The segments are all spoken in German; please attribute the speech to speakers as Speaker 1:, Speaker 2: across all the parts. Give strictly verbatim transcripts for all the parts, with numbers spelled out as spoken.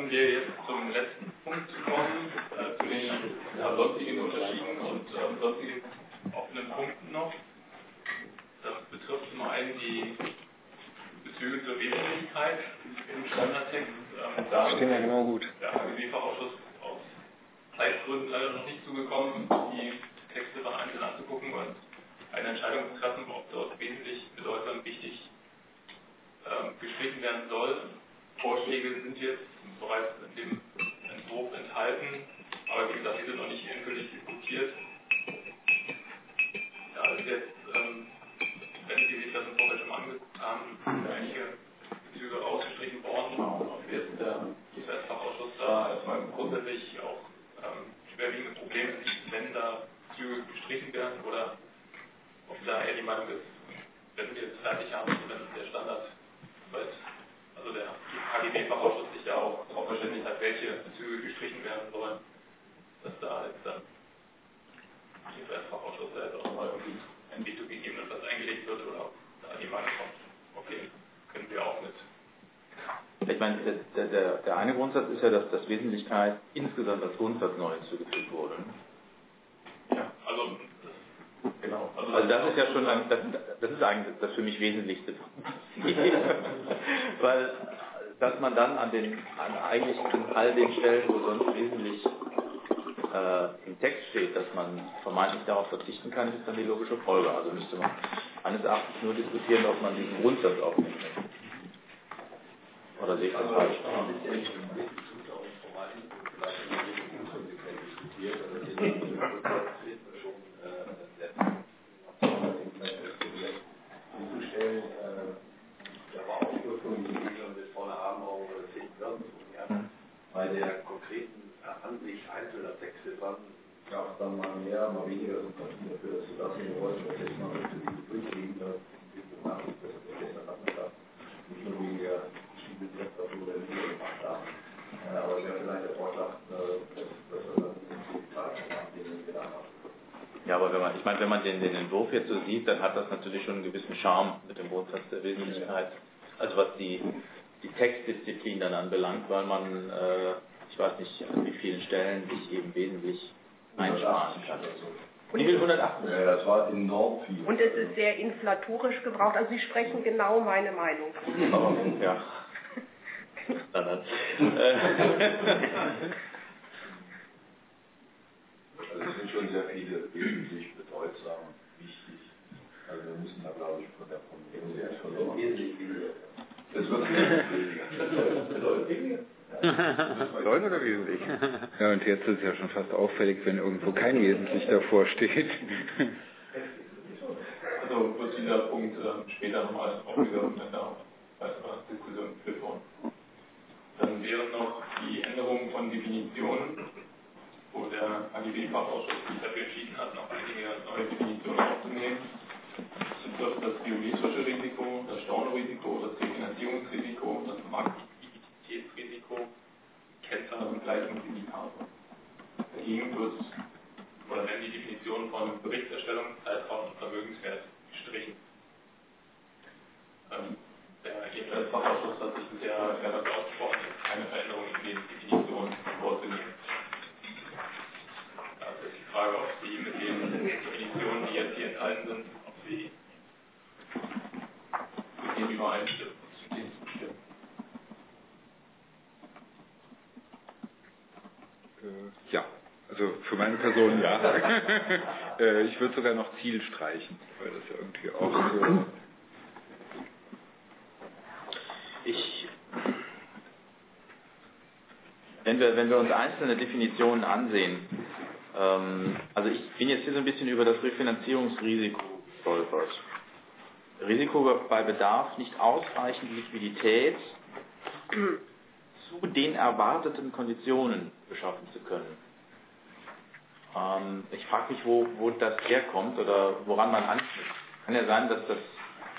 Speaker 1: Würden wir jetzt zum letzten Punkt kommen, äh, zu den ja, sonstigen Unterschieden und äh, sonstigen offenen Punkten noch. Das betrifft zum einen die Bezüge zur Wesentlichkeit im Standardtext. Ähm, da
Speaker 2: stehen ja genau gut.
Speaker 1: Der H G B-Fachausschuss aus Zeitgründen leider noch nicht zugekommen, die Texte von einzeln anzugucken und eine Entscheidung zu treffen, ob dort wesentlich, bedeutsam, wichtig ähm, gestrichen werden soll. Vorschläge sind jetzt bereits in dem Entwurf enthalten, aber wie gesagt, die sind noch nicht endgültig diskutiert. Da ist jetzt, ähm, wenn Sie sich das im Vorfeld schon mal angeguckt haben, einige Bezüge rausgestrichen worden, ob jetzt der I F S-Fachausschuss da erstmal grundsätzlich auch ähm, schwerwiegende Probleme sieht, wenn da Bezüge gestrichen werden, oder ob da eher die Meinung ist, wenn wir es fertig haben, dann ist der Standard bald. Also der H G B-Fachausschuss sich ja auch darauf verständigt hat, welche Bezüge gestrichen werden sollen, dass da jetzt dann der I F S-Fachausschuss da jetzt auch mal irgendwie ein Veto gegebenenfalls eingelegt wird oder ob da die Meinung kommt. Okay, können wir auch mit.
Speaker 3: Ich meine, der, der, der eine Grundsatz ist ja, dass das Wesentlichkeit insgesamt als Grundsatz neu hinzugefügt wurde.
Speaker 1: Ja, also das, genau.
Speaker 3: Also, also das ist ja schon ein, das, das ist eigentlich das für mich Wesentlichste. Weil, dass man dann an den, an eigentlich an all den Stellen, wo sonst wesentlich äh, im Text steht, dass man vermeintlich darauf verzichten kann, ist dann die logische Folge. Also müsste man eines Erachtens nur diskutieren, ob man diesen Grundsatz aufnimmt. Oder sehe ich das falsch?
Speaker 4: Bei der konkreten Ansicht einzelner Texte gab es dann mal mehr, mal weniger Sympathie dafür, dass wir das in Deutsch das jetzt mal irgendwie durchgehen, dass wir Nachricht, dass wir gestern Nachmittag nicht nur wegen der verschiedenen Textatur der Linie gemacht haben. Aber es wäre vielleicht der Vorschlag, dass wir dann die Zeit machen, den wir da haben.
Speaker 3: Ja, aber wenn man, ich meine, wenn man den, den Entwurf jetzt so sieht, dann hat das natürlich schon einen gewissen Charme mit dem Grundsatz der Wesentlichkeit. Also was die, die Textdisziplin dann anbelangt, weil man, äh, ich weiß nicht, an wie vielen Stellen sich eben wesentlich einsparen kann.
Speaker 4: Und ich will hundertachtzig. Ja, das war enorm viel.
Speaker 5: Und es ist sehr inflatorisch gebraucht. Also Sie sprechen genau meine Meinung.
Speaker 3: Aber, ja. Dann, dann.
Speaker 4: Also es sind schon sehr viele wesentlich bedeutsam wichtig. Also wir müssen da, glaube ich, von der Formulierung her schon wesentlich weniger. Das wird wesentlich weniger.
Speaker 2: Soll oder wesentlich? Ja, und jetzt ist es ja schon fast auffällig, wenn irgendwo kein Wesentlich davor steht.
Speaker 1: Also wird dieser Punkt äh, später nochmal aufgegriffen, wenn da weitere Diskussionen geführt wurden. Dann wären noch die Änderungen von Definitionen, wo der H G B-Fachausschuss sich dafür entschieden hat, noch einige neue Definitionen aufzunehmen. Das betrifft das biometrische Risiko, das Stornorisiko, das Refinanzierungsrisiko, das Marktliquiditätsrisiko, Kennzahler und Gleichungsindikator. Dagegen wird oder werden die Definitionen von Berichterstellung, Zeitraum und Vermögenswert gestrichen. Ähm, der I F S-Fachausschuss hat sich bisher dafür ausgesprochen, keine Veränderungen in den Definitionen vorzunehmen. Da ist die Frage, ob Sie mit den Definitionen, die jetzt hier enthalten sind, ob Sie mit denen übereinstimmen und zu denen zustimmen.
Speaker 2: Äh, ja, also für meine Person ja. äh, ich würde sogar noch Ziel streichen, weil das ja irgendwie auch so.
Speaker 3: Ich, wenn wir, wenn wir uns einzelne Definitionen ansehen, ähm, also ich bin jetzt hier so ein bisschen über das Refinanzierungsrisiko gestolpert. Risiko bei Bedarf, nicht ausreichend Liquidität zu den erwarteten Konditionen beschaffen zu können. Ähm, ich frage mich, wo, wo das herkommt oder woran man anknüpft. Kann ja sein, dass das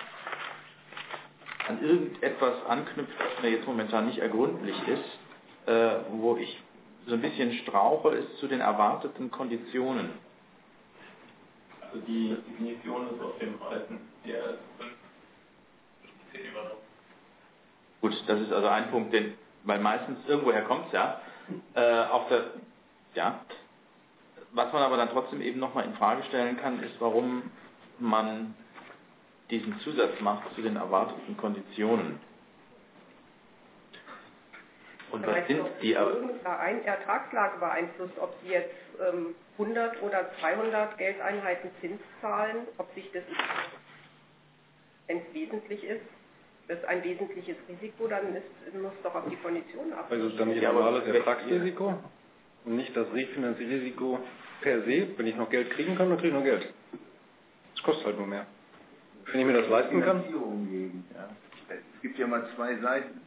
Speaker 3: an irgendetwas anknüpft, was mir jetzt momentan nicht ergründlich ist, äh, wo ich so ein bisschen strauche, ist zu den erwarteten Konditionen.
Speaker 1: Also die Definition ist aus dem alten D R S fünf übernommen.
Speaker 3: Gut, das ist also ein Punkt, den, weil meistens irgendwoher kommt es ja. Äh, auf der, ja. Was man aber dann trotzdem eben nochmal in Frage stellen kann, ist, warum man diesen Zusatz macht zu den erwarteten Konditionen. Und was sind die
Speaker 5: ein Ertragslage beeinflusst, ob Sie jetzt ähm, hundert oder zweihundert Geldeinheiten Zins zahlen, ob sich das, wenn es wesentlich ist, das ist ein wesentliches Risiko, dann ist, muss doch auf die Konditionen ab.
Speaker 6: Also dann nicht ein normales Ertragsrisiko und nicht das Refinanzierrisiko per se. Wenn ich noch Geld kriegen kann, dann kriege ich noch Geld. Das kostet halt nur mehr. Wenn ich mir das leisten kann.
Speaker 4: Ja. Es gibt ja mal zwei Seiten.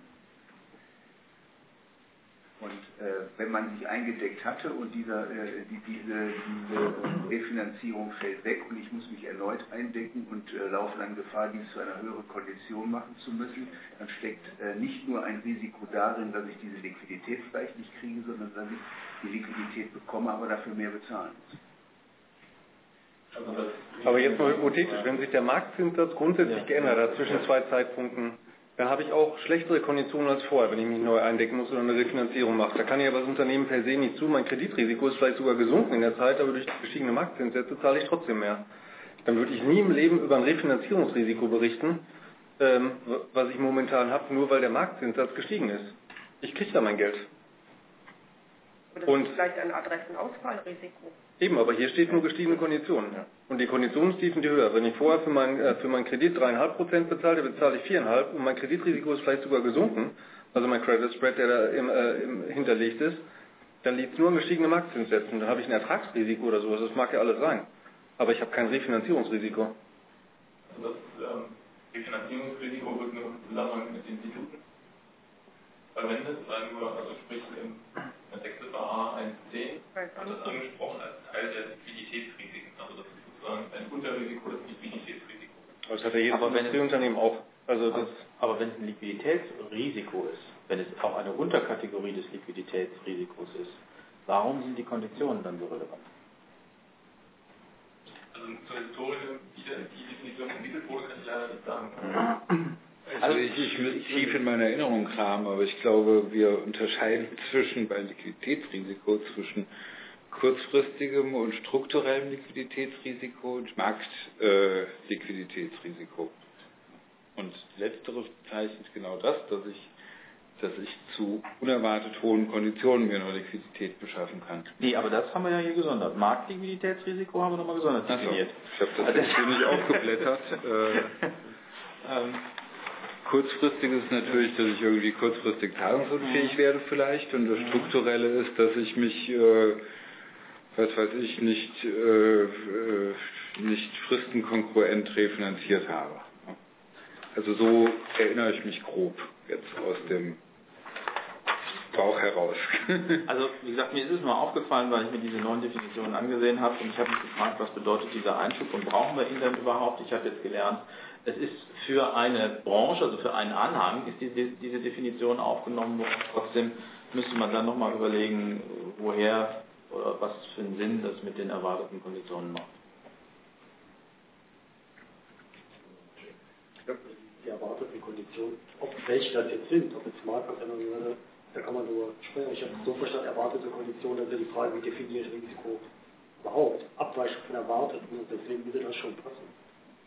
Speaker 4: Und äh, wenn man sich eingedeckt hatte und dieser, äh, die, diese, diese Refinanzierung fällt weg und ich muss mich erneut eindecken und äh, laufe dann Gefahr, dies zu einer höheren Kondition machen zu müssen, dann steckt äh, nicht nur ein Risiko darin, dass ich diese Liquidität vielleicht nicht kriege, sondern dass ich die Liquidität bekomme, aber dafür mehr bezahlen muss.
Speaker 1: Also
Speaker 6: aber jetzt mal hypothetisch, wenn sich der Marktzinssatz grundsätzlich ja. geändert hat zwischen zwei Zeitpunkten, dann habe ich auch schlechtere Konditionen als vorher, wenn ich mich neu eindecken muss oder eine Refinanzierung mache. Da kann ich aber das Unternehmen per se nicht zu. Mein Kreditrisiko ist vielleicht sogar gesunken in der Zeit, aber durch gestiegene Marktzinssätze zahle ich trotzdem mehr. Dann würde ich nie im Leben über ein Refinanzierungsrisiko berichten, ähm, was ich momentan habe, nur weil der Marktzinssatz gestiegen ist. Ich kriege da mein Geld.
Speaker 5: Oder das ist vielleicht ein Adressenausfallrisiko.
Speaker 6: Eben, aber hier steht nur gestiegene Konditionen. Ja. Und die Konditionen stiefen die höher. Wenn ich vorher für, mein, äh, für meinen Kredit drei Komma fünf Prozent bezahlte, bezahle ich vier Komma fünf und mein Kreditrisiko ist vielleicht sogar gesunken, also mein Credit Spread, der da im, äh, im hinterlegt ist, dann liegt es nur an gestiegenen Marktzinssätzen. Dann habe ich ein Ertragsrisiko oder sowas, das mag ja alles sein. Aber ich habe kein Refinanzierungsrisiko.
Speaker 1: Also das ähm, Refinanzierungsrisiko wird nur im Zusammenhang mit den Instituten verwendet, weil nur, also sprich im Textfilter A eins Punkt zehn wird das angesprochen als Teil der Liquiditätsrisiken. Also das ist sozusagen ein Unterrisiko, das Liquiditätsrisiko.
Speaker 6: Das hat ja jedes Industrieunternehmen auch. Also das
Speaker 3: aber wenn es ein Liquiditätsrisiko ist, wenn es auch eine Unterkategorie des Liquiditätsrisikos ist, warum sind die Konditionen dann so relevant?
Speaker 1: Also zur Historie, wie die Definition entwickelt wurde, kann ich leider nicht sagen.
Speaker 2: Also ich, ich müsste tief in meiner Erinnerung kramen, aber ich glaube, wir unterscheiden zwischen bei Liquiditätsrisiko zwischen kurzfristigem und strukturellem Liquiditätsrisiko und Marktliquiditätsrisiko. Äh, und letzteres bezeichnet genau das, dass ich, dass ich zu unerwartet hohen Konditionen mir noch Liquidität beschaffen kann.
Speaker 3: Nee, aber das haben wir ja hier gesondert. Marktliquiditätsrisiko haben wir nochmal gesondert definiert.
Speaker 2: So, ich habe das jetzt hier nicht aufgeblättert. Äh, ähm, Kurzfristig ist natürlich, dass ich irgendwie kurzfristig zahlungsunfähig werde vielleicht, und das Strukturelle ist, dass ich mich, äh, was weiß ich, nicht, äh, nicht fristenkongruent refinanziert habe. Also so erinnere ich mich grob jetzt aus dem Bauch heraus.
Speaker 3: Also wie gesagt, mir ist es mal aufgefallen, weil ich mir diese neuen Definitionen angesehen habe, und ich habe mich gefragt, was bedeutet dieser Einschub und brauchen wir ihn denn überhaupt? Ich habe jetzt gelernt, es ist für eine Branche, also für einen Anhang, ist diese, diese Definition aufgenommen worden. Trotzdem müsste man dann nochmal überlegen, woher oder was für einen Sinn das mit den erwarteten Konditionen macht.
Speaker 7: Die erwarteten Konditionen, ob welche das jetzt sind, ob jetzt Marktveränderungen, da kann man nur sprechen. Ich habe so verstanden, erwartete Konditionen, dann ist die Frage, wie definiert Risiko überhaupt? Abweichung von erwarteten, und deswegen würde das schon passen.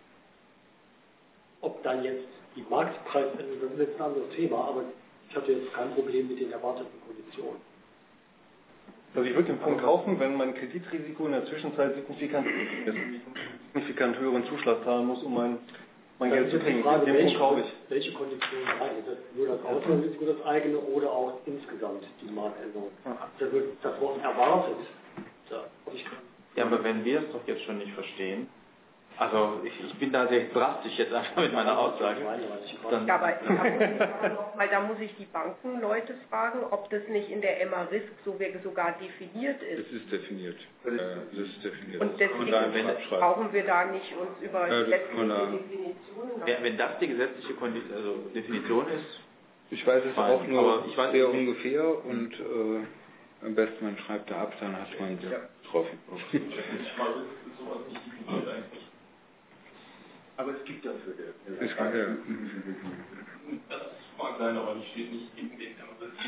Speaker 7: Ob dann jetzt die Marktpreise, das ist jetzt ein anderes Thema, aber ich hatte jetzt kein Problem mit den erwarteten Konditionen.
Speaker 6: Also ich würde den Punkt kaufen, wenn mein Kreditrisiko in der Zwischenzeit signifikant, signifikant höheren Zuschlag zahlen muss, um mein, mein Geld zu kriegen.
Speaker 7: Frage,
Speaker 6: den
Speaker 7: welche,
Speaker 6: Punkt kaufe ich.
Speaker 7: Welche Konditionen rein? Ist das nur das Ausgangsrisiko das eigene oder auch insgesamt die Marktänderung? Da wird das Wort erwartet. Ja, ich kann
Speaker 3: ja, aber wenn wir es doch jetzt schon nicht verstehen, also ich, ich bin da sehr drastisch jetzt einfach mit meiner Aussage.
Speaker 5: Dann ja, aber da muss, ich, weil da muss ich die Bankenleute fragen, ob das nicht in der EMA-Risk so sogar definiert ist.
Speaker 2: Das ist definiert. Äh, das ist definiert.
Speaker 5: Und deswegen brauchen wir da nicht uns über
Speaker 2: ja,
Speaker 5: gesetzliche Definitionen.
Speaker 3: Ja, wenn das die gesetzliche Kondi- also Definition ist.
Speaker 2: Ich weiß es
Speaker 3: fein,
Speaker 2: auch nur
Speaker 3: ich weiß
Speaker 2: sehr ungefähr, und äh, am besten man schreibt da ab, dann hat man es ja. getroffen.
Speaker 1: Ich meine, das ist sowas nicht definiert eigentlich.
Speaker 4: Aber es gibt dafür.
Speaker 2: Es gibt, ja.
Speaker 1: Das mag sein, aber die steht nicht in den Emrys.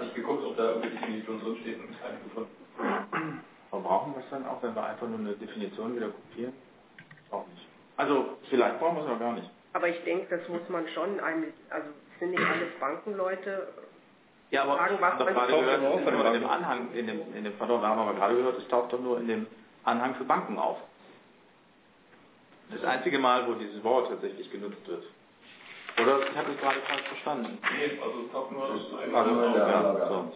Speaker 1: hatte ich geguckt, ob da irgendeine Definition drinsteht und keine gefunden.
Speaker 3: Aber brauchen wir es dann auch, wenn wir einfach nur eine Definition wieder kopieren? Auch nicht. Also vielleicht brauchen wir es auch gar nicht.
Speaker 5: Aber ich denke, das muss man schon, ein, also es sind nicht alles Bankenleute.
Speaker 3: Ja, aber
Speaker 5: sagen, was
Speaker 3: doch
Speaker 5: man
Speaker 3: gerade
Speaker 5: taucht
Speaker 3: gehört,
Speaker 6: auch
Speaker 3: es
Speaker 6: von
Speaker 3: nur
Speaker 6: den
Speaker 3: in dem Anhang, in dem, in dem, pardon, da haben wir gerade gehört, es taucht doch nur in dem Anhang für Banken auf. Das einzige Mal, wo dieses Wort tatsächlich genutzt wird. Oder ich habe es gerade falsch verstanden.
Speaker 1: Nee, also es taucht nur das eine
Speaker 3: Also,
Speaker 1: auf.
Speaker 3: ja, so.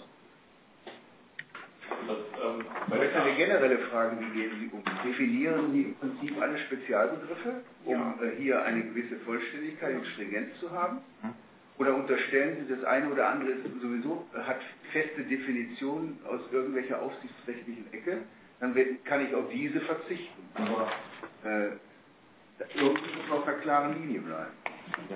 Speaker 1: Das, ähm,
Speaker 4: Weil das ist eine generelle Frage, wie gehen Sie um? Definieren Sie im Prinzip alle Spezialbegriffe, um
Speaker 5: Ja.
Speaker 4: äh, hier eine gewisse Vollständigkeit und Stringenz zu haben?
Speaker 3: Hm?
Speaker 4: Oder unterstellen Sie, das eine oder andere ist sowieso, hat feste Definitionen aus irgendwelcher aufsichtsrechtlichen Ecke, dann wird, kann ich auf diese verzichten. Aber äh, irgendwie muss man auf einer klaren Linie bleiben.
Speaker 3: Ja.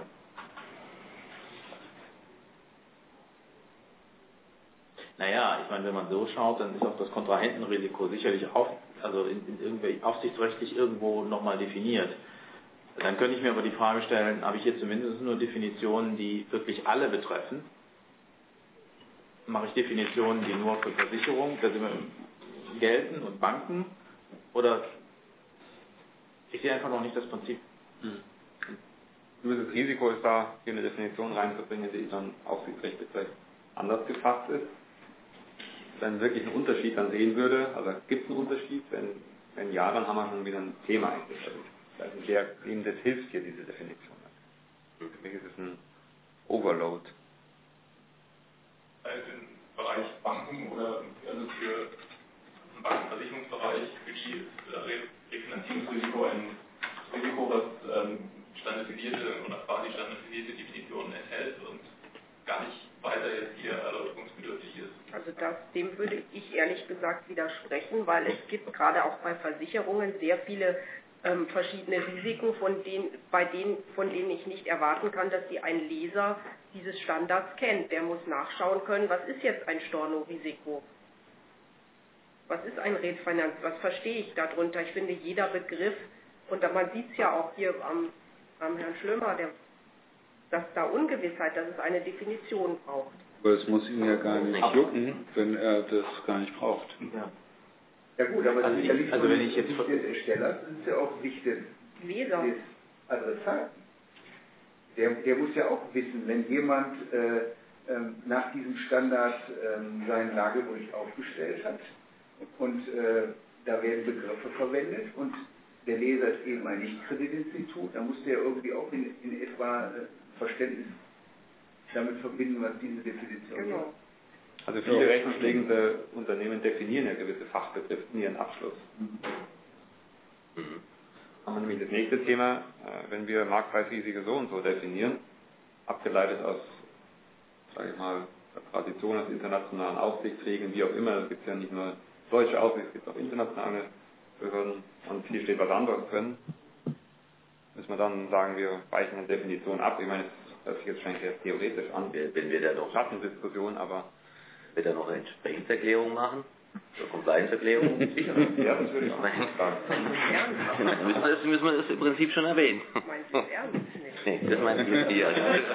Speaker 3: Naja, ich meine, wenn man so schaut, dann ist auch das Kontrahentenrisiko sicherlich auf, also in, in irgendwie aufsichtsrechtlich irgendwo nochmal definiert. Dann könnte ich mir aber die Frage stellen, habe ich hier zumindest nur Definitionen, die wirklich alle betreffen? Mache ich Definitionen, die nur für Versicherungen gelten und Banken? Oder ich sehe einfach noch nicht das Prinzip.
Speaker 8: Hm. Nur das Risiko ist da, hier eine Definition reinzubringen, die dann aufsichtsrechtlich vielleicht anders gefasst ist. Wenn wirklich einen Unterschied dann sehen würde, also gibt es einen Unterschied, wenn, wenn ja, dann haben wir schon wieder ein Thema eingestellt. Also der, eben das hilft hier, diese Definition. Für mich ist es ein Overload.
Speaker 1: Also im Bereich Banken oder also für den Bankenversicherungsbereich für die äh, Refinanzierungsrisiko ein Risiko, was ähm, standardisierte oder quasi standardisierte Definitionen enthält und gar nicht weiter jetzt hier erläuterungsbedürftig ist.
Speaker 5: Also das, dem würde ich ehrlich gesagt widersprechen, weil es gibt gerade auch bei Versicherungen sehr viele ähm, verschiedene Risiken, von denen, bei denen, von denen ich nicht erwarten kann, dass die ein Leser dieses Standards kennt. Der muss nachschauen können, was ist jetzt ein Storno-Risiko? Was ist ein Refinanz? Was verstehe ich darunter? Ich finde, jeder Begriff, und man sieht es ja auch hier am, am Herrn Schlömer, der, dass da Ungewissheit, dass es eine Definition braucht.
Speaker 2: Aber es muss ihn ja gar nicht jucken, wenn er das gar nicht braucht.
Speaker 3: Ja.
Speaker 4: Ja gut, aber
Speaker 3: Also
Speaker 4: das ist
Speaker 3: ich-
Speaker 4: ja nicht
Speaker 3: also
Speaker 4: nur
Speaker 3: wenn ich jetzt-
Speaker 4: Sicht des Erstellers, das ist ja auch Sicht des,
Speaker 5: Leser.
Speaker 4: des Adressaten. Der, der muss ja auch wissen, wenn jemand äh, ähm, nach diesem Standard ähm, seinen Lagebericht aufgestellt hat und äh, da werden Begriffe verwendet und der Leser ist eben ein Nicht-Kreditinstitut, dann muss der irgendwie auch in, in etwa äh, Verständnis damit verbinden, was diese Definition ist.
Speaker 5: Genau.
Speaker 8: Also viele rechnungslegende Unternehmen definieren ja gewisse Fachbegriffe in ihren Abschluss.
Speaker 3: Mhm.
Speaker 8: Haben wir nämlich das nächste Thema, äh, wenn wir Marktpreisrisiken so und so definieren, abgeleitet aus, sage ich mal, der Tradition aus internationalen Aufsichtsregeln, wie auch immer, es gibt ja nicht nur deutsche Aufsicht, es gibt auch internationale Behörden und hier steht was anderes drin, müssen wir dann sagen, wir weichen eine Definition ab. Ich meine, das hört sich jetzt wahrscheinlich eher theoretisch an,
Speaker 9: Wenn wir da noch,
Speaker 8: Rattendiskussion, aber
Speaker 9: wenn wir da noch eine Entsprechungserklärung machen, so Compliance-Erklärung, sicher.
Speaker 8: ja, das würde ich auch sagen.
Speaker 9: Dann müssen wir, das, müssen wir das im Prinzip schon erwähnen.
Speaker 5: Meinst du das ernst nicht?
Speaker 9: Nee, das meinst du nicht. Ja.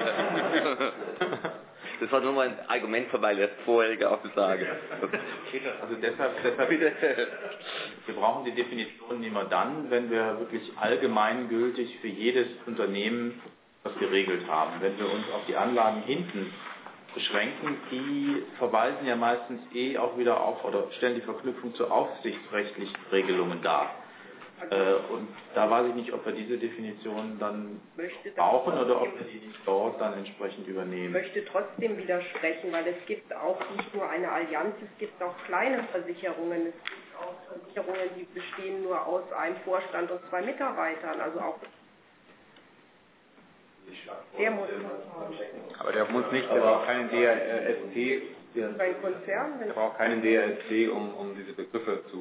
Speaker 9: Das war nur mal ein Argument für meine vorherige Aussage.
Speaker 3: Also deshalb, deshalb wir brauchen die Definition immer dann, wenn wir wirklich allgemeingültig für jedes Unternehmen was geregelt haben. Wenn wir uns auf die Anlagen hinten beschränken, die verweisen ja meistens eh auch wieder auf oder stellen die Verknüpfung zu aufsichtsrechtlichen Regelungen dar. Äh, und da weiß ich nicht, ob wir diese Definition dann
Speaker 5: Möchte das
Speaker 3: brauchen oder
Speaker 5: trotzdem-
Speaker 3: ob wir die nicht dort dann entsprechend
Speaker 5: Ich
Speaker 3: übernehmen.
Speaker 5: möchte trotzdem widersprechen, weil es gibt auch nicht nur eine Allianz, es gibt auch kleine Versicherungen. Es gibt auch Versicherungen, die bestehen nur aus einem Vorstand und zwei Mitarbeitern. Also auch der muss
Speaker 8: Aber der muss nicht, der braucht keinen D R S T,
Speaker 5: ein Konzern, wenn
Speaker 8: der braucht keinen D R S T, um, um diese Begriffe zu.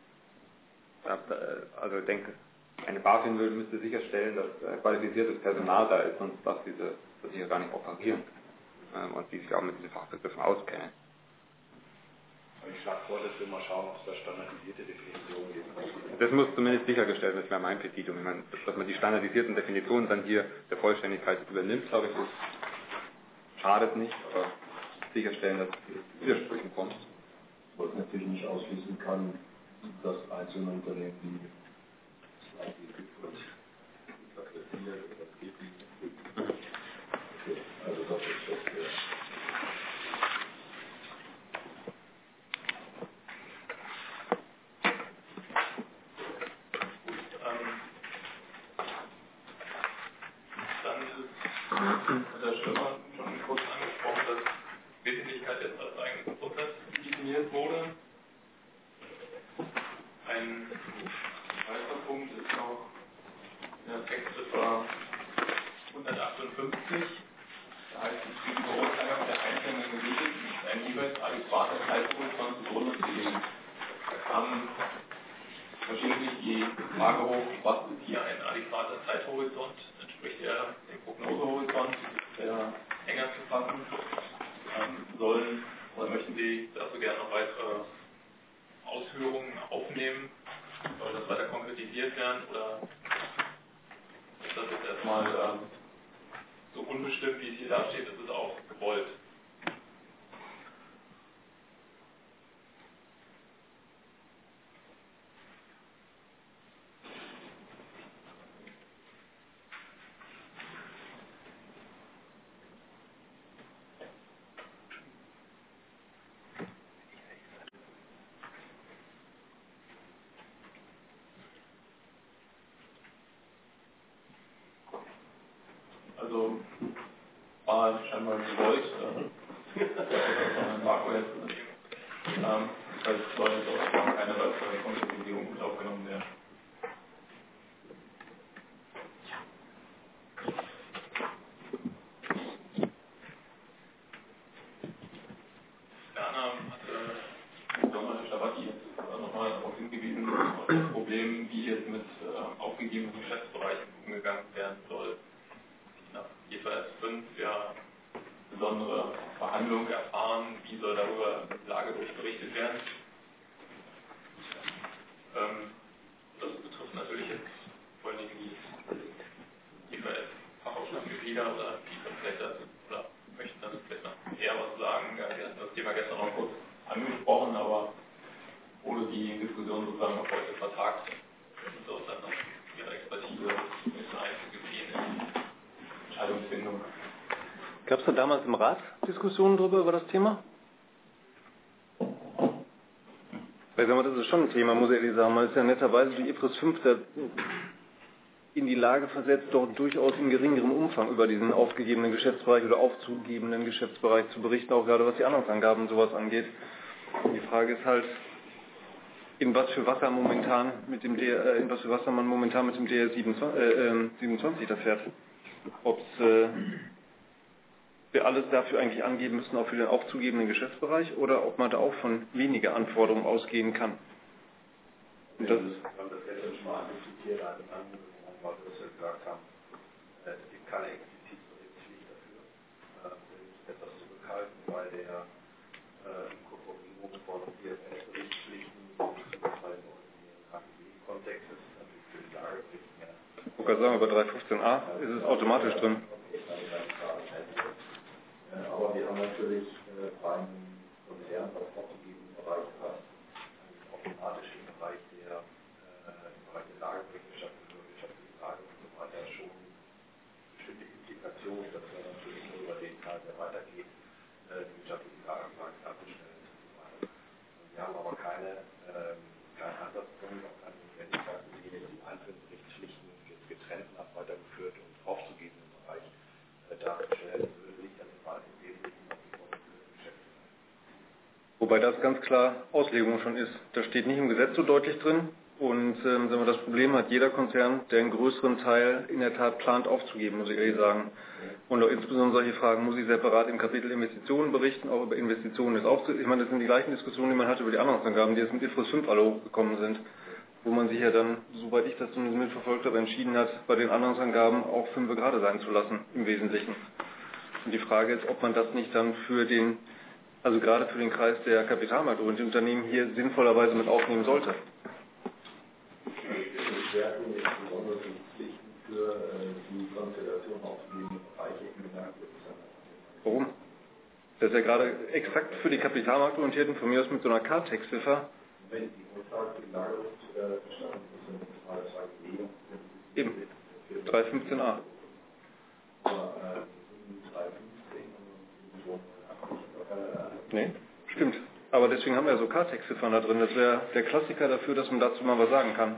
Speaker 8: Also ich denke, eine BaFin würde, müsste sicherstellen, dass qualifiziertes Personal da ist und dass diese Versicherer gar nicht operieren ähm, und die sich auch mit diesen Fachbegriffen auskennen.
Speaker 4: Ich schlage vor, dass wir mal schauen, ob es da standardisierte Definitionen gibt.
Speaker 8: Das muss zumindest sichergestellt werden, das wäre mein Petitum. Ich meine, dass man die standardisierten Definitionen dann hier der Vollständigkeit übernimmt, glaube ich, das schadet nicht, aber sicherstellen, dass es zu Widersprüchen kommt.
Speaker 4: Was natürlich nicht ausschließen kann, dass einzelne Unternehmen, die das I T wird interpretiert oder geht nicht. Okay, also das ist das. Ja.
Speaker 1: Mit der Stimme schon kurz angesprochen, dass Wesentlichkeit jetzt als eigenes Prozess definiert wurde. Ein weiterer Punkt ist noch der Textziffer hundertachtundfünfzig. Da heißt es, die Beurteilung der einzelnen Gebiete ist ein jeweils adäquater Zeithorizont zugrunde zu legen. Da kam verschiedentlich die Frage hoch, was ist hier ein adäquater Zeithorizont? Entspricht er dem Prognosehorizont, der enger zu fassen? Ähm, sollen oder möchten Sie dazu gerne noch weitere Ausführungen aufnehmen? Soll das weiter konkretisiert werden oder ist das jetzt erstmal ähm, so unbestimmt, wie es hier da steht, ist es auch gewollt? Also war scheinbar gewollt, äh, Marco jetzt ähm, das soll jetzt auch keine weitere Konkretisierung mit aufgenommen werden. Ferner hatte Donald Schabatti jetzt nochmal darauf hingewiesen, auf das Problem, wie jetzt mit äh, aufgegebenen Geschäftsbereichen umgegangen werden soll. Nach G V S fünf ja besondere Verhandlungen erfahren, wie soll darüber die Lage berichtet werden. Ähm, das betrifft natürlich jetzt vor allem die G V S-Fachausschlussmitglieder oder die vielleicht dazu, oder möchten dazu vielleicht noch eher was sagen. Ja, wir hatten das Thema gestern noch kurz angesprochen, aber wurde die Diskussion sozusagen noch heute vertagt. Und dort dann noch ihre Expertise mit einzubeziehen in die Entscheidungsfindung.
Speaker 6: Gab es da damals im Rat Diskussionen darüber, über das Thema? Weil sagen wir, das ist schon ein Thema, muss ich ehrlich sagen. Man ist ja netterweise durch I F R S fünf in die Lage versetzt, dort durchaus in geringerem Umfang über diesen aufgegebenen Geschäftsbereich oder aufzugebenden Geschäftsbereich zu berichten, auch gerade was die Anwendungsangaben und sowas angeht. Und die Frage ist halt, in was für Wasser momentan mit dem D R, in was für Wasser man momentan mit dem D R siebenundzwanzig da fährt. Ob äh, wir alles dafür eigentlich angeben müssen, auch für den aufzugebenden Geschäftsbereich, oder ob man da auch von weniger Anforderungen ausgehen kann. Und das ist,
Speaker 4: wir haben das gestern schon mal diskutiert, als wir gesagt haben, es gibt keine explizite Berichtspflicht dafür. Wir sind etwas zurückhaltend bei der äh, Inkorporierung von I F S-Berichtspflichten beziehungsweise im H G B-Kontext. Das ist natürlich für die Lageberichte mehr.
Speaker 6: Ich wollte gerade sagen, bei drei fünfzehn a ist es automatisch drin.
Speaker 4: Aber wir haben natürlich äh, beim Konzern, was aufgegebenen Bereich passt, automatisch im Bereich der, äh, im Bereich der Lageberichterstattung, der wirtschaftlichen Lage und so weiter schon bestimmte Implikationen, dass wir natürlich nur über den Teil, der weitergeht, äh, die wirtschaftliche Lage abzustellen und so weiter. Und wir haben aber keine, äh, keinen Ansatzpunkt, auch keine Notwendigkeit, die die einzelnen Berichtspflichten getrennt nach weitergeführt und aufzugebenden Bereich äh, darzustellen.
Speaker 6: Wobei das ganz klar Auslegung schon ist. Das steht nicht im Gesetz so deutlich drin. Und ähm, sagen wir, das Problem hat jeder Konzern, der einen größeren Teil in der Tat plant aufzugeben, muss ich ehrlich sagen. Und auch insbesondere solche Fragen muss ich separat im Kapitel Investitionen berichten, auch über Investitionen ist auch, ich meine, das sind die gleichen Diskussionen, die man hatte über die Anwendungsangaben, die jetzt mit I F R S fünf alle hochgekommen sind, wo man sich ja dann, soweit ich das zumindest mitverfolgt habe, entschieden hat, bei den Anwendungsangaben auch fünf gerade sein zu lassen, im Wesentlichen. Und die Frage ist, ob man das nicht dann für den, also gerade für den Kreis der kapitalmarktorientierten Unternehmen hier sinnvollerweise mit aufnehmen sollte.
Speaker 4: Werten insbesondere die Pflichten für die Konstellation aufgegebene Bereiche im Markt.
Speaker 6: Warum? Das ist ja gerade exakt für die Kapitalmarktorientierten von mir aus mit so einer K-Tex-Ziffer.
Speaker 4: Wenn die Urteile für die Lagerungsbestand sind,
Speaker 6: eben, drei fünfzehn a. Nee, stimmt. Aber deswegen haben wir ja so K-Tex-Ziffern da drin. Das wäre der Klassiker dafür, dass man dazu mal was sagen kann.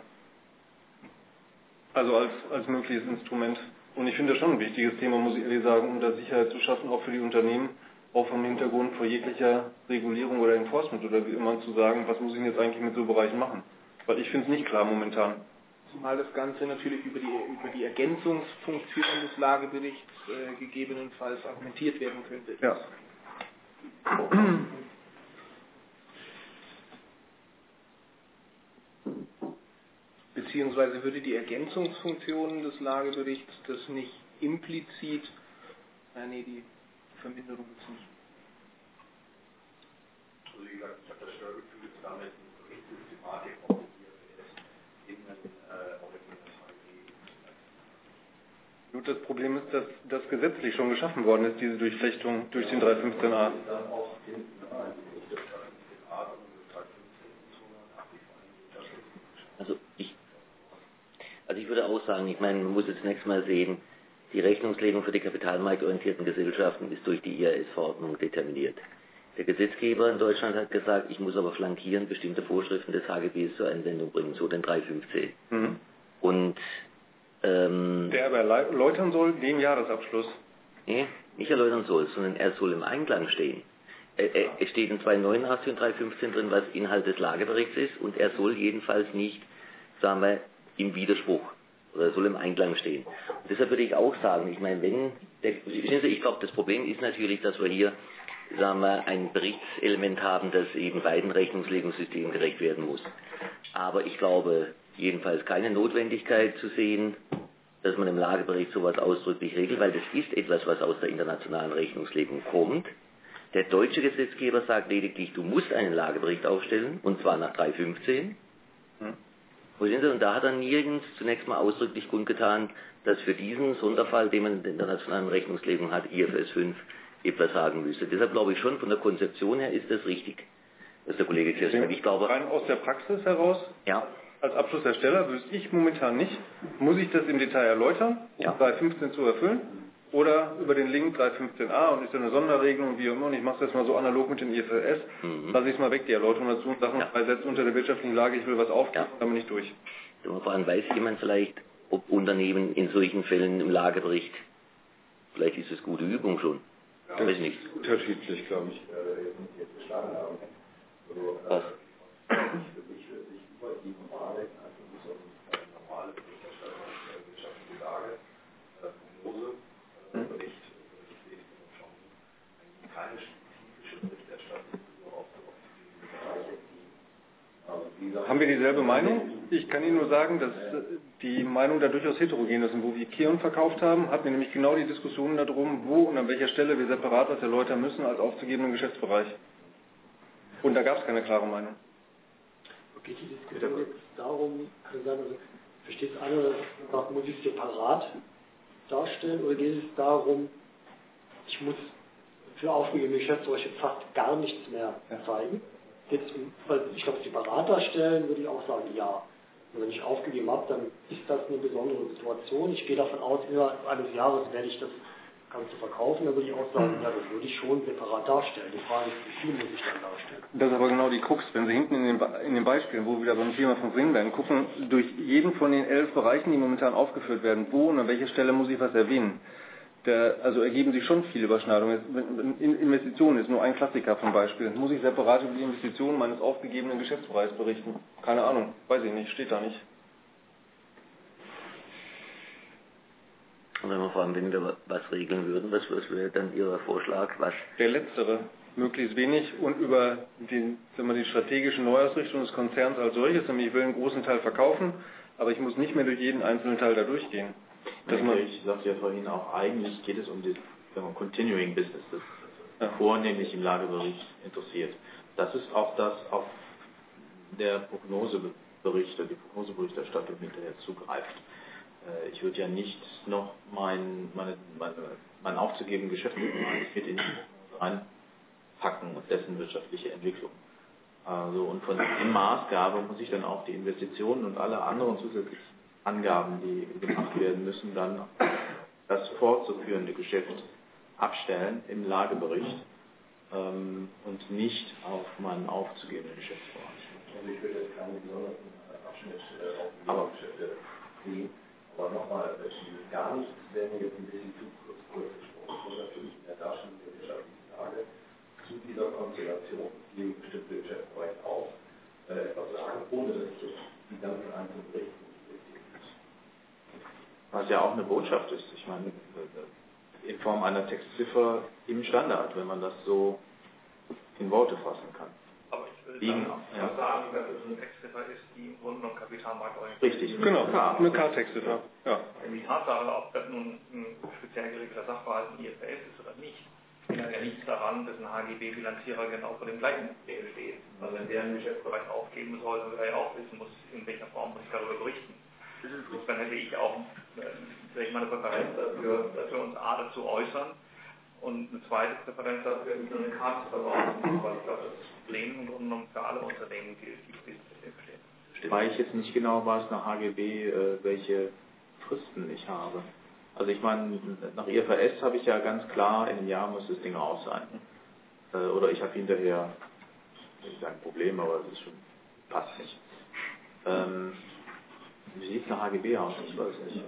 Speaker 6: Also als, als mögliches Instrument. Und ich finde das schon ein wichtiges Thema, muss ich ehrlich sagen, um da Sicherheit zu schaffen, auch für die Unternehmen, auch vom Hintergrund vor jeglicher Regulierung oder Enforcement oder wie immer zu sagen, was muss ich denn jetzt eigentlich mit so Bereichen machen? Weil ich finde es nicht klar momentan.
Speaker 10: Zumal das Ganze natürlich über die, über die Ergänzungsfunktion des Lageberichts äh, gegebenenfalls argumentiert werden könnte.
Speaker 6: Ja.
Speaker 10: Beziehungsweise würde die Ergänzungsfunktion des Lageberichts das nicht implizit, nein, nee, die Verminderung ist nicht.
Speaker 4: Also wie gesagt, ich habe das Steuergefühl damit eine richtige Thematik auch in Ebenen äh, auch in das H G.
Speaker 6: Gut, das Problem ist, dass das gesetzlich schon geschaffen worden ist, diese Durchflechtung durch den drei fünfzehn a.
Speaker 4: Dann auch hinten an die Berichterstattung mit den A und drei fünfzehn und so nach wie vor ein
Speaker 9: Also ich, also ich würde auch sagen, ich meine, man muss jetzt zunächst mal sehen, die Rechnungslegung für die kapitalmarktorientierten Gesellschaften ist durch die I A S-Verordnung determiniert. Der Gesetzgeber in Deutschland hat gesagt, ich muss aber flankieren bestimmte Vorschriften des H G Bs zur Anwendung bringen, so den drei fünfzehn. Mhm. Und ähm,
Speaker 6: der aber erläutern soll den Jahresabschluss.
Speaker 9: Nee, nicht erläutern soll, sondern er soll im Einklang stehen. Es steht in zwei neunundachtzig und drei fünfzehn drin, was Inhalt des Lageberichts ist, und er soll jedenfalls nicht, sagen wir, im Widerspruch oder soll im Einklang stehen. Und deshalb würde ich auch sagen, ich meine, wenn, der, ich glaube, das Problem ist natürlich, dass wir hier, sagen wir, ein Berichtselement haben, das eben beiden Rechnungslegungssystemen gerecht werden muss. Aber ich glaube jedenfalls keine Notwendigkeit zu sehen, dass man im Lagebericht sowas ausdrücklich regelt, weil das ist etwas, was aus der internationalen Rechnungslegung kommt. Der deutsche Gesetzgeber sagt lediglich, du musst einen Lagebericht aufstellen, und zwar nach drei fünfzehn. Hm. Und da hat er nirgends zunächst mal ausdrücklich kundgetan, dass für diesen Sonderfall, den man in der internationalen Rechnungslegung hat, I F R S fünf, etwas sagen müsste. Deshalb glaube ich schon, von der Konzeption her ist das richtig, was der Kollege Kirsten sagt. Ich glaube,
Speaker 6: rein aus der Praxis heraus,
Speaker 9: ja.
Speaker 6: Als Abschlussersteller wüsste ich momentan nicht, muss ich das im Detail erläutern, um ja. drei fünfzehn zu erfüllen, oder über den Link drei fünfzehn a und ist da eine Sonderregelung, wie auch immer, und ich mache das mal so analog mit dem I F R S, mhm. lasse ich es mal weg, die Erläuterung dazu, und sage, ja. drei Sätze unter der wirtschaftlichen Lage, ich will was aufgeben, ja. dann bin ich durch.
Speaker 9: Vor allem weiß jemand vielleicht, ob Unternehmen in solchen Fällen im Lagebericht, vielleicht ist es gute Übung schon,
Speaker 6: ja, weiß nicht. Unterschiedlich, glaube ich.
Speaker 9: Was?
Speaker 4: Die normale, also so eine normale Berichterstattung der wirtschaftlichen Lage, Prognose, Bericht, Berichtslegung und Chancen, keine spezifische Berichterstattung auf die Bereiche, die.
Speaker 6: Haben wir dieselbe Meinung? Ich kann Ihnen nur sagen, dass die Meinung da durchaus heterogen ist. Und wo wir Kion verkauft haben, hatten wir nämlich genau die Diskussionen darum, wo und an welcher Stelle wir separat was erläutern müssen als aufzugebenden Geschäftsbereich. Und da gab es keine klare Meinung.
Speaker 7: Geht die Diskussion jetzt darum, kann sein, also versteht es alle, muss ich es separat darstellen, oder geht es darum, ich muss für aufgegebene Geschäftsbereiche fast gar nichts mehr zeigen? Jetzt, weil ich glaube, separat darstellen würde ich auch sagen, ja. Und wenn ich aufgegeben habe, dann ist das eine besondere Situation. Ich gehe davon aus, innerhalb eines Jahres werde ich das Ganze verkaufen, dann würde ich auch sagen, ja, das würde ich schon separat darstellen. Die Frage ist, wie viel muss ich dann darstellen?
Speaker 6: Das ist aber genau die Krux. Wenn Sie hinten in den, in den Beispielen, wo wir wieder beim Thema von drin werden, gucken, durch jeden von den elf Bereichen, die momentan aufgeführt werden, wo und an welcher Stelle muss ich was erwähnen. Der, also ergeben sich schon viele Überschneidungen. Investitionen ist nur ein Klassiker von Beispiel. Muss ich separat über die Investitionen meines aufgegebenen Geschäftsbereichs berichten? Keine Ahnung, weiß ich nicht, steht da nicht.
Speaker 9: Und wenn wir vor allem, wenn wir was regeln würden, was, was wäre dann Ihr Vorschlag? Was?
Speaker 6: Der letztere, möglichst wenig und über die, sagen wir, die strategische Neuausrichtung des Konzerns als solches, nämlich ich will einen großen Teil verkaufen, aber ich muss nicht mehr durch jeden einzelnen Teil da durchgehen.
Speaker 3: Dass man, ich sagte ja vorhin auch, eigentlich geht es um das Continuing Business, das ja. vornehmlich im Lagerbericht interessiert. Das ist auch das, auf der Prognoseberichte, die Prognoseberichterstattung hinterher zugreift. Ich würde ja nicht noch mein, meine, meine, mein aufzugebenden Geschäftsbereich mit in die Prognose packen und dessen wirtschaftliche Entwicklung. Also, und von der Maßgabe muss ich dann auch die Investitionen und alle anderen zusätzlichen Angaben, die gemacht werden müssen, dann das fortzuführende Geschäft abstellen im Lagebericht ähm, und nicht auf meinen aufzugebenden Geschäftsbereich.
Speaker 4: Also ich würde jetzt keinen besonderen Abschnitt äh, auf die Geschäfte sehen, aber nochmal, dieses gar nichts wäre mir jetzt ein bisschen zu kurz, kurz gesprochen. Und natürlich in der Darstellung der wirtschaftlichen Lage zu dieser Konstellation gegen bestimmte Geschäftsbereiche auf äh, etwas sagen, ohne dass ich jetzt die ganzen einzelnen Berichte nicht muss.
Speaker 3: Was ja auch eine Botschaft ist, ich meine, in Form einer Textziffer im Standard, wenn man das so in Worte fassen kann.
Speaker 1: Aber ich will
Speaker 3: Liegen,
Speaker 1: dann
Speaker 3: ja.
Speaker 1: sagen, dass es eine Textziffer ist, die im Grunde genommen Kapitalmarktorientiert ist.
Speaker 3: Richtig,
Speaker 6: Genau,
Speaker 3: K.
Speaker 6: eine K-Textziffer. Ja.
Speaker 1: Die Tatsache, ob das nun ein speziell geregelter Sachverhalt im I F R S ist oder nicht, ändert ja nichts daran, dass ein H G B-Bilanzierer genau vor dem gleichen Problem steht. Also wenn der einen Geschäftsbereich aufgeben soll, dann wird er ja auch wissen muss, in welcher Form muss ich darüber berichten. Insofern hätte ich auch äh, ich meine Präferenz dafür, dass wir uns A dazu äußern und eine zweite Präferenz dafür, nicht nur eine Karte zu verbauen, weil ich glaube, das Problem im Grunde genommen für alle Unternehmen gilt, die für dieses System stehen.
Speaker 3: Weil ich jetzt nicht genau weiß nach H G B, äh, welche Fristen ich habe. Also ich meine, nach I F R S habe ich ja ganz klar, in einem Jahr muss das Ding aus sein. Äh, oder ich habe hinterher, ich sage ein Problem, aber es ist schon, passt nicht. Ähm, wie sieht es nach H G B aus? Ich weiß nicht.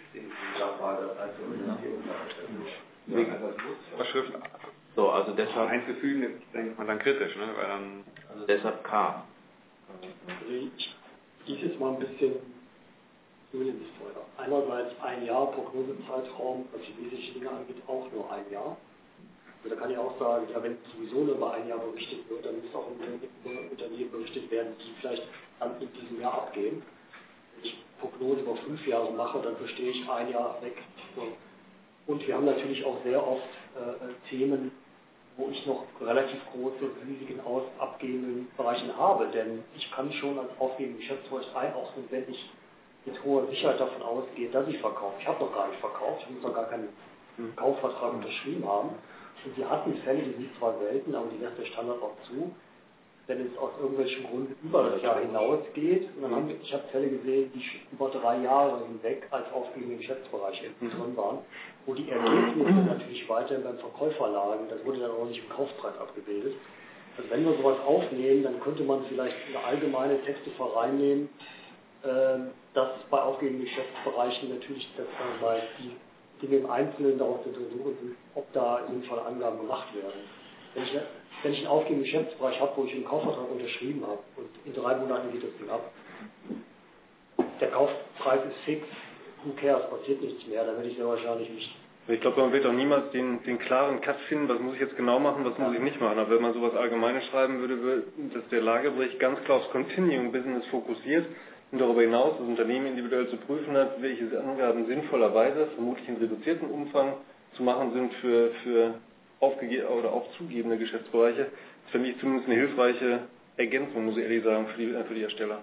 Speaker 8: Verschrift.
Speaker 3: So, also deshalb.
Speaker 8: Einzufügen, denkt man dann kritisch, ne? Weil dann
Speaker 3: also deshalb K.
Speaker 7: Also ich gehe jetzt mal ein bisschen ins Feuer. Einerseits ein Jahr Prognosezeitraum, was die wesentlichen Dinge angeht, auch nur ein Jahr. Also da kann ich auch sagen, ja, wenn sowieso nur über ein Jahr berichtet wird, dann muss auch über Unternehmen berichtet werden, die vielleicht dann in diesem Jahr abgehen. Wenn ich Prognose über fünf Jahre mache, dann verstehe ich ein Jahr weg. Und wir haben natürlich auch sehr oft äh, Themen, wo ich noch relativ große Risiken aus abgehenden Bereichen habe. Denn ich kann schon als aufgebender Geschäftsführer einordnen, wenn ich mit hoher Sicherheit davon ausgehe, dass ich verkaufe. Ich habe noch gar nicht verkauft, ich muss noch gar keinen Kaufvertrag unterschrieben haben. Und wir hatten Fälle, die sind zwar selten, aber die lässt der Standard auch zu, wenn es aus irgendwelchen Gründen über das Jahr hinausgeht. Und dann haben wir, ich habe Fälle gesehen, die über drei Jahre hinweg als aufgebende Geschäftsbereiche drin waren, wo die Ergebnisse natürlich weiterhin beim Verkäufer lagen. Das wurde dann auch nicht im Kaufpreis abgebildet. Also wenn wir sowas aufnehmen, dann könnte man vielleicht eine allgemeine Textziffer reinnehmen, äh, dass bei aufgebenden Geschäftsbereichen natürlich dass bei die Dinge im Einzelnen daraus zu untersuchen sind, ob da sinnvolle Angaben gemacht werden. Wenn ich, wenn ich einen aufgebenden Geschäftsbereich habe, wo ich einen Kaufvertrag unterschrieben habe und in drei Monaten geht das Ding ab, der Kaufpreis ist fix, who cares, passiert nichts mehr, dann werde ich sehr wahrscheinlich nicht.
Speaker 6: Ich glaube, man wird auch niemals den, den klaren Cut finden, was muss ich jetzt genau machen, was muss ich nicht machen. Aber wenn man sowas Allgemeines schreiben würde, dass der Lagerbericht ganz klar aufs Continuing Business fokussiert und darüber hinaus das Unternehmen individuell zu prüfen hat, welche Angaben sinnvollerweise, vermutlich in reduziertem Umfang, zu machen sind für, für aufgege- oder aufzugebende Geschäftsbereiche. Das finde ich zumindest eine hilfreiche Ergänzung, muss ich ehrlich sagen, für die, für die Ersteller.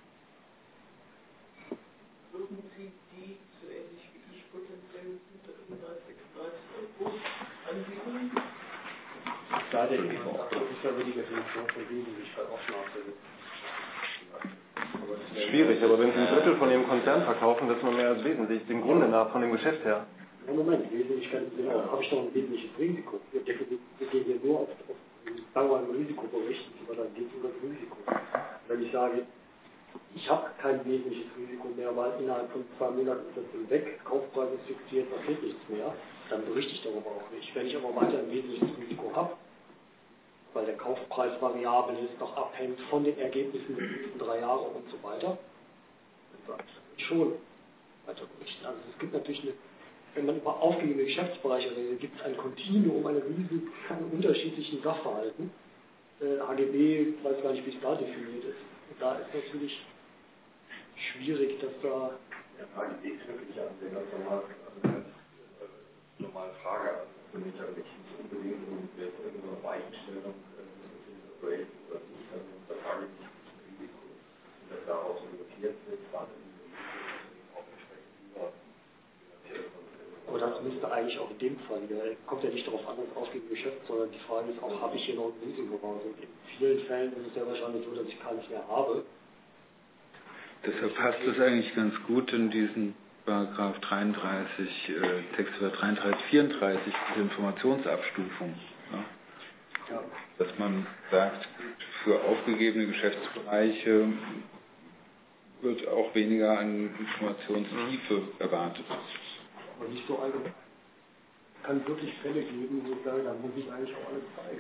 Speaker 11: Würden Sie die so ähnlich wie ich potenziell unter fünfunddreißig, sechsunddreißig Euro anbieten?
Speaker 7: Da denke ich auch, das ist ja über die Definition von Wesentlichkeit offen abgesetzt.
Speaker 6: Schwierig, aber wenn Sie ein Drittel von Ihrem Konzern verkaufen, das ist noch mehr als wesentlich, dem Grunde nach, von dem Geschäft her.
Speaker 7: Ja, Moment, Wesentlichkeit, genau, habe ich doch ein wesentliches Risiko. Wir, wir, wir gehen hier nur auf, auf sagen wir mal, ein Risikobericht, aber dann geht es um das Risiko. Wenn ich sage, ich habe kein wesentliches Risiko mehr, weil innerhalb von zwei Monaten ist das Ding weg, Kaufpreis ist fixiert, passiert nichts mehr, dann berichte ich darüber auch nicht. Wenn ich aber weiter ein wesentliches Risiko habe, weil der Kaufpreis variabel ist, noch abhängt von den Ergebnissen der nächsten drei Jahre und so weiter, dann sage ich schon weiter berichten. Also es gibt natürlich eine, wenn man über aufgebende Geschäftsbereiche redet, gibt es ein Kontinuum, eine riesen an unterschiedlichen Sachverhalten. Äh, H G B, ich weiß gar nicht, wie es da definiert ist. Und da ist natürlich schwierig, dass da...
Speaker 4: Ja, H G B knüpfe ich an, wenn das normal, also ganz normale Frage, also für mich habe ich nicht unbedingt irgendeine Weichenstellung in Projekt oder nicht, also da frage ich mich das Risiko, und dass daraus notiert wird, wann
Speaker 7: Aber das müsste eigentlich eigentlich auch in dem Fall wieder. Kommt ja nicht darauf an, das ausgegebene Geschäft, sondern die Frage ist auch, habe ich hier noch ein Risikomaß? Und in vielen Fällen ist es ja wahrscheinlich so, dass ich keines mehr habe.
Speaker 2: Deshalb passt es eigentlich ganz gut in diesen Paragraph dreiunddreißig, äh, Textwort dreiunddreißig, vierunddreißig, diese Informationsabstufung. Ja? Ja. Dass man sagt, für aufgegebene Geschäftsbereiche wird auch weniger an Informationstiefe erwartet.
Speaker 7: Aber nicht so allgemein. Es kann wirklich Fälle geben, wo ich sage, da muss ich eigentlich auch alles zeigen.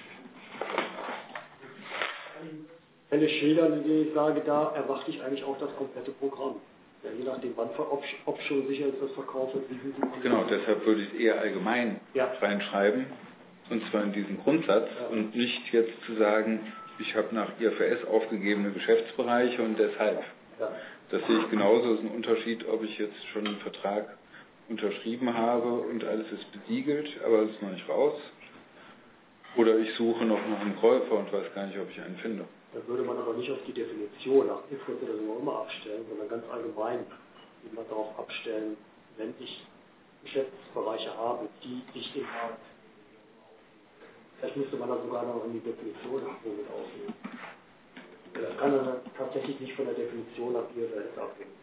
Speaker 7: Fälle schildern, in denen ich sage, da erwarte ich eigentlich auch das komplette Programm. Ja, je nachdem, wann, ob, ob schon sicher ist, dass verkauft wird, wie viel du
Speaker 2: Genau, deshalb würde ich es eher allgemein ja. reinschreiben, und zwar in diesen Grundsatz, ja. und nicht jetzt zu sagen, ich habe nach I F R S aufgegebene Geschäftsbereiche und deshalb. Ja. Das sehe ich genauso, es ist ein Unterschied, ob ich jetzt schon einen Vertrag unterschrieben habe und alles ist besiegelt, aber es ist noch nicht raus. Oder ich suche noch nach einem Käufer und weiß gar nicht, ob ich einen finde.
Speaker 7: Da würde man aber nicht auf die Definition nach I F R S oder so immer abstellen, sondern ganz allgemein immer darauf abstellen, wenn ich Geschäftsbereiche habe, die ich im Markt. Vielleicht müsste man da sogar noch in die Definition mit aufnehmen. Das kann dann tatsächlich nicht von der Definition nach I F R S abhängen.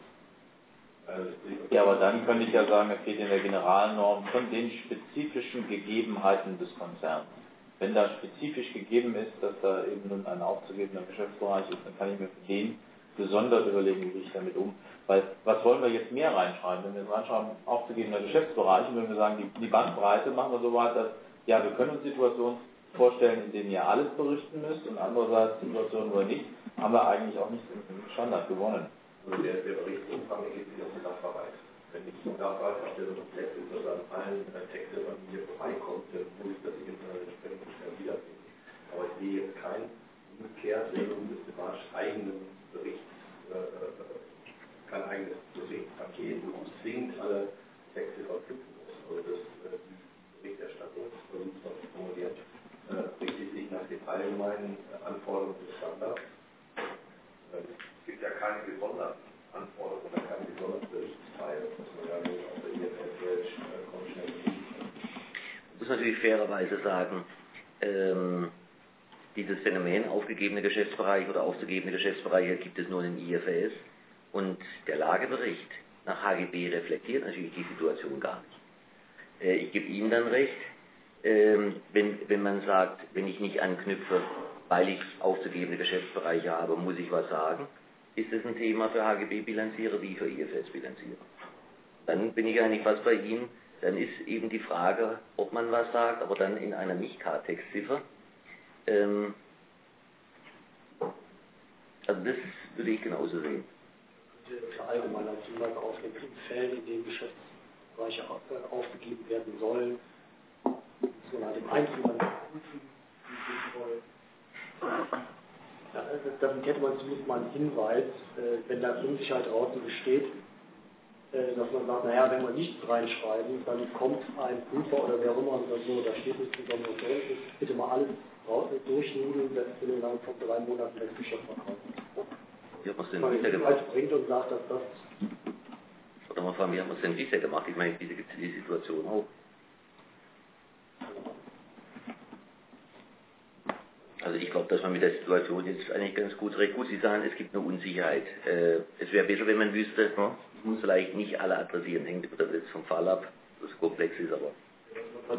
Speaker 3: Ja, aber dann könnte ich ja sagen, es geht in der Generalnorm von den spezifischen Gegebenheiten des Konzerns. Wenn da spezifisch gegeben ist, dass da eben nun ein aufzugebender Geschäftsbereich ist, dann kann ich mir für den gesondert überlegen, wie gehe ich damit um. Weil, was wollen wir jetzt mehr reinschreiben? Wenn wir jetzt reinschreiben, aufzugebender Geschäftsbereich, und wenn wir sagen, die, die Bandbreite machen wir so weit, dass, ja, wir können uns Situationen vorstellen, in denen ihr alles berichten müsst, und andererseits Situationen, wo ihr nicht, haben wir eigentlich auch nicht im Standard gewonnen.
Speaker 4: Also der, der Berichtsumfang geht sich auf den Sachverhalt. Wenn ich die Sachverhaltserstellung komplett ist, dass an allen Texten von mir vorbeikommt, dann muss ich das in der entsprechend schnell wiederfinden. Aber ich sehe jetzt kein umgekehrt, wenn du systematisch eigenen Berichts, äh, kein eigenes Berichtspaket und zwingend alle Texte verknüpfen muss. Also das, äh, die Berichterstattung, so wie es formuliert, äh, richtet sich nach den allgemeinen Anforderungen des Standards. Äh, Es gibt ja keine gesonderten Anforderungen oder keine gesonderten Berichtsteile, dass man ja nur auf der I F R S kommt schnell hin.
Speaker 9: Ich muss natürlich fairerweise sagen, ähm, dieses Phänomen aufgegebene Geschäftsbereiche oder aufzugebende Geschäftsbereiche gibt es nur in I F R S, und der Lagebericht nach H G B reflektiert natürlich die Situation gar nicht. Äh, ich gebe Ihnen dann recht, ähm, wenn, wenn man sagt, wenn ich nicht anknüpfe, weil ich aufzugebende Geschäftsbereiche habe, muss ich was sagen. Ist es ein Thema für H G B-Bilanzierer wie für I F R S-Bilanzierer? Dann bin ich eigentlich fast bei Ihnen. Dann ist eben die Frage, ob man was sagt, aber dann in einer Nicht-K-Textziffer. Ähm, also das würde ich genauso sehen.
Speaker 7: Für allgemeiner Hinweis auf in Fällen, in denen Geschäftsbereiche aufgegeben werden sollen, muss man halt im Einzelnen prüfen, wie sinnvoll. Ja, damit hätte man zumindest mal einen Hinweis, äh, wenn da Unsicherheit draußen besteht, äh, dass man sagt, naja, wenn wir nichts reinschreiben, dann kommt ein Prüfer oder wer auch immer und sagt, so, da steht nichts besonders drin, ist bitte mal alles draußen durchnudeln, wenn es innerhalb von drei Monaten das Geschäft verkauft.
Speaker 9: Wie hat man es denn
Speaker 7: bisher
Speaker 9: bisher gemacht?
Speaker 7: bringt und sagt, dass das...
Speaker 9: Oder mal fragen, wie hat man es denn bisher gemacht? Ich meine, diese gibt es die Situation auch. Also ich glaube, dass man mit der Situation jetzt eigentlich ganz gut recht gut. Sie sagen, es gibt eine Unsicherheit. Äh, es wäre besser, wenn man wüsste, hm, ich muss vielleicht nicht alle adressieren, hängt jetzt vom Fall ab, das komplex ist, aber...
Speaker 4: Das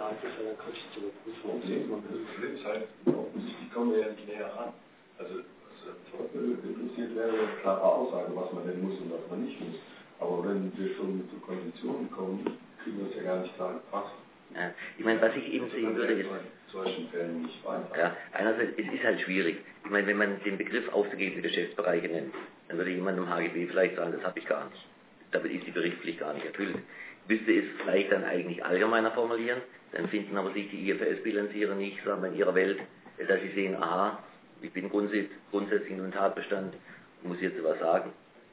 Speaker 4: Problem ist halt, die kommen ja nicht näher ran. Also was interessiert wäre eine klare Aussage, was man denn muss und was man nicht muss. Aber wenn wir schon zu Konditionen kommen, kriegen wir es ja gar nicht klar gepasst.
Speaker 9: Ja, ich meine, was ich eben sehen würde, ist,
Speaker 4: solchen Fällen nicht weiter.
Speaker 9: Ja, einerseits, es ist halt schwierig. Ich meine, wenn man den Begriff aufzugebende Geschäftsbereiche nennt, dann würde jemand im H G B vielleicht sagen, das habe ich gar nicht. Damit ist die Berichtspflicht gar nicht erfüllt. Müsste es vielleicht dann eigentlich allgemeiner formulieren, dann finden aber sich die I F R S-Bilanzierer nicht, sagen wir, in ihrer Welt, dass sie sehen, aha, ich bin grundsätzlich, grundsätzlich in einem Tatbestand, muss jetzt was sagen.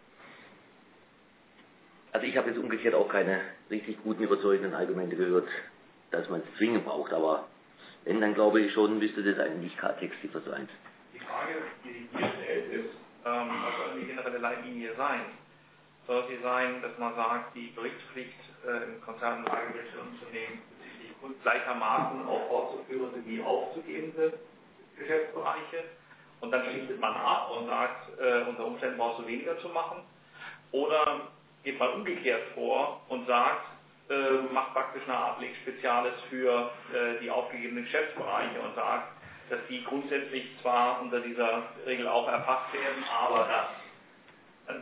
Speaker 9: Also ich habe jetzt umgekehrt auch keine richtig guten, überzeugenden Argumente gehört, dass man es zwingend braucht, aber wenn, dann glaube ich schon, müsste das eigentlich K-Textziffer sein.
Speaker 1: Die Frage, die hier stellt, ist, ähm, was soll die generelle Leitlinie sein?
Speaker 12: sollte sein, dass man sagt, die Berichtspflicht äh, im Konzern- und Lagergeschäftsunternehmen bezüglich gleichermaßen auf fortzuführende wie aufzugebende Geschäftsbereiche. Und dann schichtet man ab und sagt, äh, unter Umständen brauchst du weniger zu machen. Oder geht man umgekehrt vor und sagt, äh, macht praktisch eine Art Lex Spezialis für äh, die aufgegebenen Geschäftsbereiche und sagt, dass die grundsätzlich zwar unter dieser Regel auch erfasst werden, aber das dann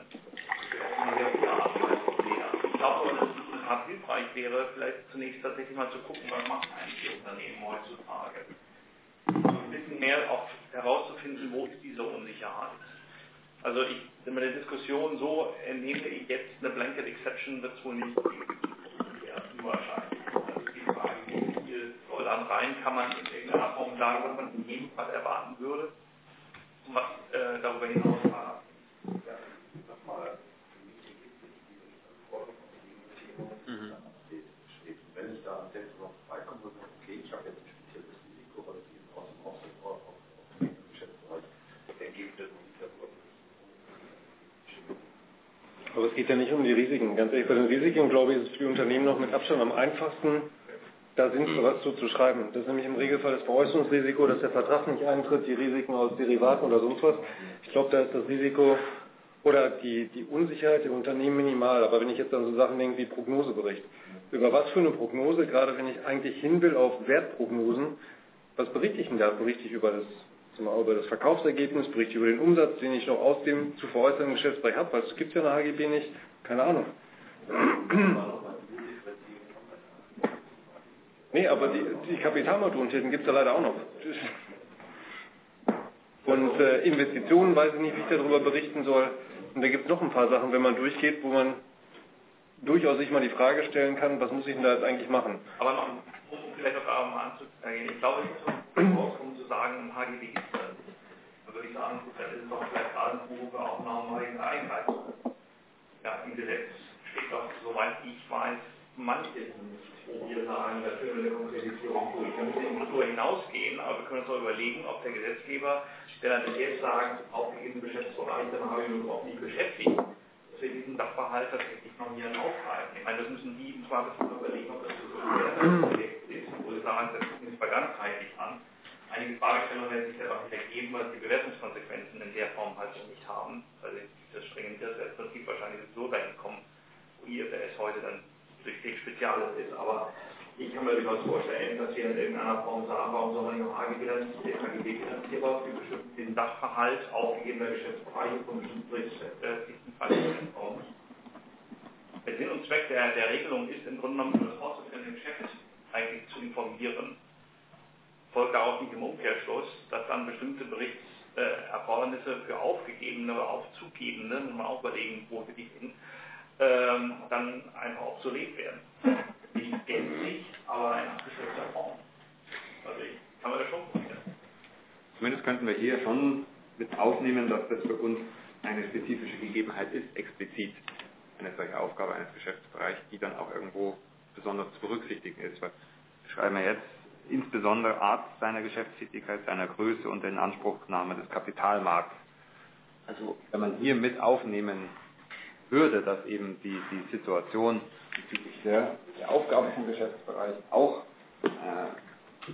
Speaker 12: ich glaube, dass es hart hilfreich wäre, vielleicht zunächst tatsächlich mal zu gucken, was machen eigentlich die Unternehmen heutzutage. Ein bisschen mehr auch herauszufinden, wo ist diese Unsicherheit. Also ich, in der Diskussion so entnehme ich jetzt eine Blanket Exception, wird es wohl nicht geben. Ja, unwahrscheinlich. Also die Frage, wie viel soll dann rein, kann man in irgendeiner Form sagen, was man in jedem Fall erwarten würde, und was äh, darüber hinaus war. Ja, nochmal.
Speaker 4: Mhm. Wenn ich da am Text noch beikomme und sage, okay, ich habe jetzt ein spezielles Risiko, weil es eben aus dem Aufsichtsrat auf den Geschäftsbereich ergeben wird und dieser
Speaker 6: Aber es geht ja nicht um die Risiken. Ganz ehrlich, bei den Risiken, glaube ich, ist es für die Unternehmen noch mit Abstand am einfachsten, da sinnvoll was zu, zu schreiben. Das ist nämlich im Regelfall das Veräußerungsrisiko, dass der Vertrag nicht eintritt, die Risiken aus Derivaten oder sonst was. Ich glaube, da ist das Risiko oder die, die Unsicherheit der Unternehmen minimal. Aber wenn ich jetzt an so Sachen denke wie Prognosebericht, über was für eine Prognose, gerade wenn ich eigentlich hin will auf Wertprognosen, was berichte ich denn da? Berichte ich über das, zumal über das Verkaufsergebnis, berichte ich über den Umsatz, den ich noch aus dem zu veräußernden Geschäftsbereich habe, weil es gibt ja in der H G B nicht, keine Ahnung. Nee, aber die, die Kapitalmarktorientierten gibt es ja leider auch noch. Und äh, Investitionen weiß ich nicht, wie ich darüber berichten soll. Und da gibt es noch ein paar Sachen, wenn man durchgeht, wo man durchaus sich mal die Frage stellen kann, was muss ich denn da jetzt eigentlich machen?
Speaker 12: Aber noch, um vielleicht noch einmal anzugehen, ich glaube, es ist rauskommen zu sagen, im H G B gibt es das nicht. Dann würde ich sagen, das ist doch vielleicht gerade ein Buch auch nochmal in Eigenheit. Ja, im Gesetz steht doch, soweit ich weiß, manches nicht, wo wir sagen, da führen wir eine Konkretisierung durch. Wir müssen nicht darüber hinausgehen, aber wir können uns doch überlegen, ob der Gesetzgeber, der dann bis jetzt sagt, aufgegebene Geschäftsbereich, dann habe ich mich überhaupt nicht beschäftigt, dass wir diesen Sachverhalt tatsächlich noch hier aufgreifen. Ich meine, das müssen die im Zweifelsfall überlegen, ob das so ein Projekt ist, wo sie sagen, das gucken wir uns mal ganzheitlich an. Einige Fragestellungen werden sich einfach nicht ergeben, weil sie die Bewertungskonsequenzen in der Form halt so nicht haben, weil sie das strenge Prinzip wahrscheinlich so dahin kommen, wo I F R S heute dann durch den Speziales ist. Aber ich kann mir durchaus vorstellen, dass wir in irgendeiner Form sagen, warum soll man nicht auch H G B finanzierbar für bestimmten den Sachverhalt aufgegebener Geschäftsbereiche von bestimmten Berichtspflichten Warum nicht? Der Sinn und Zweck der, der Regelung ist im Grunde genommen, das fortzuführende Geschäft eigentlich zu informieren. Folgt darauf nicht im Umkehrschluss, dass dann bestimmte Berichtserfordernisse für aufgegebene oder aufzugebende, muss man auch überlegen, wo wir die hin, ähm, dann einfach obsolet werden. Nicht gänzlich, aber in abgeschätzter Form. Also ich kann mir das schon vorstellen.
Speaker 8: Zumindest könnten wir hier schon mit aufnehmen, dass das für uns eine spezifische Gegebenheit ist, explizit eine solche Aufgabe eines Geschäftsbereichs, die dann auch irgendwo besonders zu berücksichtigen ist. Weil wir schreiben ja jetzt insbesondere Art seiner Geschäftstätigkeit, seiner Größe und der Inanspruchnahme des Kapitalmarkts. Also wenn man hier mit aufnehmen würde, dass eben die, die Situation bezüglich der, der Aufgabe vom Geschäftsbereich auch äh,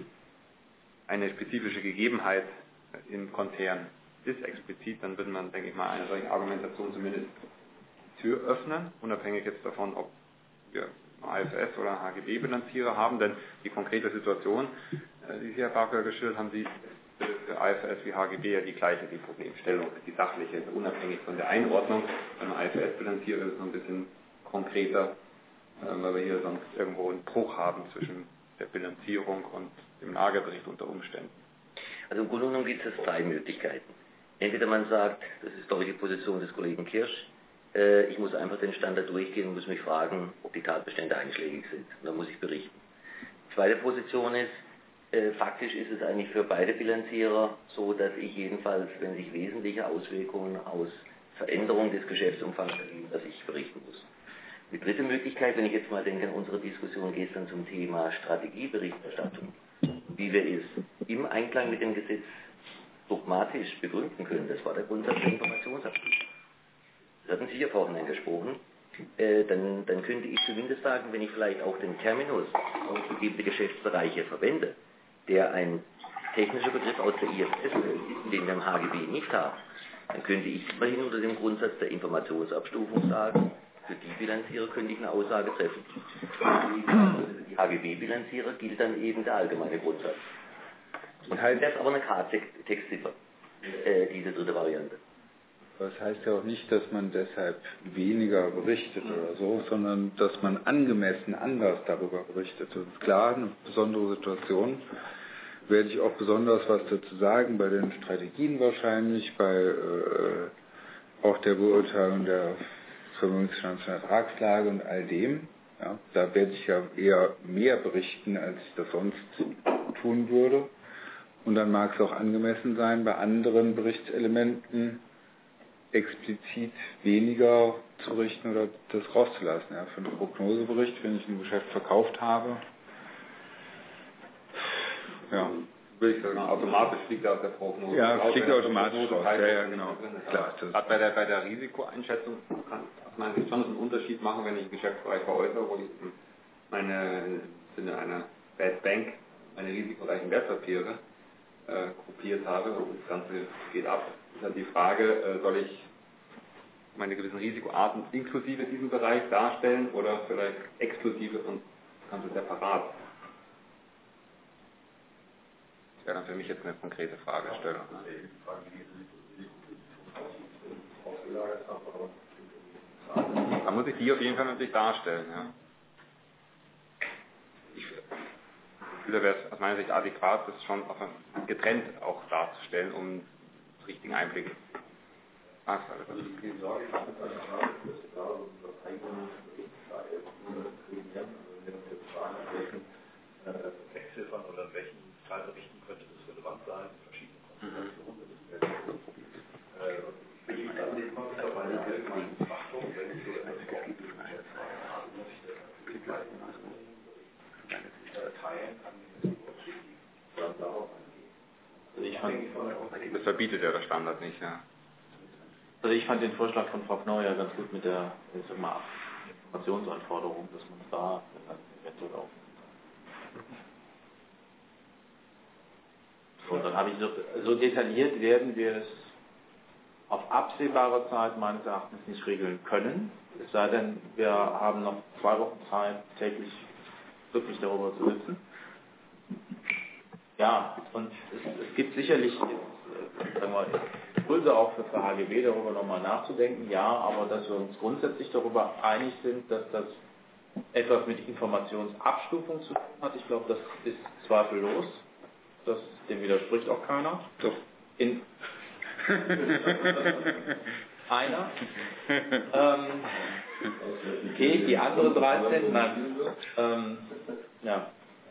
Speaker 8: eine spezifische Gegebenheit im Konzern ist, explizit, dann würde man, denke ich mal, eine solche Argumentation zumindest die Tür öffnen, unabhängig jetzt davon, ob wir A F S oder H G B-Bilanzierer haben, denn die konkrete Situation, die Sie, Herr Barker, geschildert haben, Sie für A F S wie H G B ja die gleiche, die Problemstellung, die sachliche, unabhängig von der Einordnung. Beim A F S-Bilanzierer ist es noch ein bisschen konkreter, weil wir hier sonst irgendwo einen Bruch haben zwischen der Bilanzierung und dem Lagerbericht unter Umständen.
Speaker 9: Also im Grunde genommen gibt es zwei Möglichkeiten. Entweder man sagt, das ist glaube ich die Position des Kollegen Kirsch, äh, ich muss einfach den Standard durchgehen und muss mich fragen, ob die Tatbestände einschlägig sind. Und dann muss ich berichten. Die zweite Position ist, äh, faktisch ist es eigentlich für beide Bilanzierer so, dass ich jedenfalls, wenn sich wesentliche Auswirkungen aus Veränderung des Geschäftsumfangs ergeben, dass ich berichten muss. Die dritte Möglichkeit, wenn ich jetzt mal denke an unsere Diskussion gestern zum Thema Strategieberichterstattung, wie wir es im Einklang mit dem Gesetz dogmatisch begründen können, das war der Grundsatz der Informationsabsicht. das hatten Sie ja vorhin angesprochen, äh, dann, dann könnte ich zumindest sagen, wenn ich vielleicht auch den Terminus ausgegebene Geschäftsbereiche verwende, der ein technischer Begriff aus der I F S ist, den wir im H G B nicht haben, dann könnte ich immerhin unter dem Grundsatz der Informationsabstufung sagen, für die Bilanzierer könnte ich eine Aussage treffen. Für die H G B-Bilanzierer gilt dann eben der allgemeine Grundsatz. Und heißt das aber eine K-Textziffer, äh, diese dritte Variante.
Speaker 2: Das heißt ja auch nicht, dass man deshalb weniger berichtet oder so, sondern dass man angemessen anders darüber berichtet. Das ist klar, eine besondere Situation. Werde ich auch besonders was dazu sagen, bei den Strategien wahrscheinlich, bei äh, auch der Beurteilung der Vermögensfinanz- und Ertragslage und all dem. Ja, da werde ich ja eher mehr berichten, als ich das sonst tun würde. Und dann mag es auch angemessen sein, bei anderen Berichtselementen explizit weniger zu berichten oder das rauszulassen. Ja, für einen Prognosebericht, wenn ich ein Geschäft verkauft habe, ja.
Speaker 8: Würde ich sagen, automatisch fliegt er aus der Prognose.
Speaker 2: Ja, fliegt automatisch raus. Ja, ja, genau.
Speaker 8: Klar, Gerade bei der, bei der Risikoeinschätzung kann man sich schon einen Unterschied machen, wenn ich einen Geschäftsbereich veräußere, wo ich meine, im Sinne einer Bad Bank, meine risikoreichen Wertpapiere äh, gruppiert habe und das Ganze geht ab. Ist dann die Frage, äh, soll ich meine gewissen Risikoarten inklusive diesem Bereich darstellen oder vielleicht exklusive und das Ganze separat? Das wäre dann für mich jetzt eine konkrete Fragestellung. Da muss ich die auf jeden Fall natürlich darstellen. Ja. Ich finde, wäre es aus meiner Sicht adäquat, das schon auf ein, getrennt auch darzustellen, um den richtigen Einblick zu haben. Also die Sorge ist, dass das eigene
Speaker 4: Wechselfern oder in welchen Teilberichten könnte das relevant sein, in verschiedenen Konstellationen. Das wäre ich dann immer wieder bei einer allgemeinen Betrachtung, wenn ich so etwas habe, muss ich das natürlich teilen an den dann darauf eingehen.
Speaker 3: Also ich fand,
Speaker 8: das verbietet ja der Standard nicht, ja.
Speaker 3: Also ich fand den Vorschlag von Frau Knauer ja ganz gut mit der ich sag mal, Informationsanforderung, dass man da dann eventuell auch. Und dann habe ich so, so detailliert werden wir es auf absehbare Zeit meines Erachtens nicht regeln können. Es sei denn, wir haben noch zwei Wochen Zeit, täglich wirklich darüber zu sitzen. Ja, und es, es gibt sicherlich sagen wir, Impulse auch für, für H G B, darüber nochmal nachzudenken. Ja, aber dass wir uns grundsätzlich darüber einig sind, dass das etwas mit Informationsabstufung zu tun hat, ich glaube, das ist zweifellos. Das, dem widerspricht auch keiner.
Speaker 2: Doch.
Speaker 3: In einer. ähm, okay, die anderen dreizehn, nein. Ähm, ja.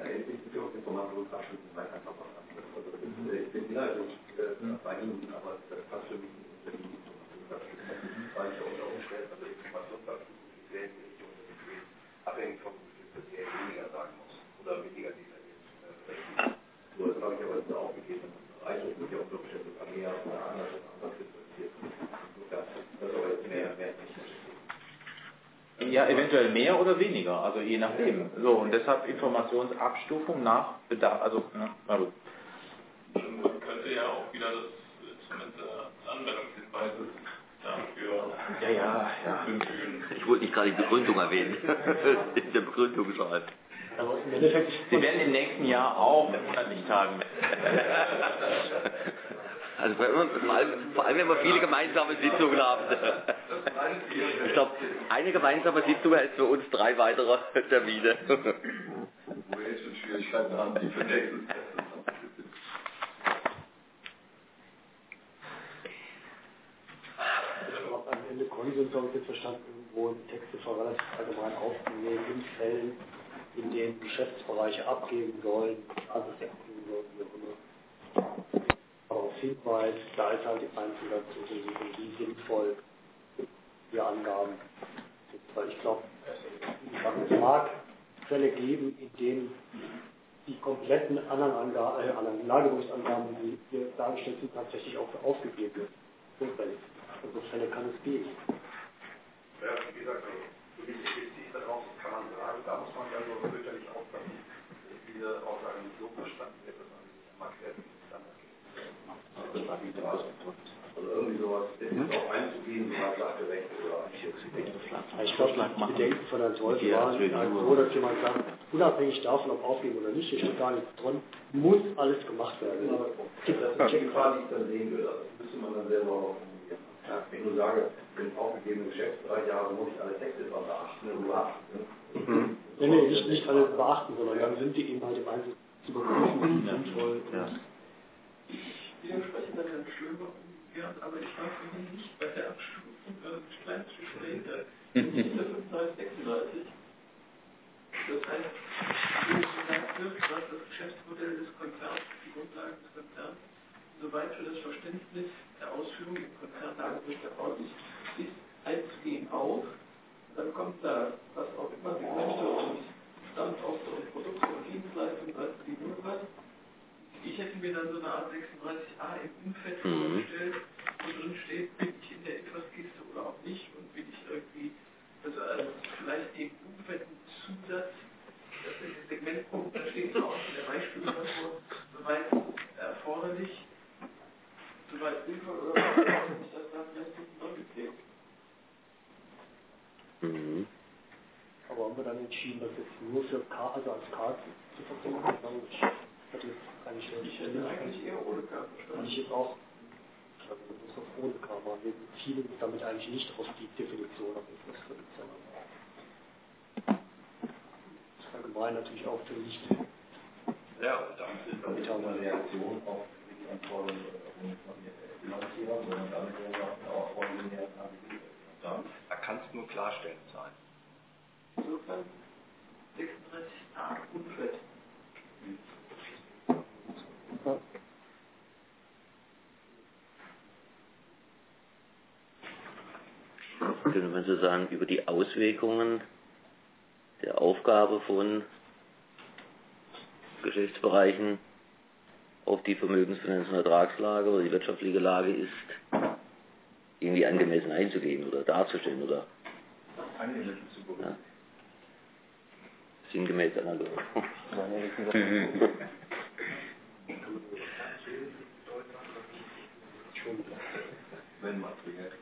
Speaker 4: Ich bin ja bei Ihnen, aber das passt für mich nicht in die Bereiche unter Umständen, also Informationsabschluss ist sehr in die Richtung, abhängig vom Gefühl, dass ich eher weniger sagen muss oder weniger detailliert. So, das habe ich aber jetzt auch gegeben. Bereich ist nicht unter Umständen mehr oder anders anders interessiert. Das ist aber jetzt mehr, mehr nicht.
Speaker 3: Ja, eventuell mehr oder weniger, also je nachdem. So, und deshalb Informationsabstufung nach Bedarf, also, ne, na gut.
Speaker 1: Man könnte ja auch wieder das Instrument des Anwendungshinweises dafür
Speaker 9: ja, ja, ja. Ich wollte nicht gerade die Begründung erwähnen. In der Begründung schreibt.
Speaker 3: Aber im Endeffekt, Sie werden im nächsten Jahr auch monatlich tagen.
Speaker 9: Also vor allem, vor allem, wenn wir viele gemeinsame Sitzungen haben. Ich glaube, eine gemeinsame Sitzung heißt für uns drei weitere Termine.
Speaker 4: Wo wir jetzt schon Schwierigkeiten haben, die für nächstes
Speaker 7: am Ende Konsens, habe ich jetzt verstanden, irgendwo die Texte relativ allgemein aufzunehmen, in Fällen, in denen Geschäftsbereiche abgeben sollen, also abgeben sollen, wie auch immer. Darauf hinweist, da ist halt die Einzeldazu zu suchen, wie sinnvoll die Angaben sind. Weil ich glaube, es mag Fälle geben, in denen die kompletten anderen Angaben, äh, anderen Lagerungsangaben, die hier dargestellt sind, tatsächlich auch aufgegeben werden. Notwendig. Also Fälle kann es geben.
Speaker 4: Ja, wie gesagt, für mich ergibt sich daraus, kann man sagen, da muss man ja so fürchterlich aufpassen, dass diese Aussage nicht so verstanden wird, dass man sich immer kreativ Standard gibt. Also irgendwie sowas, mhm. auch einzugehen, so mal sachgerecht oder
Speaker 7: ich glaube, die Bedenken von Herrn Wolf waren halt so, dass jemand sagt, unabhängig davon, ob aufgeben oder nicht, steht gar nichts drin, muss alles gemacht werden.
Speaker 4: Aber das ist die Gefahr, die ich dann sehen will. Das müsste man dann selber auch formulieren. Ja, wenn ich nur sage, wenn aufgegebene Geschäftsbereiche habe, muss ich alle Texte beachten und beachten.
Speaker 7: Mhm. Nee, nee, nicht, nicht alle beachten, sondern dann sind die eben halt im Einsatz zu überprüfen, wie sinnvoll.
Speaker 11: Ja. Ich widerspreche dann Herrn Schlömer umgekehrt, aber ich war für mich nicht bei der Abstufung eures Kleinstgesprächs nicht der fünfunddreißig sechsunddreißig. Das heißt, wie gesagt wird, was das Geschäftsmodell des Konzerns, die Grundlagen des Konzerns, soweit für das Verständnis der Ausführung im Konzernlagebericht erforderlich ist, einzugehen auf. Dann kommt da, was auch immer Segmente und Standorte und Produkte und Dienstleistungen als die nur was. Ich hätte mir dann so eine Art sechsunddreißig a im Umfeld vorgestellt, wo drin steht, bin ich in der Etwas-Kiste oder auch nicht und bin ich irgendwie, also, also vielleicht im Umfeld ein Zusatz, dass in den Segmentpunkt, da steht es auch in der Beispiele davor, soweit erforderlich, soweit sinnvoll oder erforderlich, dass dann vielleicht hinten neu geklebt.
Speaker 7: Mhm. Aber haben wir dann entschieden, das jetzt nur für K, also als K zu versuchen? Ich hätte jetzt eigentlich,
Speaker 11: ich hätte eigentlich eher ohne K verstanden.
Speaker 7: Ich jetzt auch, also das ist ohne K, aber wir zielen uns damit eigentlich nicht auf die Definition auf etwas für das ist allgemein natürlich auch für nicht.
Speaker 4: Ja, und damit ist das nicht eine Reaktion auf die Anforderungen von Finanzierern, sondern damit wäre auch von den Da kann es nur klarstellend sein.
Speaker 11: Insofern sechsunddreißig a Umfeld.
Speaker 9: Könnte man so sagen, über die Auswirkungen der Aufgabe von Geschäftsbereichen auf die Vermögensfinanz- und Ertragslage oder die wirtschaftliche Lage ist, irgendwie angemessen einzugehen oder darzustellen oder
Speaker 4: Angemessen zu beurteilen.
Speaker 9: Ja. Sinngemäß analog.
Speaker 4: Wenn man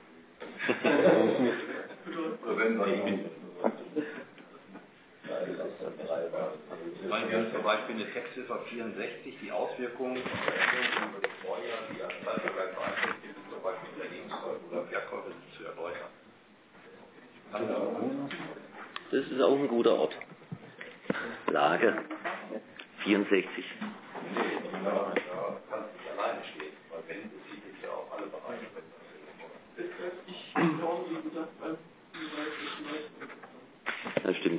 Speaker 4: oder wenn man ich meine, wir haben zum Beispiel eine Textziffer vierundsechzig, die Auswirkungen von Veränderungen über das Vorjahr, die an Zeitvergleich beeinflusst sind, zum Beispiel Unternehmenskäufe oder Verkäufe zu erläutern.
Speaker 9: Das ist auch ein guter Ort. Lage vierundsechzig.
Speaker 4: Nee, da kann es nicht alleine stehen, weil wenn, bezieht sich ja auf alle Bereiche.
Speaker 11: Ich glaube, wie gesagt, beim
Speaker 9: Das stimmt.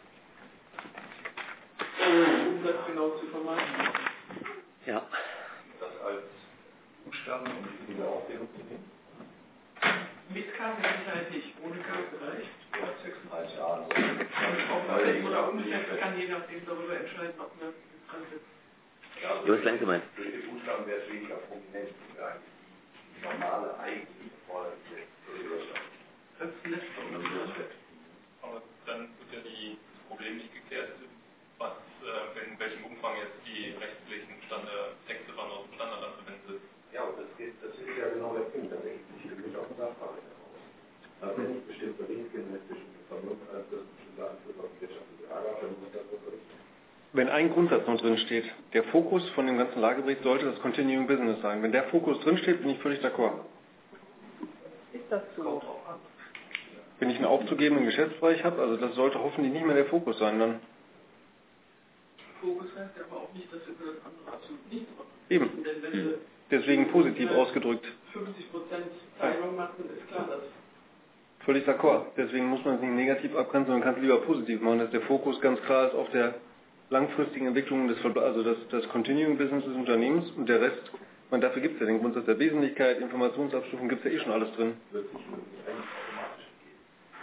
Speaker 11: Umsatz genau zu vermeiden.
Speaker 9: Ja.
Speaker 4: Das als Buchstaben und diese Aufklärung zu nehmen?
Speaker 11: Mit K mit Sicherheit nicht. Ohne K vielleicht.
Speaker 4: sechsunddreißig Jahre.
Speaker 11: Oder umgekehrt kann je nachdem darüber entscheiden, ob man dran sitzt.
Speaker 4: Ja,
Speaker 9: Du hast lang gemeint.
Speaker 4: Durch die Buchstaben wäre es weniger prominent, wie eigentlich die normale eigentlich erforderliche Wirtschaft.
Speaker 11: Das ist letzter oder so.
Speaker 1: Aber dann wird ja die Problem nicht geklärt, was, äh, in welchem Umfang jetzt die rechtlichen Stand der Textziffern aus dem Standard anzuwenden sind.
Speaker 4: Ja, und das, geht, das ist ja genau der Punkt, da denkt sich nämlich auch ein Sachverhalt heraus. Also wenn ich bestimmte Linken zwischen Vermögen als das bestimmte Einfluss auf die wirtschaftliche Lage habe, dann muss ich das so berichten.
Speaker 6: Wenn ein Grundsatz noch drin steht, der Fokus von dem ganzen Lagebericht sollte das Continuing Business sein. Wenn der Fokus drin steht, bin ich völlig d'accord.
Speaker 5: Ist das so?
Speaker 6: Wenn ich einen aufzugebenden Geschäftsbereich habe, also das sollte hoffentlich nicht mehr der Fokus sein, dann.
Speaker 11: Fokus heißt ja aber auch nicht, dass wir über das andere absolut nichts machen.
Speaker 6: Eben.
Speaker 11: Denn wenn wir
Speaker 6: Deswegen positiv ausgedrückt.
Speaker 11: fünfzig Prozent Teilung machen, ist klar, dass
Speaker 6: Völlig d'accord. Deswegen muss man es nicht negativ abgrenzen, sondern kann es lieber positiv machen, dass der Fokus ganz klar ist auf der langfristigen Entwicklung des, also das, das Continuing Business des Unternehmens und der Rest, man, dafür gibt es ja den Grundsatz der Wesentlichkeit, Informationsabstufung, gibt es ja eh schon alles drin.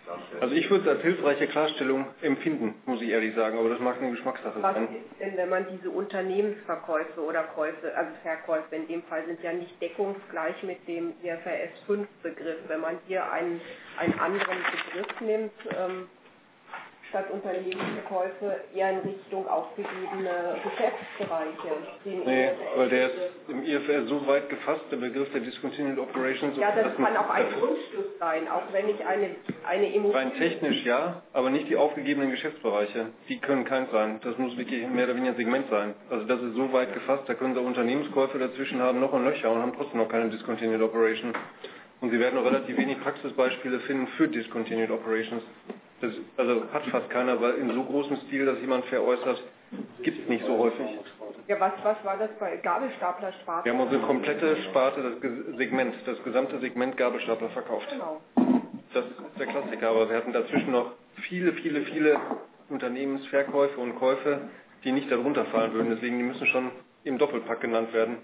Speaker 6: Also ich würde es als hilfreiche Klarstellung empfinden, muss ich ehrlich sagen, aber das mag eine Geschmackssache
Speaker 5: Was
Speaker 6: sein.
Speaker 5: ist denn, wenn man diese Unternehmensverkäufe oder Käufe, also Verkäufe in dem Fall sind ja nicht deckungsgleich mit dem I F R S fünf Begriff, wenn man hier einen, einen anderen Begriff nimmt, ähm, statt Unternehmensverkäufe eher in Richtung aufgegebene Geschäftsbereiche.
Speaker 6: Nee, weil der ist im I F R so weit gefasst, der Begriff der Discontinued Operations.
Speaker 5: Ja, das kann auch ein Grundstück sein, auch wenn ich eine, eine Immobilie...
Speaker 6: Rein technisch ja, aber nicht die aufgegebenen Geschäftsbereiche. Die können keins sein. Das muss wirklich mehr oder weniger ein Segment sein. Also das ist so weit gefasst, da können Sie Unternehmenskäufe dazwischen haben, noch und Löcher und haben trotzdem noch keine Discontinued Operation. Und Sie werden noch relativ wenig Praxisbeispiele finden für Discontinued Operations. Das, also hat fast keiner, weil in so großem Stil, dass jemand veräußert, gibt es nicht so häufig.
Speaker 5: Ja, was, was war das bei Gabelstapler-Sparte?
Speaker 6: Wir haben unsere komplette Sparte, das Segment, das gesamte Segment Gabelstapler verkauft.
Speaker 5: Genau.
Speaker 6: Das ist der Klassiker, aber wir hatten dazwischen noch viele, viele, viele Unternehmensverkäufe und Käufe, die nicht darunter fallen würden. Deswegen, die müssen schon im Doppelpack genannt werden.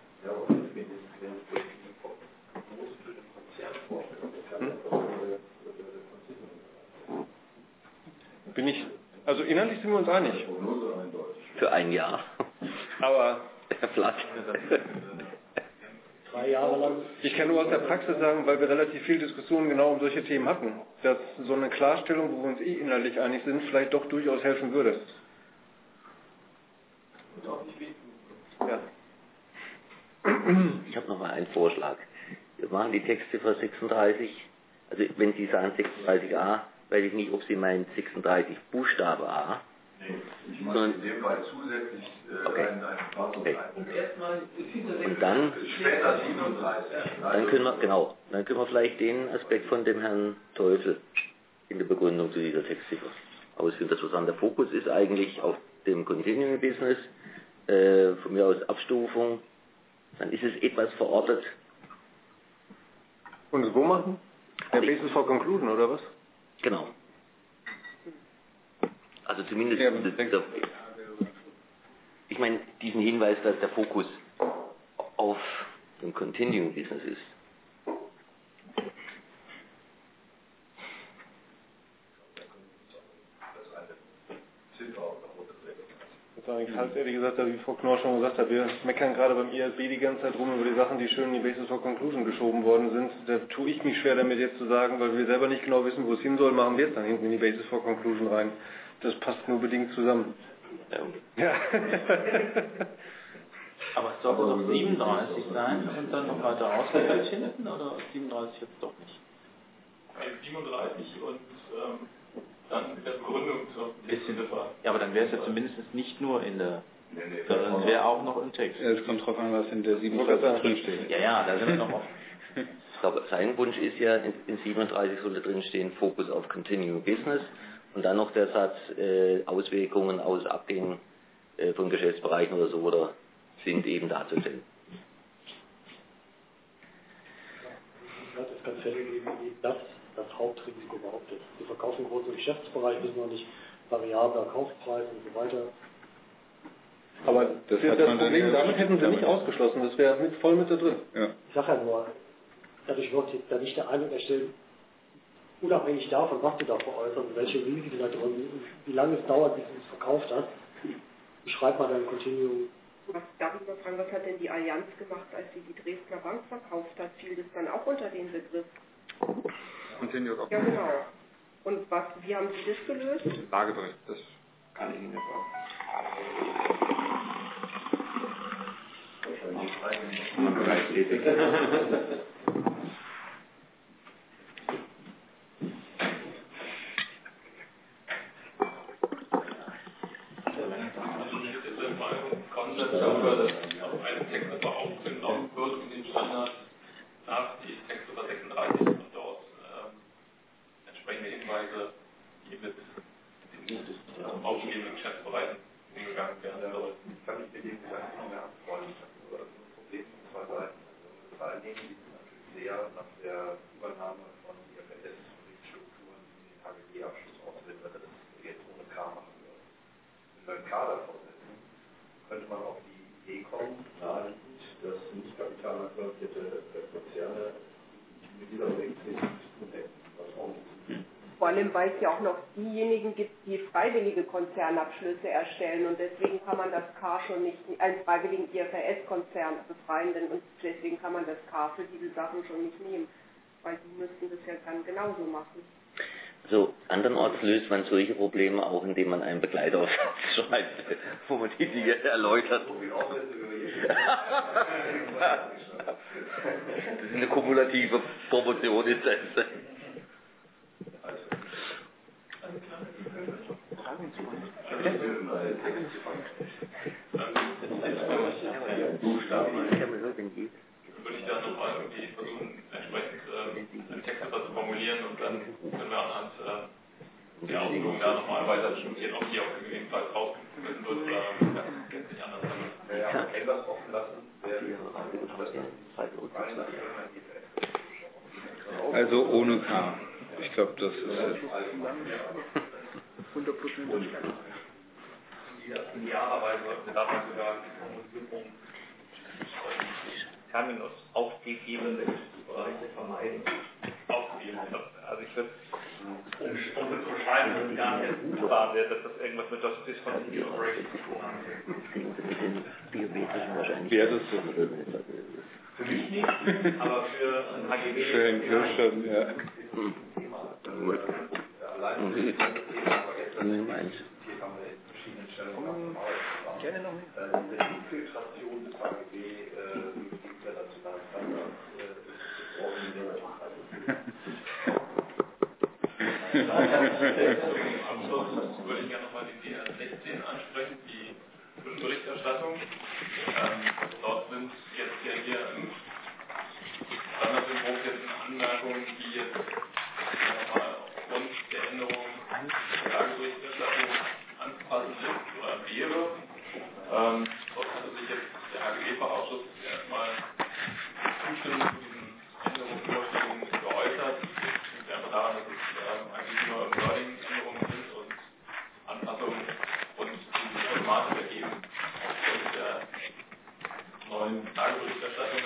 Speaker 6: Hm? Bin ich, also inhaltlich sind wir uns einig.
Speaker 9: Für ein Jahr.
Speaker 6: Aber
Speaker 9: Platt.
Speaker 7: Drei Jahre lang.
Speaker 6: Ich kann nur aus der Praxis sagen, weil wir relativ viel Diskussionen genau um solche Themen hatten, dass so eine Klarstellung, wo wir uns eh inhaltlich einig sind, vielleicht doch durchaus helfen würde. Ja.
Speaker 9: Ich habe noch mal einen Vorschlag. Wir machen die Textziffer sechsunddreißig, also wenn Sie sagen sechsunddreißig a, weiß ich nicht, ob Sie meinen sechsunddreißig Buchstabe A.
Speaker 4: Nee, ich mache in dem Fall zusätzlich äh,
Speaker 9: okay.
Speaker 4: einen, einen Fahrzeug
Speaker 9: okay.
Speaker 4: ein.
Speaker 11: Und erstmal
Speaker 9: Und dann,
Speaker 4: später siebenunddreißig.
Speaker 9: dann können wir, genau, dann können wir vielleicht den Aspekt von dem Herrn Teufel in der Begründung zu dieser Textziffer ausführen. Das, was an der Fokus ist, eigentlich auf dem Continuing Business, äh, von mir aus Abstufung, dann ist es etwas verortet.
Speaker 6: Und es wo machen? Der Basis for Conclusion, oder was?
Speaker 9: Genau. Also zumindest,
Speaker 6: ja,
Speaker 9: der, ich meine, diesen Hinweis, dass der Fokus auf dem Continuing Business ist.
Speaker 6: Ich halte ehrlich gesagt, wie Frau Knorr schon gesagt hat, wir meckern gerade beim I S B die ganze Zeit rum über die Sachen, die schön in die Basis for Conclusion geschoben worden sind. Da tue ich mich schwer damit jetzt zu sagen, weil wir selber nicht genau wissen, wo es hin soll, machen wir es dann hinten in die Basis for Conclusion rein. Das passt nur bedingt zusammen.
Speaker 3: Ja.
Speaker 6: Ja.
Speaker 3: Aber es sollte doch siebenunddreißig sein und dann noch weiter ausgeführt hinten, oder siebenunddreißig jetzt doch nicht?
Speaker 1: siebenunddreißig und ähm, dann mit der Begründung zur
Speaker 3: bisschen Ja, aber dann wäre es ja zumindest nicht nur in der, sondern es wäre auch noch im Text.
Speaker 2: Ja, es kommt drauf an, was in der siebenunddreißig drin steht.
Speaker 3: Ja, ja, da sind wir noch offen.
Speaker 9: Aber sein Wunsch ist ja, in, in siebenunddreißig sollte drin stehen, Fokus auf Continuing Business und dann noch der Satz, äh, Auswirkungen aus Abgängen äh, von Geschäftsbereichen oder so, oder sind eben darzustellen.
Speaker 7: Es kann Fälle geben, wie das das Hauptrisiko überhaupt ist. Sie verkaufen einen großen Geschäftsbereich, wissen noch nicht, variabler Kaufpreis und so weiter.
Speaker 6: Aber das, das, das Problem,
Speaker 2: ja
Speaker 6: damit hätten sie nicht ausgeschlossen, das wäre mit, voll mit da drin.
Speaker 2: Ja.
Speaker 7: Ich sage ja nur, dadurch wird da nicht der Eindruck erstellen, unabhängig davon, was du da veräußerst, welche Risiken da drin sind, wie lange es dauert, bis du es verkauft hast, beschreib mal dein Continuum.
Speaker 5: Was, darf ich mal fragen, was hat denn die Allianz gemacht, als sie die Dresdner Bank verkauft hat? Fiel das dann auch unter den Begriff?
Speaker 2: Continued
Speaker 5: Ja, genau. Und was, wie haben Sie das gelöst?
Speaker 2: Lagebericht, das kann ich Ihnen nicht sagen.
Speaker 1: Konsens darüber, dass auf eine Textnummer aufgenommen wird in den Standard nach die Textnummer sechsunddreißig und dort ähm, entsprechende Hinweise, die mit den ähm, aufgegebenen Geschäftsbereichen umgegangen werden sollen.
Speaker 4: Ich kann mich mit dem Gedanken nicht mehr anfreunden. Ich habe nur das Problem von zwei Seiten. Also vor allen Dingen liegt es natürlich sehr nach der Übernahme von I F R S-Strukturen in den H G B-Abschluss aussehen, wenn wir das jetzt ohne K machen würden. Wenn wir ein K davor setzen, könnte man auf die Idee kommen, naheliegend, dass nicht kapitalmarktbasierte Konzerne mit dieser Berichtslinie zu tun hätten, was auch nicht.
Speaker 5: Vor allem, weil es ja auch noch diejenigen gibt, die freiwillige Konzernabschlüsse erstellen und deswegen kann man das K schon nicht, einen freiwilligen I F R S-Konzern befreien, denn und deswegen kann man das K für diese Sachen schon nicht nehmen, weil die müssten das ja dann genauso machen.
Speaker 9: So, andernorts löst man solche Probleme auch, indem man einen Begleitaufsatz schreibt, wo man die Dinge erläutert. Das ist eine kumulative Promotion in Sätze.
Speaker 1: Würde ich da nochmal irgendwie versuchen, entsprechend äh, einen Text etwas zu formulieren und dann können wir anhand äh, der Ausführungen da nochmal weiter diskutieren, ob die auch gegebenenfalls rausgeschmissen wird oder ja, gänzlich anders damit.
Speaker 4: Ja, man kann das offen lassen.
Speaker 2: Also ohne K. Ich glaube, das ist jetzt.
Speaker 10: hundert Prozent.
Speaker 12: Idealerweise sollten wir dabei sogar die Formulierung Terminus aufgegeben Bereiche vermeiden. Aufgegeben. Also ich würde, um, um das zu beschreiben, dass es gar nicht buchbar wird, dass das irgendwas mit Discontinued Operation zu tun hat.
Speaker 2: Wäre das so?
Speaker 12: Für mich nicht, aber für ein H G B.
Speaker 2: Für den Kirschern, ja.
Speaker 4: Gerne noch nicht. Die Infiltration des H G B internationalen Standards
Speaker 1: Am Schluss würde ich gerne nochmal die D R sechzehn ansprechen, die Berichterstattung. Ähm, dort sind jetzt ja hier im Standardentwurf jetzt Anmerkungen, die jetzt nochmal aufgrund der Änderung der Lageberichterstattung anzupassen ist oder wäre. Ähm, dort hatte sich jetzt der H G B-Fachausschuss erstmal zustimmend zu diesen Änderungsvorschlägen geäußert. Das liegt einfach daran, dass es ähm, eigentlich nur Wording-Änderungen sind und Anpassungen und die sich automatisch ergeben aufgrund der neuen Lageberichterstattung.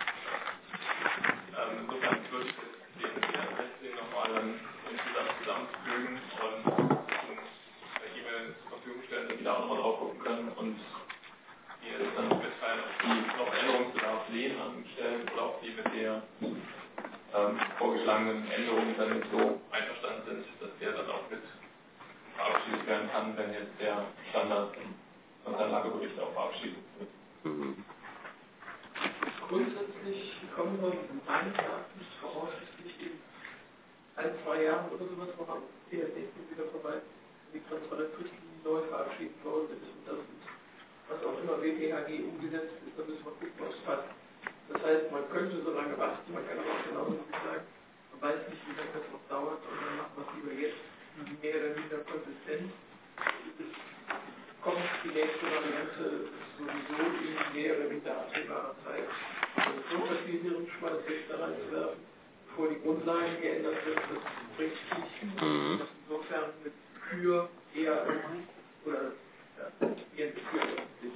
Speaker 1: Ähm, insofern würde ich den D R sechzehn nochmal dann insgesamt zusammenfügen und per E-Mail zur Verfügung stellen, dass die da auch nochmal drauf gucken können und die jetzt dann mitteilen, ob die noch Änderungsbedarf sehen an Stellen oder ob die mit der ähm, vorgeschlagenen Änderungen dann so einverstanden sind, dass der dann auch mit verabschiedet werden kann, wenn jetzt der Standard und sein Lagebericht auch verabschiedet wird.
Speaker 11: Grundsätzlich kommen wir meines Erachtens voraussichtlich in ein, zwei Jahren oder sowas noch am D R sechzehn wieder vorbei, die Transparenzrichtlinie neu verabschiedet worden ist und das ist, was auch immer W P H G umgesetzt ist, da müssen wir gucken, ob es passt. Das heißt, man könnte so lange warten, man kann aber auch genauso gut sagen, man weiß nicht, wie lange das noch dauert und dann macht man es lieber jetzt, mehr oder minder konsistent. Es kommt die nächste Variante sowieso in mehr oder minder absehbarer Zeit. Also Grundverschließung schon mal das Recht da reinzuwerfen, bevor die Grundlagen geändert wird, das bringt nicht. Mhm. Insofern mit für eher oder ja, eher für öffentlich.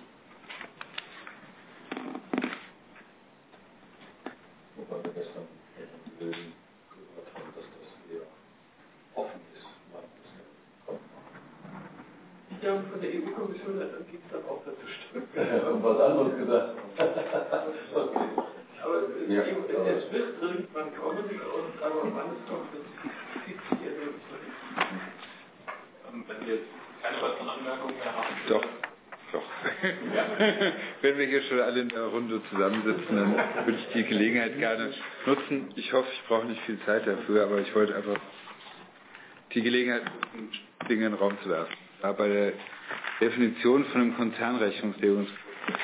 Speaker 4: Wobei wir gestern Lösen gehört haben, dass das eher offen ist.
Speaker 11: Ich glaube, von der E U-Kommission hat dann gibt es dann auch dazu stimmen.
Speaker 4: Was anderes gesagt. Okay.
Speaker 11: Aber ja, es wird irgendwann kommen, und aber wann es kommt, das zieht sich ja wirklich noch nicht.
Speaker 1: Wenn Sie jetzt keine weiteren Anmerkungen mehr haben.
Speaker 2: Doch, doch. Wenn wir hier schon alle in der Runde zusammensitzen, dann würde ich die Gelegenheit gerne nutzen. Ich hoffe, ich brauche nicht viel Zeit dafür, aber ich wollte einfach die Gelegenheit nutzen, Dinge in den Raum zu werfen. Da bei der Definition von einem Konzernrechnungslegungsprozess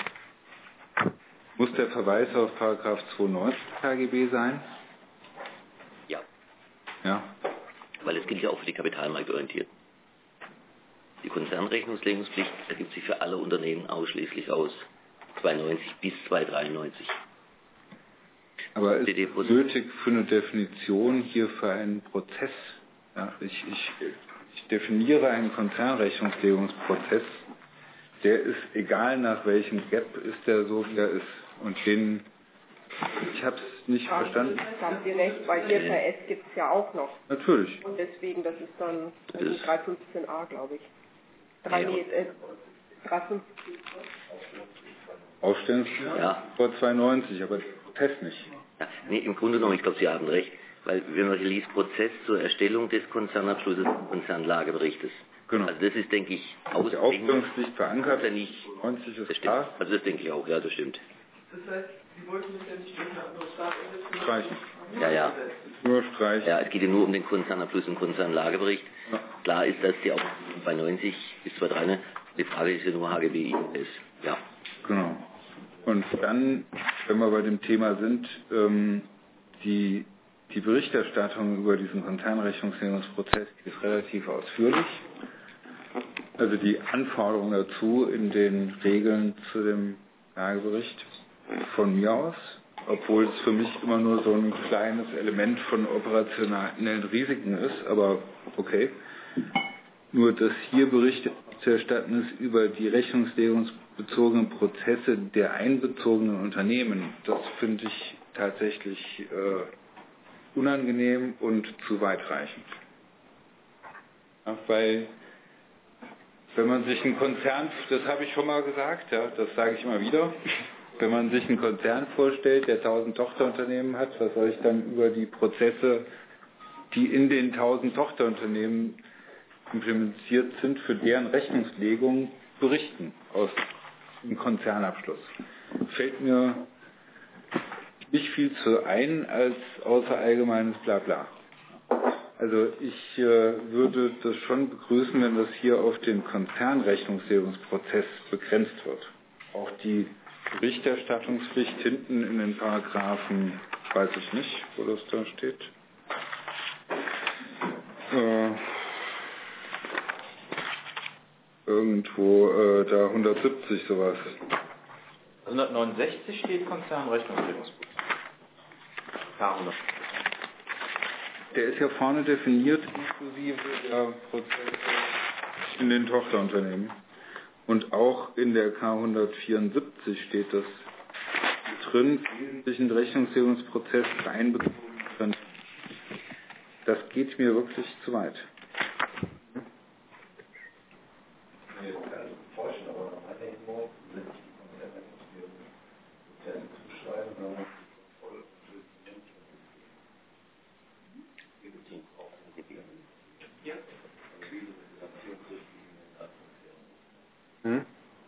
Speaker 2: muss der Verweis auf Paragraph zweiundneunzig K G B sein?
Speaker 9: Ja.
Speaker 2: Ja.
Speaker 9: Weil es gilt ja auch für die kapitalmarktorientierten. Die Konzernrechnungslegungspflicht ergibt sich für alle Unternehmen ausschließlich aus zweiundneunzig bis zweihundertdreiundneunzig.
Speaker 2: Aber ist es nötig für eine Definition hier für einen Prozess? Ja, ich, ich, ich definiere einen Konzernrechnungslegungsprozess, der ist, egal nach welchem Gap ist der so, wie er ist. Und den Ich habe es nicht
Speaker 5: haben
Speaker 2: verstanden.
Speaker 5: Sie, haben Sie recht, weil I F R S gibt es ja auch noch.
Speaker 2: Natürlich.
Speaker 5: Und deswegen, das ist dann
Speaker 9: Das
Speaker 5: also
Speaker 9: ist-
Speaker 5: drei fünfzehn a, glaube ich. drei,
Speaker 9: Ja.
Speaker 5: nee, äh, drei fünfzehn.
Speaker 2: Aufstellungspflicht
Speaker 9: Ja.
Speaker 2: vor zweihundertneunzig, aber Prozess nicht.
Speaker 9: Ja, nee, im Grunde genommen, ich glaube, Sie haben recht, weil wenn man liest, Prozess zur Erstellung des Konzernabschlusses und Konzernlageberichtes.
Speaker 2: Genau.
Speaker 9: Also das ist, denke ich,
Speaker 2: Die
Speaker 9: ausdringlich.
Speaker 2: Aufstellungspflicht verankert,
Speaker 9: Ja nicht,
Speaker 2: neunzig
Speaker 9: das
Speaker 2: ist
Speaker 9: stimmt.
Speaker 2: klar,
Speaker 9: Also das denke ich auch, ja, das stimmt.
Speaker 11: Das heißt, Sie wollten das ja nicht durch eine andere Staat ersetzen.
Speaker 2: streichen.
Speaker 9: Ja, ja.
Speaker 2: Nur streichen.
Speaker 9: Ja, es geht ja nur um den Konzernabschluss und Konzernlagebericht.
Speaker 2: Ja.
Speaker 9: Klar ist, dass die auch bei neunzig bis zweihundertdreißig, die Frage ist ja nur H G B I S. Ja.
Speaker 2: Genau. Und dann, wenn wir bei dem Thema sind, ähm, die, die Berichterstattung über diesen Konzernrechnungslegungsprozess ist relativ ausführlich. Also die Anforderungen dazu in den Regeln zu dem Lagebericht von mir aus, obwohl es für mich immer nur so ein kleines Element von operationellen Risiken ist, aber okay. Nur, dass hier Bericht zu erstatten ist über die rechnungslegungsbezogenen Prozesse der einbezogenen Unternehmen, das finde ich tatsächlich äh, unangenehm und zu weitreichend. Ja, weil wenn man sich einen Konzern, das habe ich schon mal gesagt, ja, das sage ich immer wieder, wenn man sich einen Konzern vorstellt, der tausend Tochterunternehmen hat, was soll ich dann über die Prozesse, die in den tausend Tochterunternehmen implementiert sind, für deren Rechnungslegung berichten aus dem Konzernabschluss? Fällt mir nicht viel zu ein als außer allgemeines Blabla. Also ich äh, würde das schon begrüßen, wenn das hier auf den Konzernrechnungslegungsprozess begrenzt wird. Auch die Berichterstattungspflicht hinten in den Paragraphen, weiß ich nicht, wo das da steht. Äh, irgendwo äh, da hundertsiebzig sowas.
Speaker 3: hundertneunundsechzig steht Konzernrechnungslegungsprozess. K hundert.
Speaker 2: Der ist ja vorne definiert, inklusive der Prozesse in den Tochterunternehmen. Und auch in der K hundertvierundsiebzig steht das drin, wesentlichen Rechnungslegungsprozess einbezogen werden. Das geht mir wirklich zu weit.
Speaker 6: Hm?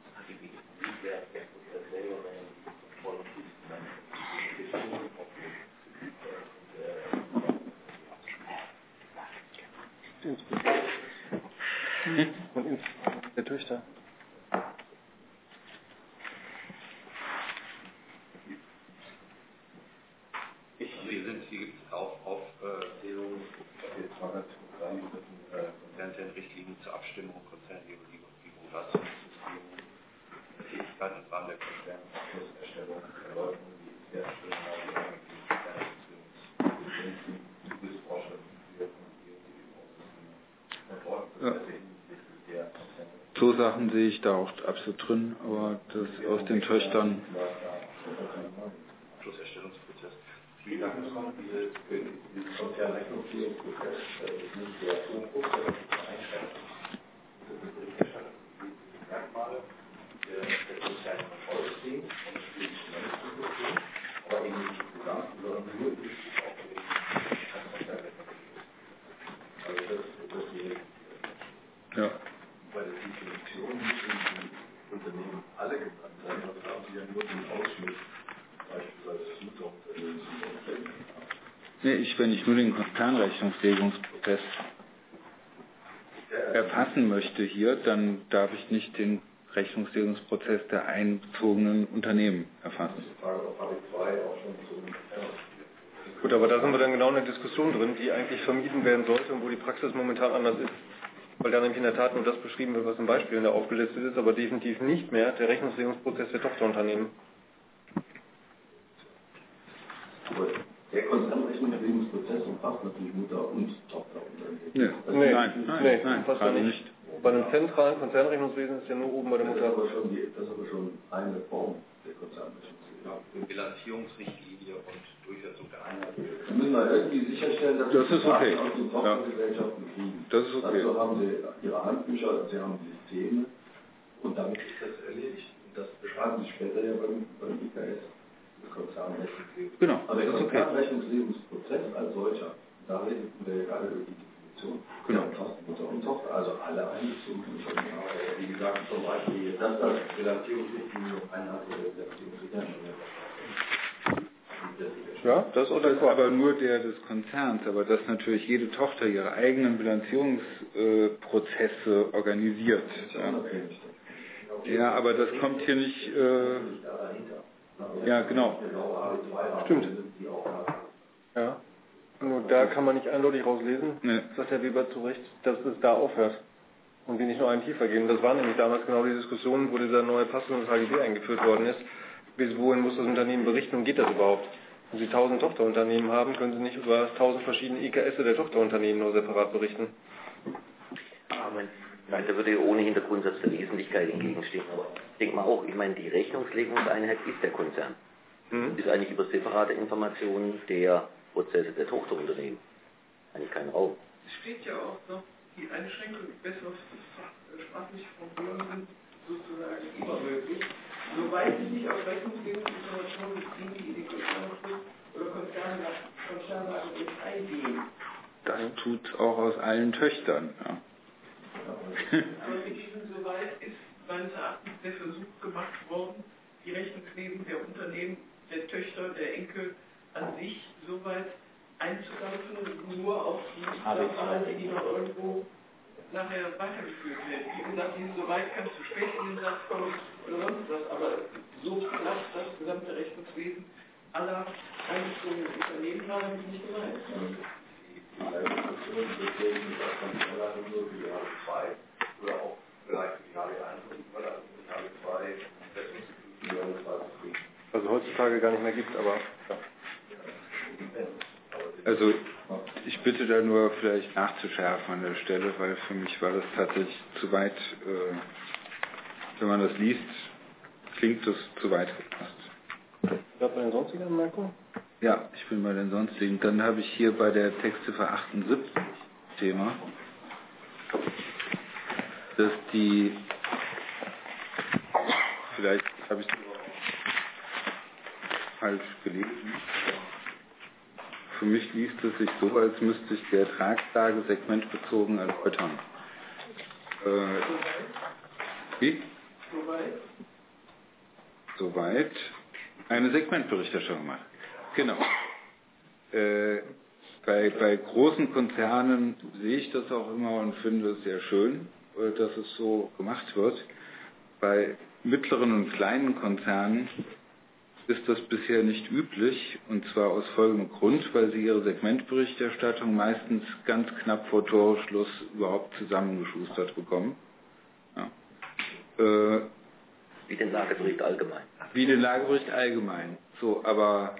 Speaker 6: Und ins der Töchter.
Speaker 4: Hier sind, hier gibt es auch Aufzählungen, jetzt mal ganz kurz reingegriffen, Konzernrichtlinien zur Abstimmung, Konzernlegung, Leistungssystem, Fähigkeiten im Rahmen der Konzernabschlusserstellung, Erläuterung, die Wertstellung,
Speaker 2: Ja. So Sachen sehe ich da auch absolut drin, aber das aus den Töchtern.
Speaker 4: Abschlusserstellungsprozess. Wie lange kommt diese Konzernrechnungslegungsprozess? Das ist nicht der Fokus, sondern die Einschränkung. Das ist Berichterstattung für die Merkmale der Konzernkontrollsystem und des Managementsystems, aber eben nicht insgesamt, sondern nur in Bezug auf den Konzernrechnungslegung. Also das ist das hier.
Speaker 2: Ja.
Speaker 4: Bei der Definition müssen die Unternehmen alle genannt sein, aber da haben sie ja nur den Ausschnitt, beispielsweise das Mutterunternehmen zu unterstellen.
Speaker 2: Nee, ich, wenn ich nur den Konzernrechnungslegungsprozess erfassen möchte hier, dann darf ich nicht den Rechnungslegungsprozess der einbezogenen Unternehmen erfassen.
Speaker 6: Gut, aber da sind wir dann genau in der Diskussion drin, die eigentlich vermieden werden sollte und wo die Praxis momentan anders ist. Weil da nämlich in der Tat nur das beschrieben wird, was im Beispiel da aufgelistet ist, aber definitiv nicht mehr der Rechnungslegungsprozess der Tochterunternehmen.
Speaker 4: Aber der Konzernrechnungslegungsprozess umfasst natürlich Mutter- und Tochterunternehmen.
Speaker 2: Nee.
Speaker 6: Nee,
Speaker 2: Nein, nein,
Speaker 6: nee,
Speaker 2: nein,
Speaker 6: fast
Speaker 2: gerade
Speaker 6: nicht.
Speaker 2: nicht.
Speaker 6: Bei einem zentralen Konzernrechnungswesen ist ja nur oben bei der
Speaker 4: Das ist
Speaker 6: Mutter.
Speaker 4: aber schon, die, das ist aber schon eine Form der Konzernrechnungslegung. Bilanzierungsrichtlinie und Durchsetzung der Einheit. Wir müssen mal irgendwie sicherstellen, dass
Speaker 2: das ist okay.
Speaker 4: auch die Tochtergesellschaften kriegen.
Speaker 2: Das ist okay.
Speaker 4: Dazu haben Sie Ihre Handbücher, Sie haben Systeme und damit ist das erledigt. Und das beschreiben Sie später ja beim, beim I K S, das Konzernrechnungswesen.
Speaker 2: Genau,
Speaker 4: aber der
Speaker 2: das ist okay.
Speaker 4: Konzernrechnungswesensprozess als solcher, da reden wir ja gerade über die Definition.
Speaker 2: Genau.
Speaker 4: Mutter und Tochter, also alle einbezogen. Aber wie gesagt, zum Beispiel, dass das Bilanzierungsrichtlinie und Einheit der Bilanzierungsrichtlinie.
Speaker 2: Ja, das ist aber nur der des Konzerns, aber dass natürlich jede Tochter ihre eigenen Bilanzierungsprozesse organisiert. Ja. ja, aber das kommt hier nicht. Äh, ja, genau.
Speaker 6: Stimmt. Ja. Nur da kann man nicht eindeutig rauslesen, nee. Sagt Herr Weber zu Recht, dass es da aufhört und wir nicht nur einen tiefer gehen. Das war nämlich damals genau die Diskussion, wo dieser neue Pass in das H G B eingeführt worden ist. Bis wohin muss das Unternehmen berichten und geht das überhaupt? Wenn Sie tausend Tochterunternehmen haben, können Sie nicht über tausend verschiedene I K S der Tochterunternehmen nur separat berichten.
Speaker 9: Aber nein, da würde ohnehin der Grundsatz der Wesentlichkeit entgegenstehen. Aber ich denke mal auch, ich meine, die Rechnungslegungseinheit ist der Konzern. Hm. Ist eigentlich über separate Informationen der Prozesse der Tochterunternehmen. Eigentlich kein Raum.
Speaker 11: Es steht ja auch noch, die Einschränkungen besser sprachlich formulieren sind sozusagen immer möglich, soweit sie sich auf Rechnungslegungsinformationen beziehen, die in die Konzernschluss oder Konzernlage eingehen.
Speaker 2: Das tut auch aus allen Töchtern. Ja.
Speaker 11: Aber mit diesem soweit ist meines Erachtens der Versuch gemacht worden, die Rechnungswesen der Unternehmen, der Töchter, der Enkel an sich soweit einzudampfen und nur auf die Sachverhalte, die noch irgendwo nachher weitergeführt werden. Wie gesagt, dieses soweit kannst du später in den Satz kommen oder sonst was, aber so klappt das gesamte Rechnungswesen aller einbezogenen Unternehmen war nämlich nicht gemeint.
Speaker 4: Oder auch vielleicht die Jahre eins und die Jahre zwei,
Speaker 6: also heutzutage gar nicht mehr gibt, aber ja.
Speaker 2: Also ich bitte da nur vielleicht nachzuschärfen an der Stelle, weil für mich war das tatsächlich zu weit, äh, wenn man das liest, klingt das zu weit gepasst.
Speaker 6: Ja, bei den sonstigen Anmerkungen?
Speaker 2: Ja, ich bin bei den sonstigen. Dann habe ich hier bei der Textziffer achtundsiebzig Thema, dass die, vielleicht habe ich es falsch gelesen, für mich liest es sich so, als müsste ich die Ertragslage segmentbezogen erläutern. Äh, wie?
Speaker 11: Soweit?
Speaker 2: Soweit eine Segmentberichterstattung machen. Genau. Äh, bei, bei großen Konzernen sehe ich das auch immer und finde es sehr schön, äh, dass es so gemacht wird. Bei mittleren und kleinen Konzernen ist das bisher nicht üblich, und zwar aus folgendem Grund, weil sie ihre Segmentberichterstattung meistens ganz knapp vor Toreschluss überhaupt zusammengeschustert bekommen. Ja. Äh,
Speaker 9: wie den Lagebericht allgemein.
Speaker 2: Wie den Lagebericht allgemein. So, aber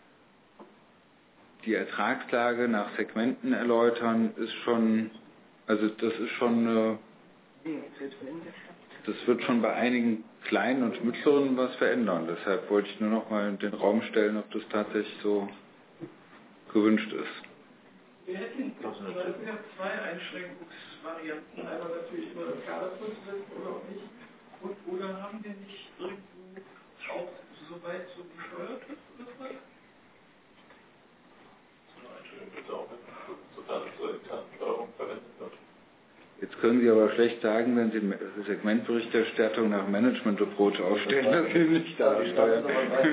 Speaker 2: die Ertragslage nach Segmenten erläutern ist schon, also das ist schon, äh, das wird schon bei einigen kleinen und mittleren was verändern. Deshalb wollte ich nur noch mal in den Raum stellen, ob das tatsächlich so gewünscht ist.
Speaker 11: Wir hätten zwei Einschränkungsvarianten. Einmal natürlich immer das Kader fortzusetzen oder auch nicht. Und oder haben wir nicht irgendwo auch soweit so gesteuert ist oder was? So eine Einschränkung wird auch zur internen Steuerung verwendet wird.
Speaker 2: Jetzt können Sie aber schlecht sagen, wenn Sie Segmentberichterstattung nach Management Approach aufstellen, dass Sie nicht da steuern.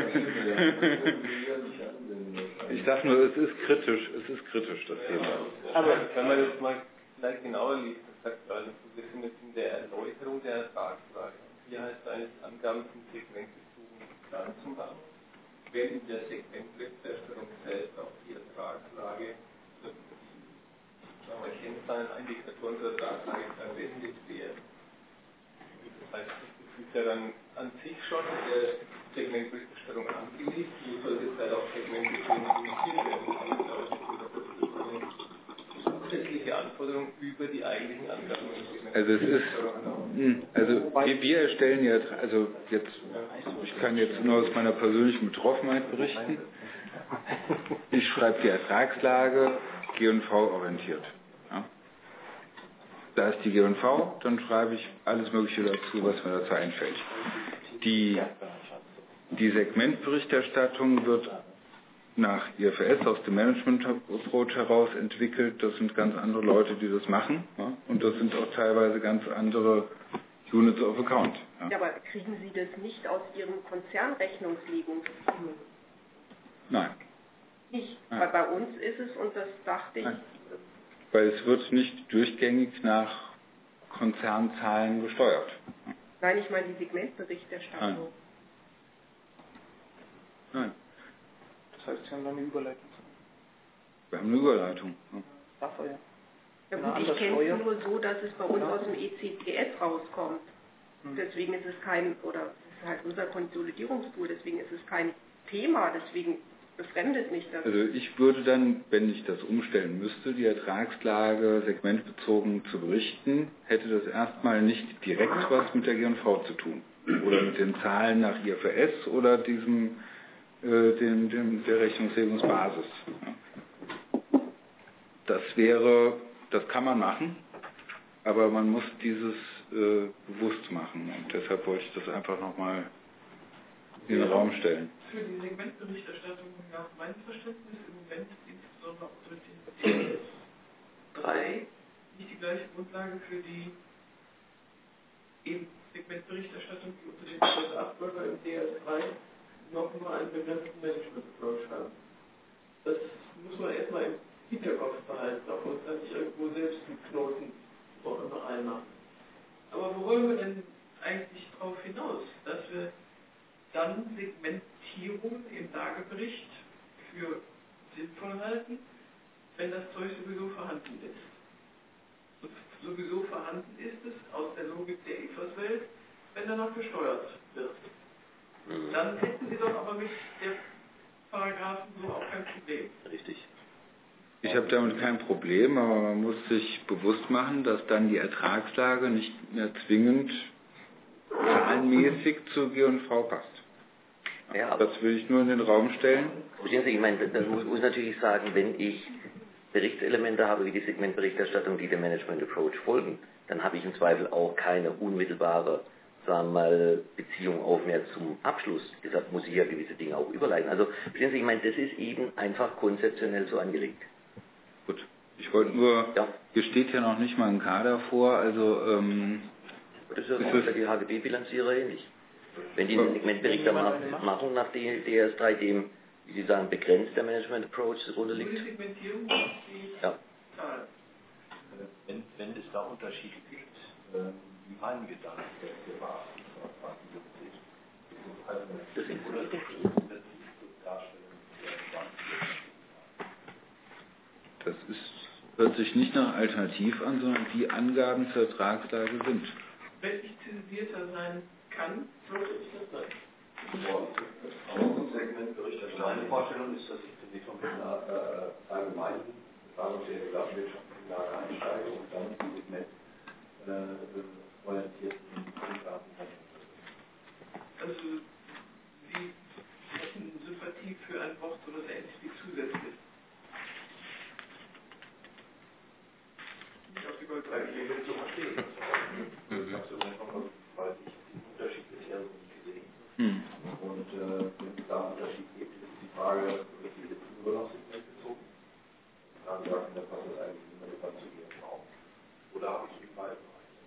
Speaker 2: Ich sage nur, es ist kritisch, es ist kritisch, das Thema.
Speaker 10: Aber wenn man das mal vielleicht genauer liest, das sagt also, wir sind jetzt in der Erläuterung der Ertragslage. Hier heißt eigentlich, Angaben zum segmentbezogenen Plan zu machen. Wenn in der Segmentberichterstattung selbst auch die Ertragslage Kennzahlen, Indikatoren zur Ertragslage verwendet werden. Das heißt, das ist ja dann an sich schon in der Segmentberichterstattung angelegt, wo soll das halt auch segmentbezogen limitiert werden. Zusätzliche Anforderungen über die eigentlichen Angaben.
Speaker 2: Also es ist, also wir erstellen ja, also jetzt ich kann jetzt nur aus meiner persönlichen Betroffenheit berichten. Ich schreibe die Ertragslage G und V-orientiert. Ja. Da ist die G und V, dann schreibe ich alles Mögliche dazu, was mir dazu einfällt. Die, die Segmentberichterstattung wird nach I F R S aus dem Management Approach heraus entwickelt. Das sind ganz andere Leute, die das machen. Ja? Und das sind auch teilweise ganz andere Units of Account. Ja,
Speaker 5: ja, aber kriegen Sie das nicht aus Ihren Konzernrechnungslegungssystemen?
Speaker 2: Nein.
Speaker 5: Nicht,
Speaker 2: Nein.
Speaker 5: weil bei uns ist es, und das dachte ich...
Speaker 2: Nein. Weil es wird nicht durchgängig nach Konzernzahlen gesteuert.
Speaker 5: Nein, ich meine die Segmentberichterstattung.
Speaker 2: Nein. Nein.
Speaker 13: Das heißt, Sie haben da eine Überleitung.
Speaker 2: Wir haben eine Überleitung. Ja.
Speaker 13: Dafür, ja.
Speaker 5: Ja gut, ich kenne es nur so, dass es bei uns aus dem E C T S rauskommt. Hm. Deswegen ist es kein, oder es ist halt unser Konsolidierungstool, deswegen ist es kein Thema, deswegen befremdet mich das.
Speaker 2: Also ich würde dann, wenn ich das umstellen müsste, die Ertragslage segmentbezogen zu berichten, hätte das erstmal nicht direkt was mit der G und V zu tun. Oder mit den Zahlen nach I F R S oder diesem äh, dem, dem, der Rechnungslegungsbasis. Ja. Das wäre, das kann man machen, aber man muss dieses äh, bewusst machen. Und deshalb wollte ich das einfach nochmal in den Raum stellen.
Speaker 11: Für die Segmentberichterstattung nach meinem Verständnis im Moment insbesondere auch durch den D S drei nicht die gleiche Grundlage für die eben Segmentberichterstattung wie unter dem D S acht, weil wir im D S drei nochmal einen begrenzten Management-Approach haben. Das muss man erstmal im Hinterkopf behalten, ob uns da nicht irgendwo selbst einen Knoten auch immer reinmachen. Aber wo wollen wir denn eigentlich drauf hinaus, dass wir dann Segmentierung im Lagebericht für sinnvoll halten, wenn das Zeug sowieso vorhanden ist. Und sowieso vorhanden ist es aus der Logik der E F A S-Welt, wenn danach gesteuert wird. Dann hätten Sie doch aber mit der Paragraphen so auch kein Problem.
Speaker 9: Richtig.
Speaker 2: Ich habe damit kein Problem, aber man muss sich bewusst machen, dass dann die Ertragslage nicht mehr zwingend zahlenmäßig zur G und V passt.
Speaker 9: Ja,
Speaker 2: das will ich nur in den Raum stellen.
Speaker 9: Verstehen Sie, ich meine, da muss, muss natürlich sagen, wenn ich Berichtselemente habe wie die Segmentberichterstattung, die dem Management Approach folgen, dann habe ich im Zweifel auch keine unmittelbare, sagen wir mal, Beziehung auf mehr zum Abschluss. Deshalb muss ich ja gewisse Dinge auch überleiten. Also, verstehen Sie, ich meine, das ist eben einfach konzeptionell so angelegt.
Speaker 2: Gut, ich wollte nur, ja. Hier steht ja noch nicht mal ein Kader vor, also ähm,
Speaker 9: das ist ja auch für die H G B-Bilanzierer ähnlich. Wenn die einen Segmentberichter machen nach D S drei, dem, wie Sie sagen, begrenzt der Management Approach zugrunde liegt. Ja.
Speaker 4: Wenn, wenn es da Unterschiede gibt, äh, wie meinen wir dann, der war,
Speaker 9: das sind
Speaker 2: Das ist, hört sich nicht nach Alternativ an, sondern die Angaben zur Ertragslage sind.
Speaker 11: Wenn ich zensierter sein kann, sollte ich das sein.
Speaker 4: Segmentberichterstattung. Meine Vorstellung ist, dass ich zunächst mal mit einer äh, allgemeinen Befragung der gesamtwirtschaftlichen Lage einsteige und dann die segmentorientierten Angaben rechnen würde.
Speaker 11: Also, Sie hätten Sympathie für ein Wort, so das ähnlich wie zusätzlich. Ich habe die Gold drei Minuten zu verstehen.
Speaker 4: Ich habe es immer noch, weil ich den Unterschied bisher so nicht gesehen habe.
Speaker 2: Hm.
Speaker 4: Und äh, wenn es da einen Unterschied gibt, ist die Frage, wird die jetzt nur noch Segment bezogen? Dann sagen wir, passt das eigentlich immer mit zu Ihrem Raum. Oder habe ich in beiden Bereichen?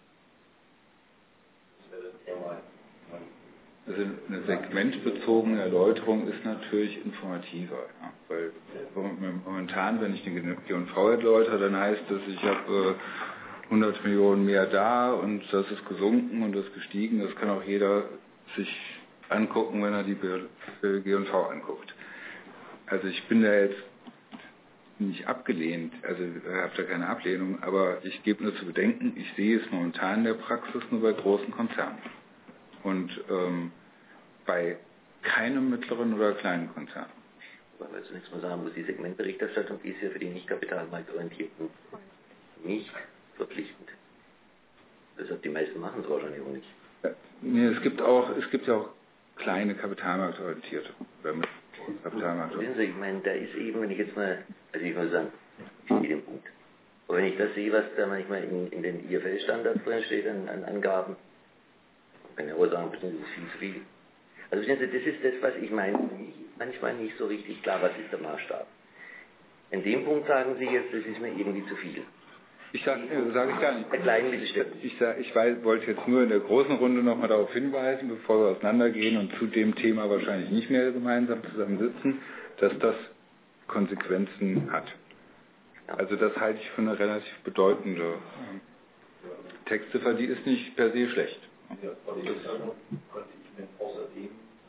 Speaker 4: Das wäre dann eher mein.
Speaker 2: Also eine segmentbezogene Erläuterung ist natürlich informativer, ja, weil momentan, wenn ich eine G und V erläutere, dann heißt es, ich habe äh, hundert Millionen mehr da und das ist gesunken und das ist gestiegen. Das kann auch jeder sich angucken, wenn er die G und V anguckt. Also ich bin da jetzt nicht abgelehnt, also ich habe da keine Ablehnung, aber ich gebe nur zu bedenken, ich sehe es momentan in der Praxis nur bei großen Konzernen. Und ähm, bei keinem mittleren oder kleinen Konzern.
Speaker 9: Weil man zunächst mal sagen muss, die Segmentberichterstattung ist ja für die nicht kapitalmarktorientierten nicht verpflichtend. Deshalb die meisten machen es wahrscheinlich auch nicht.
Speaker 2: Ja, nee, es gibt auch, es gibt ja auch kleine kapitalmarktorientierte. Oder mit
Speaker 9: Kapitalmarktorientierte. Ich meine, da ist eben, wenn ich jetzt mal, also ich muss sagen, ich sehe den Punkt. Aber wenn ich das sehe, was da manchmal in, in den I F L-Standards drin steht, an, an Angaben, kann ich auch sagen, das ist viel zu viel. Also das ist das, was ich meine, manchmal nicht so richtig klar, was ist der Maßstab. In dem Punkt sagen Sie jetzt, das ist mir irgendwie zu viel.
Speaker 2: Ich sage sag ich gar nicht.
Speaker 9: Kleinen Mittelständler.
Speaker 2: Ich, sag, ich weiß, wollte jetzt nur in der großen Runde nochmal darauf hinweisen, bevor wir auseinandergehen und zu dem Thema wahrscheinlich nicht mehr gemeinsam zusammensitzen, dass das Konsequenzen hat. Also das halte ich für eine relativ bedeutende Textziffer, die ist nicht per se schlecht.
Speaker 4: Ja, konnte ich mir außerdem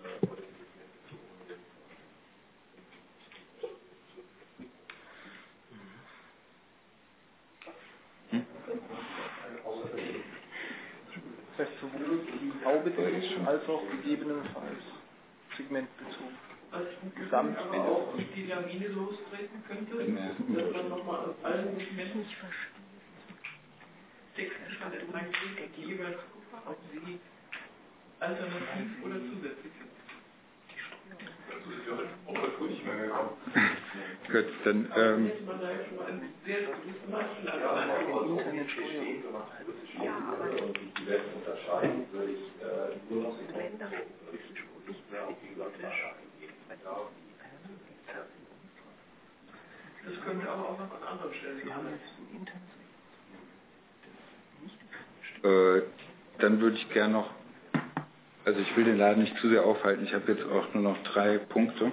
Speaker 13: Das heißt sowohl die Baubetrieb als auch gegebenenfalls segmentbezogen.
Speaker 11: Was gesamt, wenn auch die Lawine lostreten könnte, dass man nochmal aus allen Segmenten Texte schreibt, die jeweils gucken, ob sie alternativ oder zusätzlich sind.
Speaker 1: Dazu ist ja halt auch dazu nicht mehr gekommen.
Speaker 2: Gut, dann ähm,
Speaker 4: ja, aber die werden unterscheiden, würde ich äh, nur noch so
Speaker 11: das könnte aber auch noch an anderen Stellen sein.
Speaker 2: äh, dann würde ich gerne noch, also ich will den Laden nicht zu sehr aufhalten, ich habe jetzt auch nur noch drei Punkte.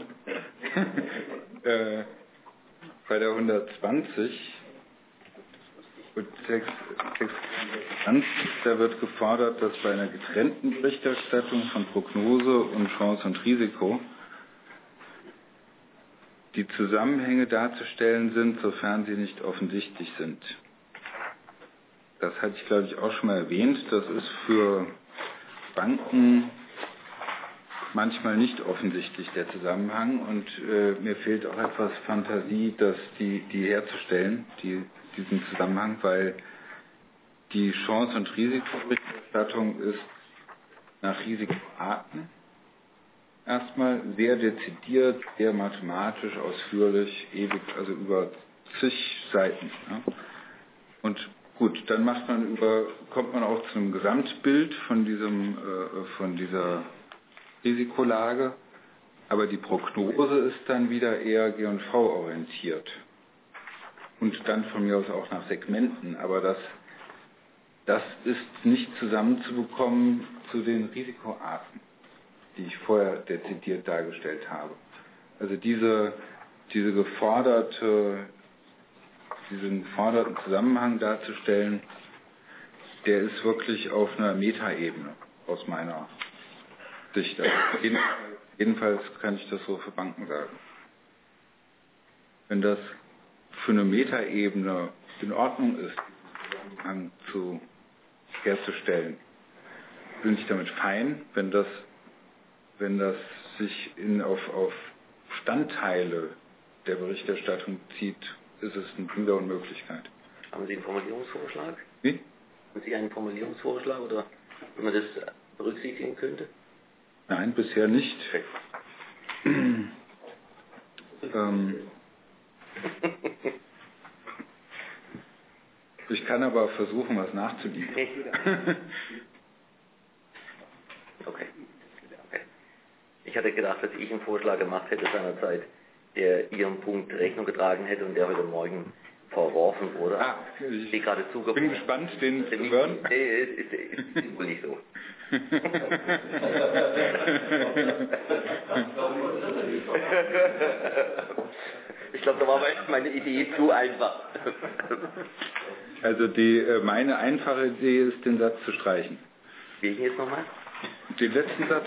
Speaker 2: äh, bei der hundertzwanzig und sechs, sechs, da wird gefordert, dass bei einer getrennten Berichterstattung von Prognose und Chance und Risiko die Zusammenhänge darzustellen sind, sofern sie nicht offensichtlich sind. Das hatte ich, glaube ich, auch schon mal erwähnt. Das ist für Banken manchmal nicht offensichtlich, der Zusammenhang. Und äh, mir fehlt auch etwas Fantasie, das die, die herzustellen, die, diesen Zusammenhang, weil die Chance- und Risikoberichterstattung ist nach Risikoarten erstmal sehr dezidiert, sehr mathematisch, ausführlich, ewig, also über zig Seiten. Ja. Und gut, dann macht man über, kommt man auch zu einem Gesamtbild von diesem, äh, von dieser Risikolage, aber die Prognose ist dann wieder eher G und V orientiert. Und dann von mir aus auch nach Segmenten, aber das, das ist nicht zusammenzubekommen zu den Risikoarten, die ich vorher dezidiert dargestellt habe. Also diese, diese geforderte, diesen geforderten Zusammenhang darzustellen, der ist wirklich auf einer Metaebene aus meiner Sicht. Also jedenfalls kann ich das so für Banken sagen. Wenn das für eine Metaebene in Ordnung ist, diesen Zusammenhang zu, herzustellen, bin ich damit fein. Wenn das Wenn das sich in, auf, auf Bestandteile der Berichterstattung zieht, ist es eine blöde Unmöglichkeit.
Speaker 9: Haben Sie einen Formulierungsvorschlag?
Speaker 2: Wie?
Speaker 9: Haben Sie einen Formulierungsvorschlag oder wie man das berücksichtigen könnte?
Speaker 2: Nein, bisher nicht. ähm, ich kann aber versuchen, was nachzuliefern.
Speaker 9: Okay. Ich hatte gedacht, dass ich einen Vorschlag gemacht hätte seinerzeit, der Ihrem Punkt Rechnung getragen hätte und der heute Morgen verworfen wurde.
Speaker 2: Ah, ich
Speaker 9: gerade
Speaker 2: bin gespannt, den zu hören.
Speaker 9: Nee, ist, ist, ist, ist wohl nicht so. Ich glaube, da war meine Idee zu einfach.
Speaker 2: Also die, meine einfache Idee ist, den Satz zu streichen.
Speaker 9: Welchen jetzt nochmal?
Speaker 2: Den letzten Satz.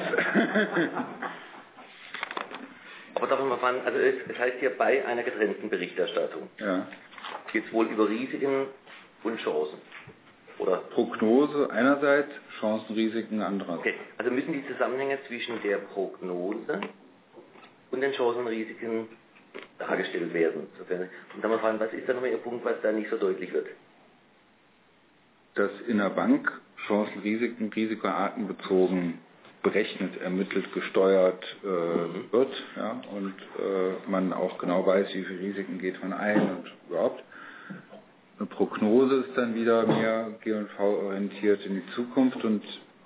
Speaker 9: Aber darf ich mal fragen, also es, es heißt hier bei einer getrennten Berichterstattung.
Speaker 2: Ja.
Speaker 9: Geht es wohl über Risiken und Chancen? Oder?
Speaker 2: Prognose einerseits, Chancen, Risiken andererseits.
Speaker 9: Okay, also müssen die Zusammenhänge zwischen der Prognose und den Chancen und Risiken dargestellt werden. Und dann mal fragen, was ist da nochmal Ihr Punkt, was da nicht so deutlich wird?
Speaker 2: Dass in der Bank Chancen, Risiken, Risikoarten bezogen berechnet, ermittelt, gesteuert äh, wird, ja, und äh, man auch genau weiß, wie viele Risiken geht man ein und überhaupt. Eine Prognose ist dann wieder mehr G und V-orientiert in die Zukunft und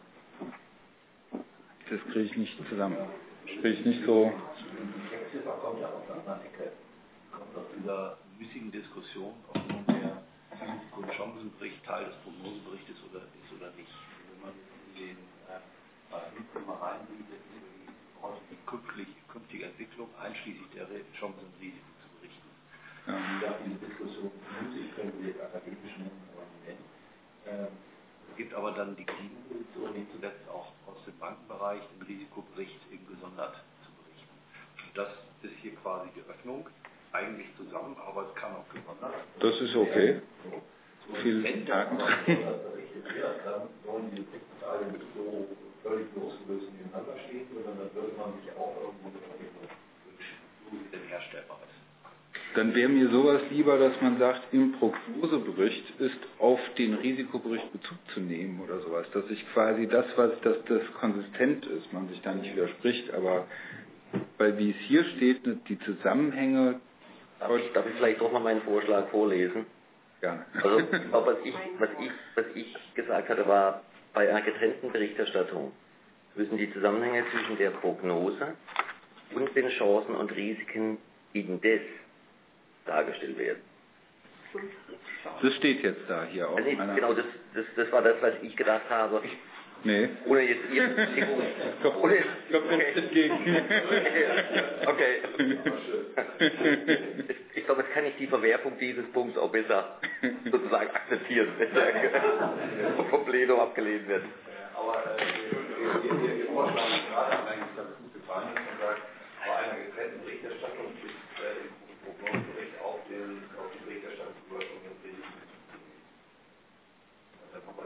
Speaker 2: das kriege ich nicht zusammen. Das kriege ich nicht so.
Speaker 4: Textilfer kommt ja aus einer anderen Ecke. Kommt aus dieser müßigen Diskussion, ob nun der Risiko- und Chancenbericht Teil des Prognoseberichtes oder ist oder nicht. Wenn man in den äh, mal reinsieht, über die, die künftige, künftige Entwicklung einschließlich der Chancen und Risiken zu berichten. Ja, ja diese Diskussion müßig können wir jetzt akademisch nennen, aber nennen. Äh, es gibt aber dann die Krisenposition, die zuletzt auch aus dem Bankenbereich im Risikobericht eben gesondert zu berichten. Und das ist hier quasi die Öffnung, eigentlich zusammen, aber es kann auch gesondert.
Speaker 2: Das ist okay.
Speaker 4: So.
Speaker 2: So viel Tagen.
Speaker 4: Dann sollen die Berichtsteile nicht so völlig losgelöst nebeneinander stehen, sondern dann würde man sich auch irgendwo wünschen, wie es denn herstellbar ist.
Speaker 2: Dann wäre mir sowas lieber, dass man sagt, im Prognosebericht ist auf den Risikobericht Bezug zu nehmen oder sowas. Dass ich quasi das, was dass das konsistent ist, man sich da nicht widerspricht, aber weil wie es hier steht, die Zusammenhänge.
Speaker 9: Darf ich, darf ich vielleicht doch mal meinen Vorschlag vorlesen?
Speaker 2: Ja.
Speaker 9: Also, auch was ich, was ich, was ich gesagt hatte, war, bei einer getrennten Berichterstattung müssen die Zusammenhänge zwischen der Prognose und den Chancen und Risiken indes dargestellt werden.
Speaker 2: Das steht jetzt da hier auch.
Speaker 9: Also genau, das, das, das war das, was ich gedacht habe.
Speaker 2: Nee.
Speaker 9: Ohne jetzt ihr
Speaker 2: Kommt okay. entgegen.
Speaker 9: Okay. Ich glaube, jetzt kann ich die Verwerfung dieses Punkts auch besser sozusagen akzeptieren, wenn der vom Plenum abgelehnt wird.
Speaker 4: Aber äh, wir, wir, wir vorschlagen gerade eigentlich ganz gut gefallen, dass man sagt, bei einer getrennten Berichterstattung ist äh, im Prognosebericht auf, den, auf die Berichterstattung über Chancen und Risiken. Dann haben wir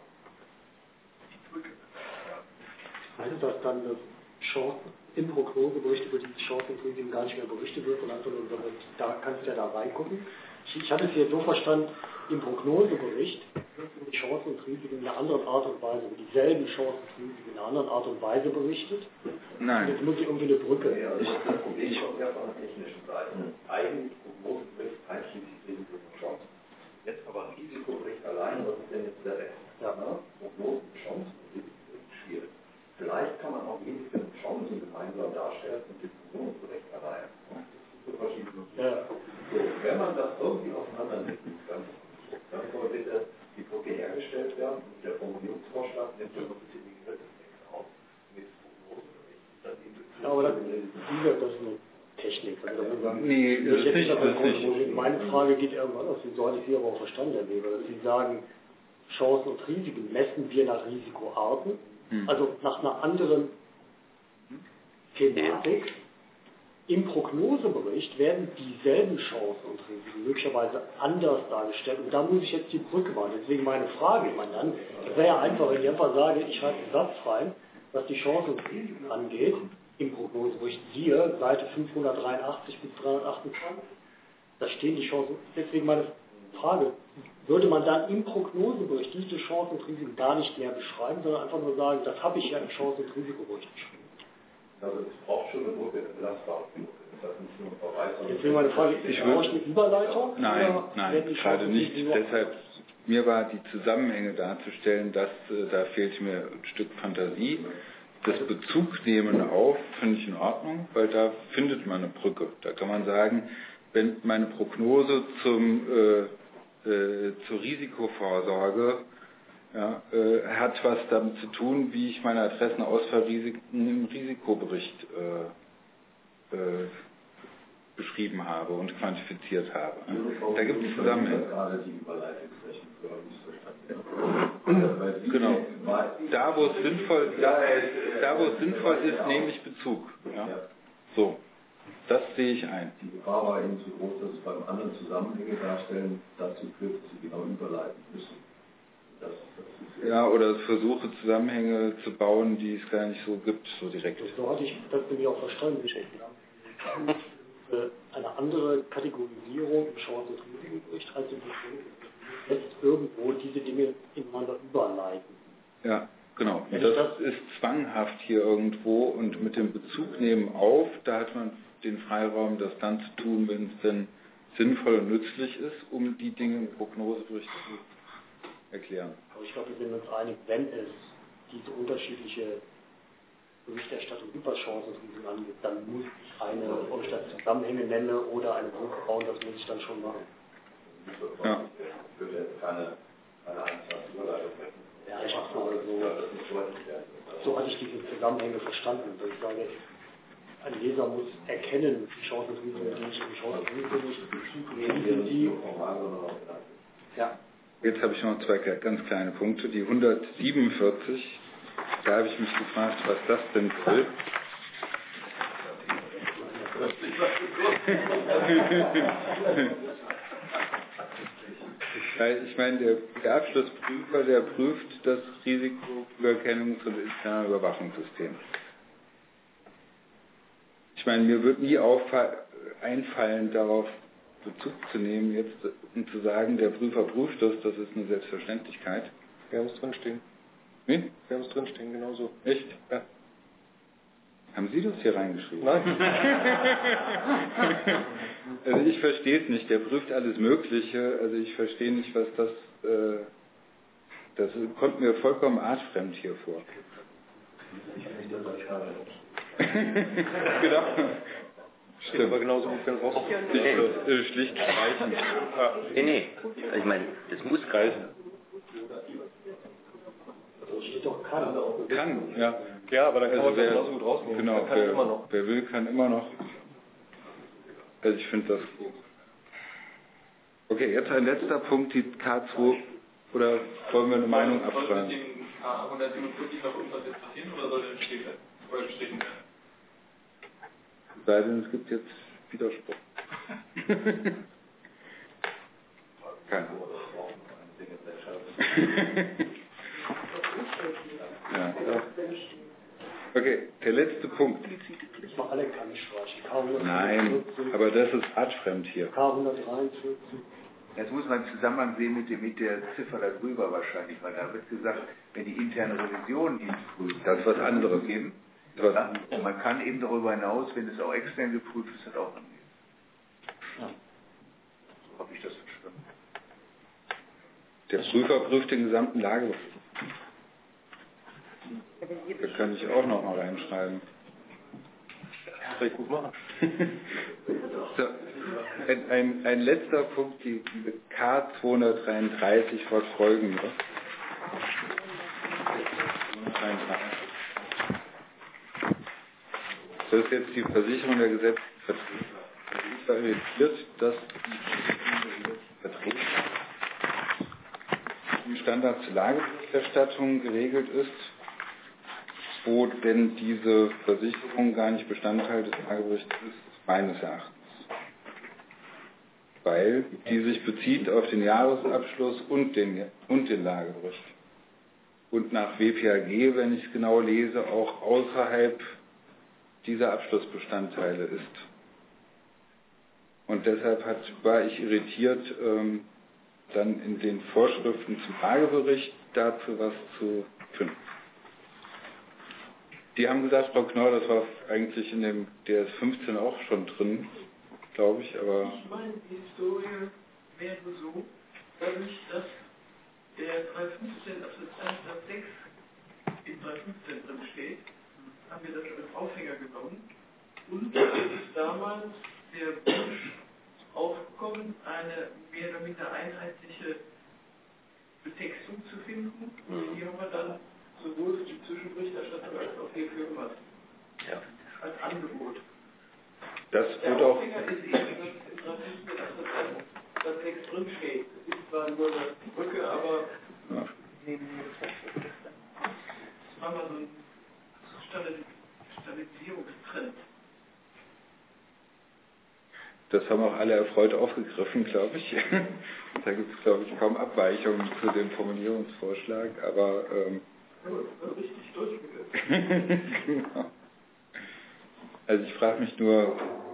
Speaker 4: die Brücke.
Speaker 7: Heißt das dann, dass Chancen im Prognosebericht über diese Chancen und Risiken gar nicht mehr berichtet wird und einfach nur, da kannst du ja da reingucken? Ich, ich hatte es jetzt so verstanden, im Prognosebericht wird über die Chancen und Risiken in einer anderen Art und Weise, über dieselben Chancen und Risiken in einer anderen Art und Weise berichtet.
Speaker 2: Nein.
Speaker 7: Und jetzt muss ich irgendwie eine Brücke.
Speaker 4: Ja, also das Problem kommt ja von der technischen Seite. Eigentlich Prognosebericht einschließlich Risiken und Chancen. Jetzt aber Risikobericht allein, was ist denn jetzt der Rest? Ja, ne? Prognosen, Chancen, Risiken, schwierig. Vielleicht kann man auch Risiken und Chancen gemeinsam darstellen und den Prognosebericht allein. Das sind so verschiedene. Ja. So, wenn man das irgendwie auseinander nimmt, dann Dann soll bitte die Brücke hergestellt werden und der Formulierungsvorschlag nimmt ja noch ein bisschen die Gesetzestext auf mit Prognosebericht.
Speaker 7: Ja, aber das, das ist eine Technik. Also,
Speaker 2: nee, das ist nicht. Das
Speaker 7: nicht. Meine Frage geht irgendwann aus, so hatte ich Sie aber auch verstanden, Herr Weber, dass Sie sagen, Chancen und Risiken messen wir nach Risikoarten, hm. also nach einer anderen Thematik. Im Prognosebericht werden dieselben Chancen und Risiken möglicherweise anders dargestellt. Und da muss ich jetzt die Brücke machen. Deswegen meine Frage immer dann, es wäre ja einfach, wenn ich einfach sage, ich schreibe einen Satz rein, was die Chancen und Risiken angeht, im Prognosebericht siehe, Seite fünfhundertdreiundachtzig bis dreihundertachtundzwanzig, da stehen die Chancen. Deswegen meine Frage, würde man dann im Prognosebericht diese Chancen und Risiken gar nicht mehr beschreiben, sondern einfach nur sagen, das habe ich ja im Chancen- und Risikobericht geschrieben.
Speaker 4: Also es braucht schon eine Brücke, eine belastbare Brücke. Das ist nicht nur ein Verweis.
Speaker 7: Jetzt will meine Frage, ich brauche eine Überleitung?
Speaker 2: Nein, nein, gerade nicht. Deshalb, mir war die Zusammenhänge darzustellen, dass äh, da fehlt mir ein Stück Fantasie. Das Bezugnehmen auf finde ich in Ordnung, weil da findet man eine Brücke. Da kann man sagen, wenn meine Prognose zum, äh, äh, zur Risikovorsorge Ja, äh, hat was damit zu tun, wie ich meine Adressenausfallrisiken im Risikobericht äh, äh, beschrieben habe und quantifiziert habe. Da gibt es Zusammenhänge. Genau. Da, wo es sinnvoll, da, da, wo es sinnvoll ist, nehme ich Bezug. Ja? So. Das sehe ich ein.
Speaker 4: Die Gefahr war eben zu groß, dass es beim anderen Zusammenhänge darstellen, dazu führt, dass sie genau überleiten müssen. Das, das
Speaker 2: ja, oder versuche Zusammenhänge zu bauen, die es gar nicht so gibt, so direkt.
Speaker 7: So hatte ich das nämlich auch verstanden. Eine andere Kategorisierung im Chancen- und Risikobericht als im Prognosebericht lässt irgendwo diese Dinge ineinander überleiten.
Speaker 2: Ja. Genau, und das ist zwanghaft hier irgendwo und mit dem Bezug nehmen auf, da hat man den Freiraum, das dann zu tun, wenn es denn sinnvoll und nützlich ist, um die Dinge im Prognosebericht zu erklären.
Speaker 7: Aber ich glaube, wir sind uns einig, wenn es diese unterschiedliche Berichterstattung über Chancenrisiken angibt, dann muss eine, ob ich das Zusammenhänge nenne oder eine Brücke bauen, das muss ich dann schon machen.
Speaker 2: Ja.
Speaker 4: Keine, keine Überleitung.
Speaker 7: Ja, ich habe so, so, so hatte ich diese Zusammenhänge verstanden. Dass ich sage, ein Leser muss erkennen, die Chancen und Risiken nicht, die Chancen und Risiken nicht, wie sind die.
Speaker 2: Ja. Jetzt habe ich noch zwei ganz kleine Punkte. Die hundertsiebenundvierzig, da habe ich mich gefragt, was das denn soll. Weil ich meine, der, der Abschlussprüfer, der prüft das Risikoerkennungs- und interne Überwachungssystem. Ich meine, mir wird nie einfallen, darauf Bezug zu nehmen, jetzt und zu sagen, der Prüfer prüft das, das ist eine Selbstverständlichkeit.
Speaker 6: Wir haben es drinstehen.
Speaker 2: Wie?
Speaker 6: Wir haben es drinstehen, genauso.
Speaker 2: Echt?
Speaker 6: Ja.
Speaker 2: Haben Sie das hier reingeschrieben?
Speaker 6: Nein.
Speaker 2: Also ich verstehe es nicht. Der prüft alles Mögliche. Also ich verstehe nicht, was das... Äh, das kommt mir vollkommen artfremd hier vor. Genau.
Speaker 6: Stimmt, aber genauso gut, wenn es rauskommt.
Speaker 2: Nee. Schlicht streichen.
Speaker 9: Nee, nee. Ich meine, das muss
Speaker 2: reichen.
Speaker 7: Das steht doch kann.
Speaker 2: Kann, ja.
Speaker 6: Ja, aber dann kann
Speaker 2: also
Speaker 6: man
Speaker 2: wer,
Speaker 6: das genauso gut rausnehmen.
Speaker 2: Genau,
Speaker 6: kann
Speaker 2: wer,
Speaker 6: immer noch.
Speaker 2: wer will, kann immer noch. Also ich finde das gut. Okay, jetzt ein letzter Punkt, die K zwei. Oder wollen wir eine Meinung abfragen?
Speaker 1: Soll mit dem K hundertsiebenundvierzig noch irgendwas jetzt passieren oder soll der gestrichen werden?
Speaker 2: Es sei denn, es gibt jetzt Widerspruch. Keine Ahnung. Ja. Okay, der letzte Punkt.
Speaker 7: Ich mache alle keine streichen.
Speaker 2: Nein, aber das ist artfremd hier.
Speaker 7: K hundertdreiundvierzig.
Speaker 14: Das muss man in Zusammenhang sehen mit, dem, mit der Ziffer darüber wahrscheinlich, weil da wird gesagt, wenn die interne Revision ihn prüft,
Speaker 2: das ist was anderes.
Speaker 14: Geben, ja, und man kann eben darüber hinaus, wenn es auch extern geprüft ist, das auch angehen. Ja. So habe ich das verstanden.
Speaker 2: Der Prüfer prüft den gesamten Lagebericht. Da kann ich auch noch mal reinschreiben.
Speaker 6: Das soll ich gut machen.
Speaker 2: So, ein, ein, ein letzter Punkt, die, die K zweihundertdreiunddreißig folgt folgende. Das ist jetzt die Versicherung der gesetzlichen Vertreter. Ich war irritiert, dass die Vertreter im Standard zur Lageberichterstattung geregelt ist, wo denn diese Versicherung gar nicht Bestandteil des Lageberichts ist, meines Erachtens. Weil die sich bezieht auf den Jahresabschluss und den, und den Lagebericht. Und nach W P A G, wenn ich es genau lese, auch außerhalb dieser Abschlussbestandteile ist. Und deshalb hat, war ich irritiert, ähm, dann in den Vorschriften zum Lagebericht dazu was zu finden. Die haben gesagt, Frau Knorr, das war eigentlich in dem D S fünfzehn auch schon drin, glaube ich, aber...
Speaker 11: Ich meine, die Historie wäre so, dadurch, dass der dreihundertfünfzehn Absatz eins Absatz sechs in dreihundertfünfzehn drin steht, haben wir das als Aufhänger genommen und es ist damals der Wunsch aufgekommen, eine mehr oder minder einheitliche Betextung zu finden. Und die haben wir dann sowohl für die Zwischenberichterstattung als auch hierfür gemacht.
Speaker 9: Ja.
Speaker 11: Als Angebot.
Speaker 2: Das
Speaker 11: Der
Speaker 2: wird auch...
Speaker 11: Aufhänger ist eben, dass in dreihundertfünfzehn Absatz eins Absatz sechs drin steht. Das ist zwar nur eine Brücke, aber
Speaker 2: Ja.
Speaker 11: das war mal so ein Standardisierungstrend.
Speaker 2: Das haben auch alle erfreut aufgegriffen, glaube ich. Da gibt es, glaube ich, kaum Abweichungen zu dem Formulierungsvorschlag, aber... Ähm,
Speaker 11: ja, richtig durchgeführt.
Speaker 2: Genau. Also ich frage mich nur,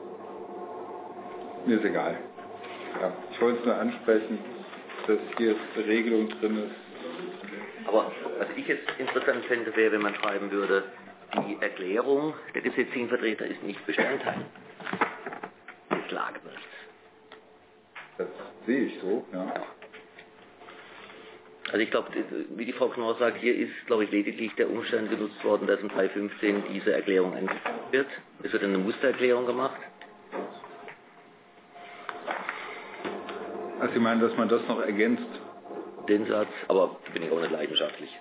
Speaker 2: mir ist egal. Ja, ich wollte es nur ansprechen, dass hier eine Regelung drin ist.
Speaker 9: Aber was ich jetzt interessant fände, wäre, wenn man schreiben würde, die Erklärung der gesetzlichen Vertreter ist nicht Bestandteil des Lageberichts.
Speaker 2: Das sehe ich so, ja.
Speaker 9: Also ich glaube, wie die Frau Knorr sagt, hier ist, glaube ich, lediglich der Umstand genutzt worden, dass in drei fünfzehn diese Erklärung angefügt wird. Es wird eine Mustererklärung gemacht.
Speaker 2: Also Sie meinen, dass man das noch ergänzt?
Speaker 9: Den Satz, aber bin ich auch nicht leidenschaftlich.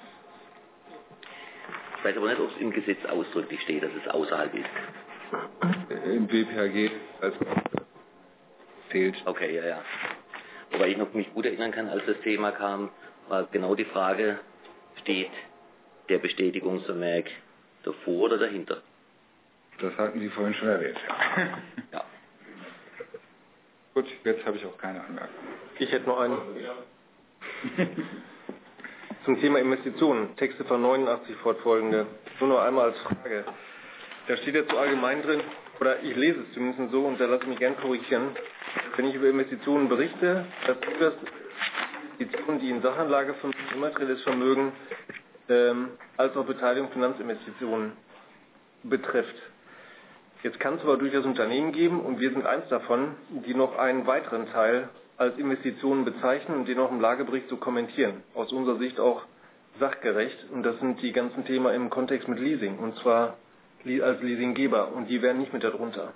Speaker 9: Ich weiß aber nicht, ob es im Gesetz ausdrücklich steht, dass es außerhalb ist.
Speaker 2: Im B P H G als zählt.
Speaker 9: Okay, ja, ja. Wobei ich noch mich gut erinnern kann, als das Thema kam, war genau die Frage, steht der Bestätigungsvermerk davor oder dahinter?
Speaker 2: Das hatten Sie vorhin schon erwähnt.
Speaker 9: Ja.
Speaker 2: Gut, jetzt habe ich auch keine Anmerkung.
Speaker 6: Ich hätte noch einen. Zum Thema Investitionen, Texte von neunundachtzig fortfolgende. Nur noch einmal als Frage. Da steht jetzt so allgemein drin, oder ich lese es zumindest so, und da lasse ich mich gern korrigieren. Wenn ich über Investitionen berichte, dass das Investitionen, die in Sachanlage von immaterielles Vermögen ähm, als auch Beteiligung Finanzinvestitionen betrifft. Jetzt kann es aber durchaus Unternehmen geben, und wir sind eins davon, die noch einen weiteren Teil als Investitionen bezeichnen und den auch im Lagebericht so kommentieren. Aus unserer Sicht auch sachgerecht. Und das sind die ganzen Themen im Kontext mit Leasing. Und zwar als Leasinggeber. Und die werden nicht mit darunter.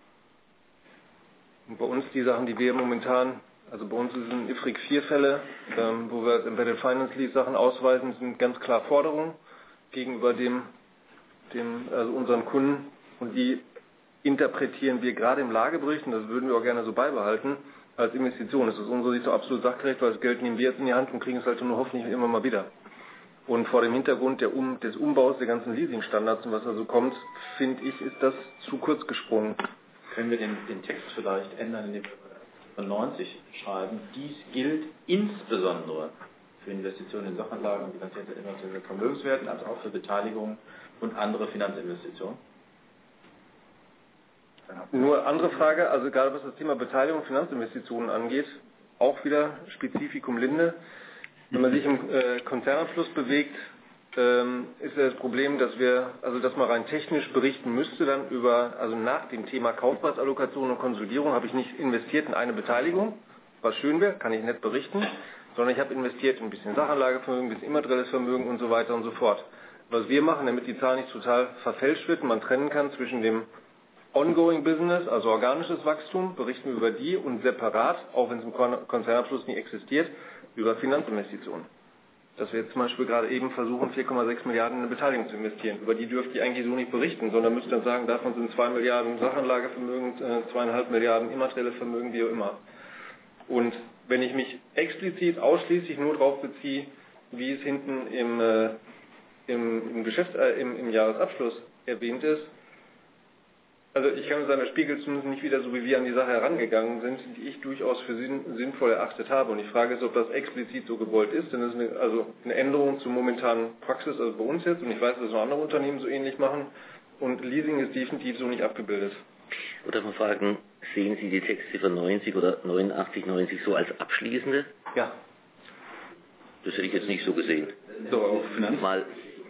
Speaker 6: Und bei uns die Sachen, die wir momentan, also bei uns sind I F R I C vier Fälle, ähm, wo wir als Embedded Finance Lease Sachen ausweisen, sind ganz klar Forderungen gegenüber dem, dem, also unseren Kunden. Und die interpretieren wir gerade im Lagebericht, und das würden wir auch gerne so beibehalten, als Investition. Das ist aus unserer Sicht so absolut sachgerecht, weil das Geld nehmen wir jetzt in die Hand und kriegen es halt nur hoffentlich immer mal wieder. Und vor dem Hintergrund der um, des Umbaus der ganzen Leasingstandards und was da so kommt, finde ich, ist das zu kurz gesprungen.
Speaker 3: Können wir den, den Text vielleicht ändern, indem wir neunzig schreiben, dies gilt insbesondere für Investitionen in Sachanlagen und finanzierte immaterielle Vermögenswerten, also auch für Beteiligung und andere Finanzinvestitionen?
Speaker 6: Nur andere Frage, also gerade was das Thema Beteiligung und Finanzinvestitionen angeht, auch wieder Spezifikum Linde. Wenn man sich im äh, Konzernabschluss bewegt, ähm, ist ja das Problem, dass wir, also dass man rein technisch berichten müsste dann über, also nach dem Thema Kaufpreisallokation und Konsolidierung habe ich nicht investiert in eine Beteiligung, was schön wäre, kann ich nicht berichten, sondern ich habe investiert in ein bisschen Sachanlagevermögen, ein bisschen immaterielles Vermögen und so weiter und so fort. Was wir machen, damit die Zahl nicht total verfälscht wird und man trennen kann zwischen dem Ongoing Business, also organisches Wachstum, berichten wir über die, und separat, auch wenn es im Konzernabschluss nicht existiert, über Finanzinvestitionen. Dass wir jetzt zum Beispiel gerade eben versuchen, vier Komma sechs Milliarden in eine Beteiligung zu investieren. Über die dürfte ich eigentlich so nicht berichten, sondern müsste dann sagen, davon sind zwei Milliarden Sachanlagevermögen, zweieinhalb Milliarden immaterielle Vermögen, wie auch immer. Und wenn ich mich explizit ausschließlich nur darauf beziehe, wie es hinten im, äh, im, im, Geschäfts-, äh, im, im Jahresabschluss erwähnt ist, also ich kann sagen, der Spiegel zumindest nicht wieder so, wie wir an die Sache herangegangen sind, die ich durchaus für sinn, sinnvoll erachtet habe. Und die Frage ist, ob das explizit so gewollt ist, denn das ist eine, also eine Änderung zur momentanen Praxis, also bei uns jetzt, und ich weiß, dass auch andere Unternehmen so ähnlich machen, und Leasing ist definitiv so nicht abgebildet.
Speaker 9: Oder mal fragen, sehen Sie die Textziffer neunzig oder neunundachtzig, neunzig so als abschließende?
Speaker 6: Ja.
Speaker 9: Das hätte ich jetzt nicht so gesehen.
Speaker 2: So, auf Finanz
Speaker 9: mal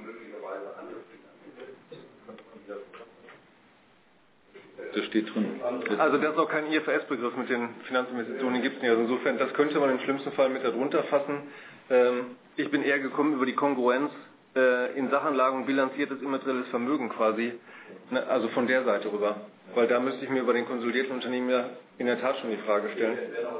Speaker 2: Das steht drin.
Speaker 6: Also das ist auch kein I F R S-Begriff mit den Finanzinvestitionen, den gibt es nicht. Also insofern, das könnte man im schlimmsten Fall mit darunter fassen. Ähm, ich bin eher gekommen über die Kongruenz äh, in Sachanlagen und bilanziertes immaterielles Vermögen quasi, ne, also von der Seite rüber. Weil da müsste ich mir über den konsolidierten Unternehmen ja in der Tat schon die Frage stellen.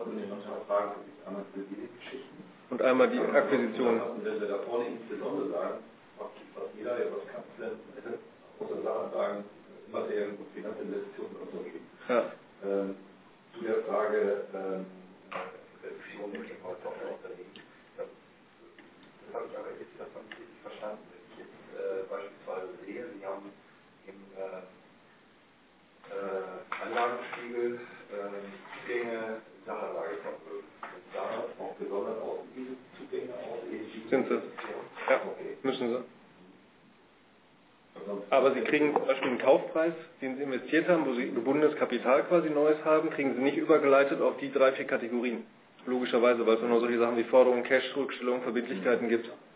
Speaker 6: Und einmal die Akquisition.
Speaker 4: Wenn wir da vorne insbesondere sagen, was jeder, der was kann, muss er sagen, materiellen und Finanzinvestitionen und so geben.
Speaker 6: Ja.
Speaker 4: Ähm, zu der Frage ähm, Investitionen in Tochterunternehmen. Das, das habe ich aber jetzt das nicht richtig verstanden. Wenn ich jetzt äh, beispielsweise sehe, Sie haben im äh, äh, Anlagenspiegel äh, Zugänge, Sachanlagevermögen. Und da auch besonders aus diese Zugänge aus E S G.
Speaker 6: Sind sie? Ja, okay. Müssen sie. Aber Sie kriegen zum Beispiel einen Kaufpreis, den Sie investiert haben, wo Sie gebundenes Kapital quasi Neues haben, kriegen Sie nicht übergeleitet auf die drei, vier Kategorien. Logischerweise, weil es nur solche Sachen wie Forderungen, Cash, Rückstellungen, Verbindlichkeiten gibt.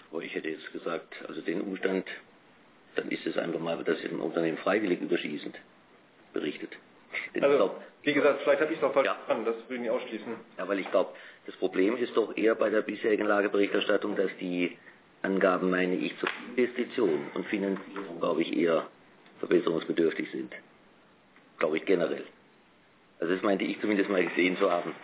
Speaker 9: Oh, ich hätte jetzt gesagt, also den Umstand, dann ist es einfach mal, dass im Unternehmen freiwillig überschießend berichtet. Denn
Speaker 6: also,
Speaker 9: ich glaub,
Speaker 6: wie gesagt, vielleicht habe ich es noch falsch verstanden, ja. Das würde ich nicht ausschließen.
Speaker 9: Ja, weil ich glaube, das Problem ist doch eher bei der bisherigen Lageberichterstattung, dass die Angaben, meine ich, zur Investition und Finanzierung, glaube ich, eher verbesserungsbedürftig sind. Glaube ich generell. Also das meinte ich zumindest mal gesehen zu haben.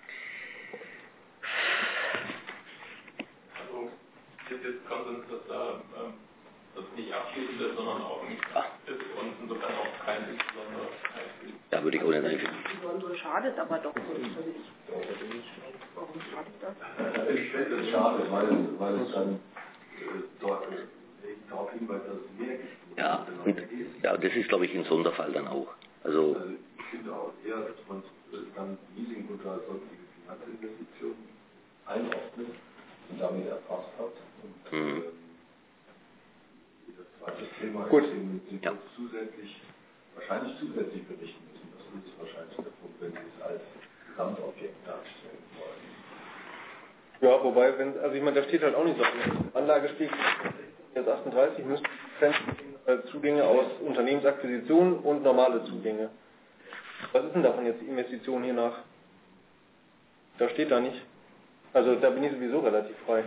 Speaker 1: Also ist jetzt Konsens, dass da ähm, das nicht abschließend ist, sondern auch nicht ah. ist und insofern auch kein insbesondere einfügen.
Speaker 9: Da würde ich auch nicht einfügen.
Speaker 5: Insbesondere schadet aber doch nicht. Warum schadet das?
Speaker 4: Ich finde es schade, weil, weil es dann äh, dort darauf hinweist, dass es mehr gibt.
Speaker 9: Ja, und, ja, das ist, glaube ich, ein Sonderfall dann auch. Also,
Speaker 4: also ich finde auch eher, dass man dann Leasing unter sonstige Finanzinvestitionen einordnet und damit erfasst hat. Und
Speaker 9: mhm.
Speaker 4: äh, das zweite Thema
Speaker 6: Gut.
Speaker 4: ist eben, Sie ja. zusätzlich, wahrscheinlich zusätzlich berichten müssen. Das ist wahrscheinlich der Punkt, wenn Sie es als Gesamtobjekt darstellen wollen.
Speaker 6: Ja, wobei, wenn, also ich meine, da steht halt auch nicht so, Anlagespiegel jetzt achtunddreißig müssen Zugänge aus Unternehmensakquisitionen und normale Zugänge. Was ist denn davon jetzt die Investition hier nach? Da steht da nicht. Also da bin ich sowieso relativ frei.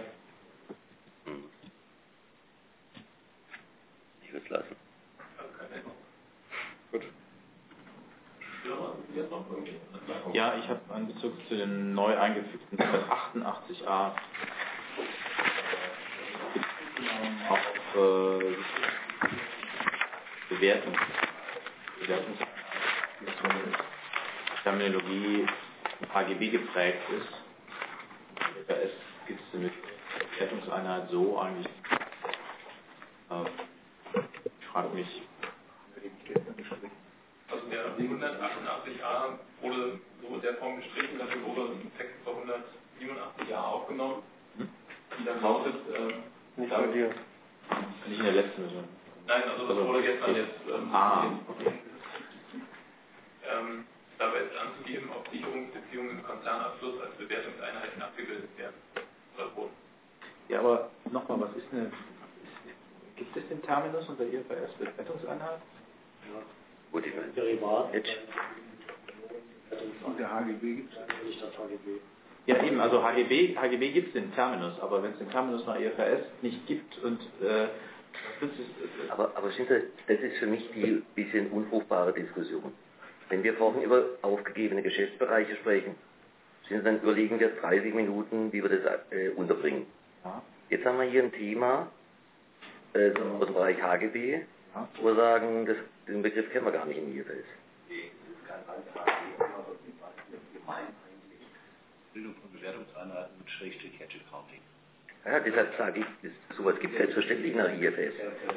Speaker 9: Ich würde es lassen.
Speaker 6: Gut.
Speaker 3: Ja, ich habe einen Bezug zu den neu eingefügten achtundachtzig a auf äh, Bewertung. Bewertung. Terminologie H G B geprägt ist. Da gibt es eine Bewertungseinheit so eigentlich. Äh, ich frage mich.
Speaker 1: Also der hundertachtundachtzig a wurde so in der Form gestrichen, dafür wurde ein Text für hundertsiebenundachtzig a aufgenommen, die dann lautet, ähm,
Speaker 6: nicht bei dir.
Speaker 3: Nicht in der letzten Version.
Speaker 1: Nein, also das wurde gestern jetzt ähm,
Speaker 3: ah, okay.
Speaker 1: ähm, dabei ist anzugeben, ob Sicherungsbeziehungen im Konzernabschluss als Bewertungseinheiten abgebildet werden oder wurden.
Speaker 3: Ja, aber nochmal, was ist eine, ist, gibt es den Terminus unter I F R S Bewertungseinheit?
Speaker 7: Ja.
Speaker 9: Gut, ich meine,
Speaker 7: Derivat.
Speaker 14: Und der H G B gibt es
Speaker 7: nicht das H G B.
Speaker 3: Ja eben, also H G B, H G B gibt es den Terminus, aber wenn es den Terminus nach I F R S nicht gibt und äh, das ist, äh,
Speaker 9: aber, aber Sie, das ist für mich die bisschen unfruchtbare Diskussion. Wenn wir vorhin über aufgegebene Geschäftsbereiche sprechen, sind dann überlegen wir dreißig Minuten, wie wir das äh, unterbringen.
Speaker 3: ja.
Speaker 9: Jetzt haben wir hier ein Thema äh, aus dem Bereich H G B, ja. wo wir sagen, das, den Begriff kennen wir gar nicht in I F R S.
Speaker 4: Bildung von Bewertungseinheiten mit Schrägstrich Hedge Accounting.
Speaker 9: Ja, deshalb sage ich, das, sowas gibt es selbstverständlich nach I F R S.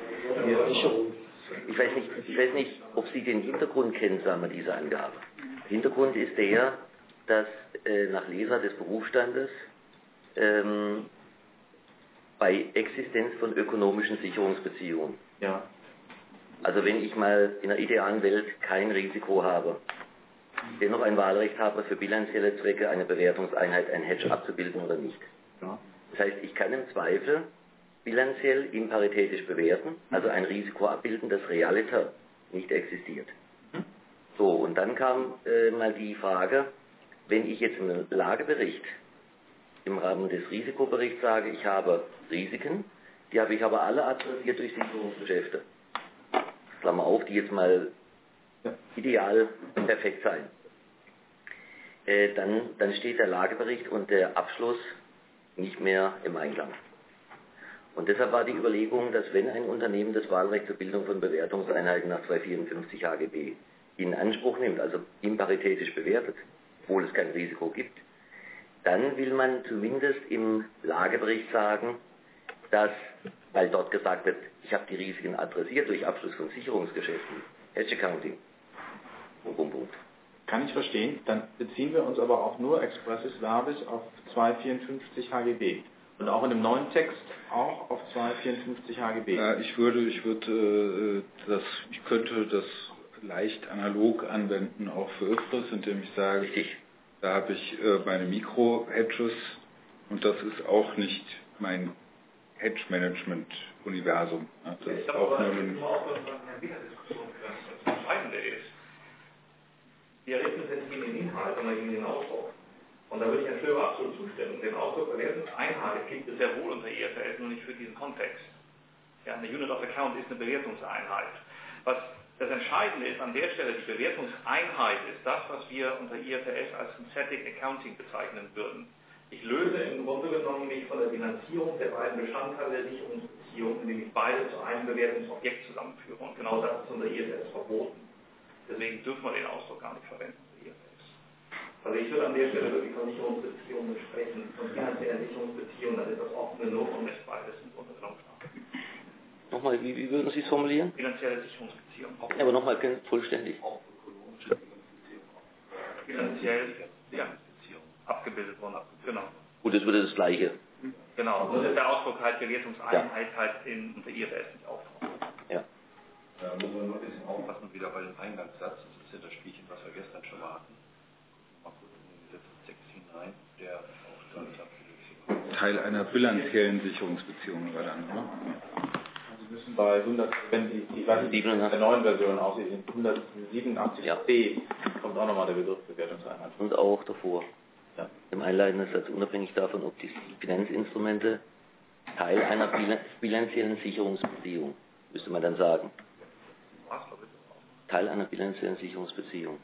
Speaker 9: Ich weiß nicht, ich weiß nicht, ob Sie den Hintergrund kennen, sagen wir, dieser Angabe. Der Hintergrund ist der, dass äh, nach Leser des Berufsstandes ähm, bei Existenz von ökonomischen Sicherungsbeziehungen.
Speaker 3: Ja.
Speaker 9: Also wenn ich mal in einer idealen Welt kein Risiko habe, dennoch ein Wahlrecht habe, für bilanzielle Zwecke eine Bewertungseinheit, ein Hedge abzubilden oder nicht.
Speaker 3: Ja.
Speaker 9: Das heißt, ich kann im Zweifel bilanziell imparitätisch bewerten, also ein Risiko abbilden, das realiter nicht existiert. So, und dann kam äh, mal die Frage, wenn ich jetzt im Lagebericht im Rahmen des Risikoberichts sage, ich habe Risiken, die habe ich aber alle adressiert durch Sicherungsgeschäfte. Klammer auf, die jetzt mal ideal perfekt sein. Äh, dann, dann steht der Lagebericht und der Abschluss nicht mehr im Einklang. Und deshalb war die Überlegung, dass wenn ein Unternehmen das Wahlrecht zur Bildung von Bewertungseinheiten nach zweihundertvierundfünfzig H G B in Anspruch nimmt, also imparitätisch bewertet, obwohl es kein Risiko gibt, dann will man zumindest im Lagebericht sagen, dass, weil dort gesagt wird, ich habe die Risiken adressiert durch Abschluss von Sicherungsgeschäften, Hedge Accounting, Bum, bum, bum.
Speaker 3: Kann ich verstehen, dann beziehen wir uns aber auch nur expressis verbis auf zweihundertvierundfünfzig H G B. Und auch in dem neuen Text auch auf zweihundertvierundfünfzig H G B.
Speaker 2: Ja, ich würde, ich würde, äh, das, ich könnte das leicht analog anwenden, auch für I F R S, indem ich sage,
Speaker 9: Richtig.
Speaker 2: da habe ich äh, meine Mikro-Hedges und das ist auch nicht mein Hedge-Management-Universum. Ja, das
Speaker 12: ich
Speaker 2: ist
Speaker 12: habe
Speaker 2: auch
Speaker 12: aber
Speaker 2: nur ein
Speaker 12: immer auch eine Diskussion geführt. Das Entscheidende ist, wir richten uns jetzt gegen den Inhalt, sondern gegen den Ausdruck. Und da würde ich Herrn Stöber absolut zustimmen. Den Ausdruck Bewertungseinheit gibt es sehr wohl unter I F R S, nur nicht für diesen Kontext. Ja, eine Unit of Account ist eine Bewertungseinheit. Was das Entscheidende ist an der Stelle, die Bewertungseinheit ist das, was wir unter I F R S als Synthetic Accounting bezeichnen würden. Ich löse im Grunde genommen mich von der Bilanzierung der beiden Bestandteile der Sicherungsbeziehung, indem ich beide zu einem Bewertungsobjekt zusammenführe. Und genau das ist unter I F R S verboten. Deswegen dürfen wir den Ausdruck gar nicht verwenden unter I F R S. Also ich würde an der Stelle wirklich von Sicherungsbeziehungen sprechen. Von finanziellen Sicherungsbeziehungen, dann ist das offene Not und Restbeides im Grunde genommen klar.
Speaker 9: Nochmal, wie, wie würden Sie es formulieren?
Speaker 12: Finanzielle Sicherungsbeziehungen.
Speaker 9: Ja, aber nochmal vollständig.
Speaker 12: Finanziell, ja, abgebildet worden. Genau.
Speaker 9: Gut, das würde das Gleiche.
Speaker 12: Genau, nur ist der Ausdruck halt Bewertungseinheit ja. halt in, unter I F R S nicht auftauchen.
Speaker 9: Ja.
Speaker 4: Da muss man nur ein bisschen aufpassen, wieder bei dem Eingangssatz. Das ist ja das Spielchen, was wir gestern schon mal hatten. Mal kurz in den Gesetzestext hinein, der auch dann
Speaker 2: Teil einer bilanziellen Sicherungsbeziehung war dann, oder?
Speaker 3: Bei hundert, wenn die, ich weiß nicht, der neuen Version aussieht, in hundertsiebenundachtzig c ja. kommt auch nochmal der Begriff Bewertungseinheit.
Speaker 9: Und auch davor.
Speaker 3: Ja.
Speaker 9: Im einleitenden Satz, unabhängig davon, ob die Finanzinstrumente Teil einer bilanziellen Sicherungsbeziehung, müsste man dann sagen. Teil einer bilanziellen Sicherungsbeziehung.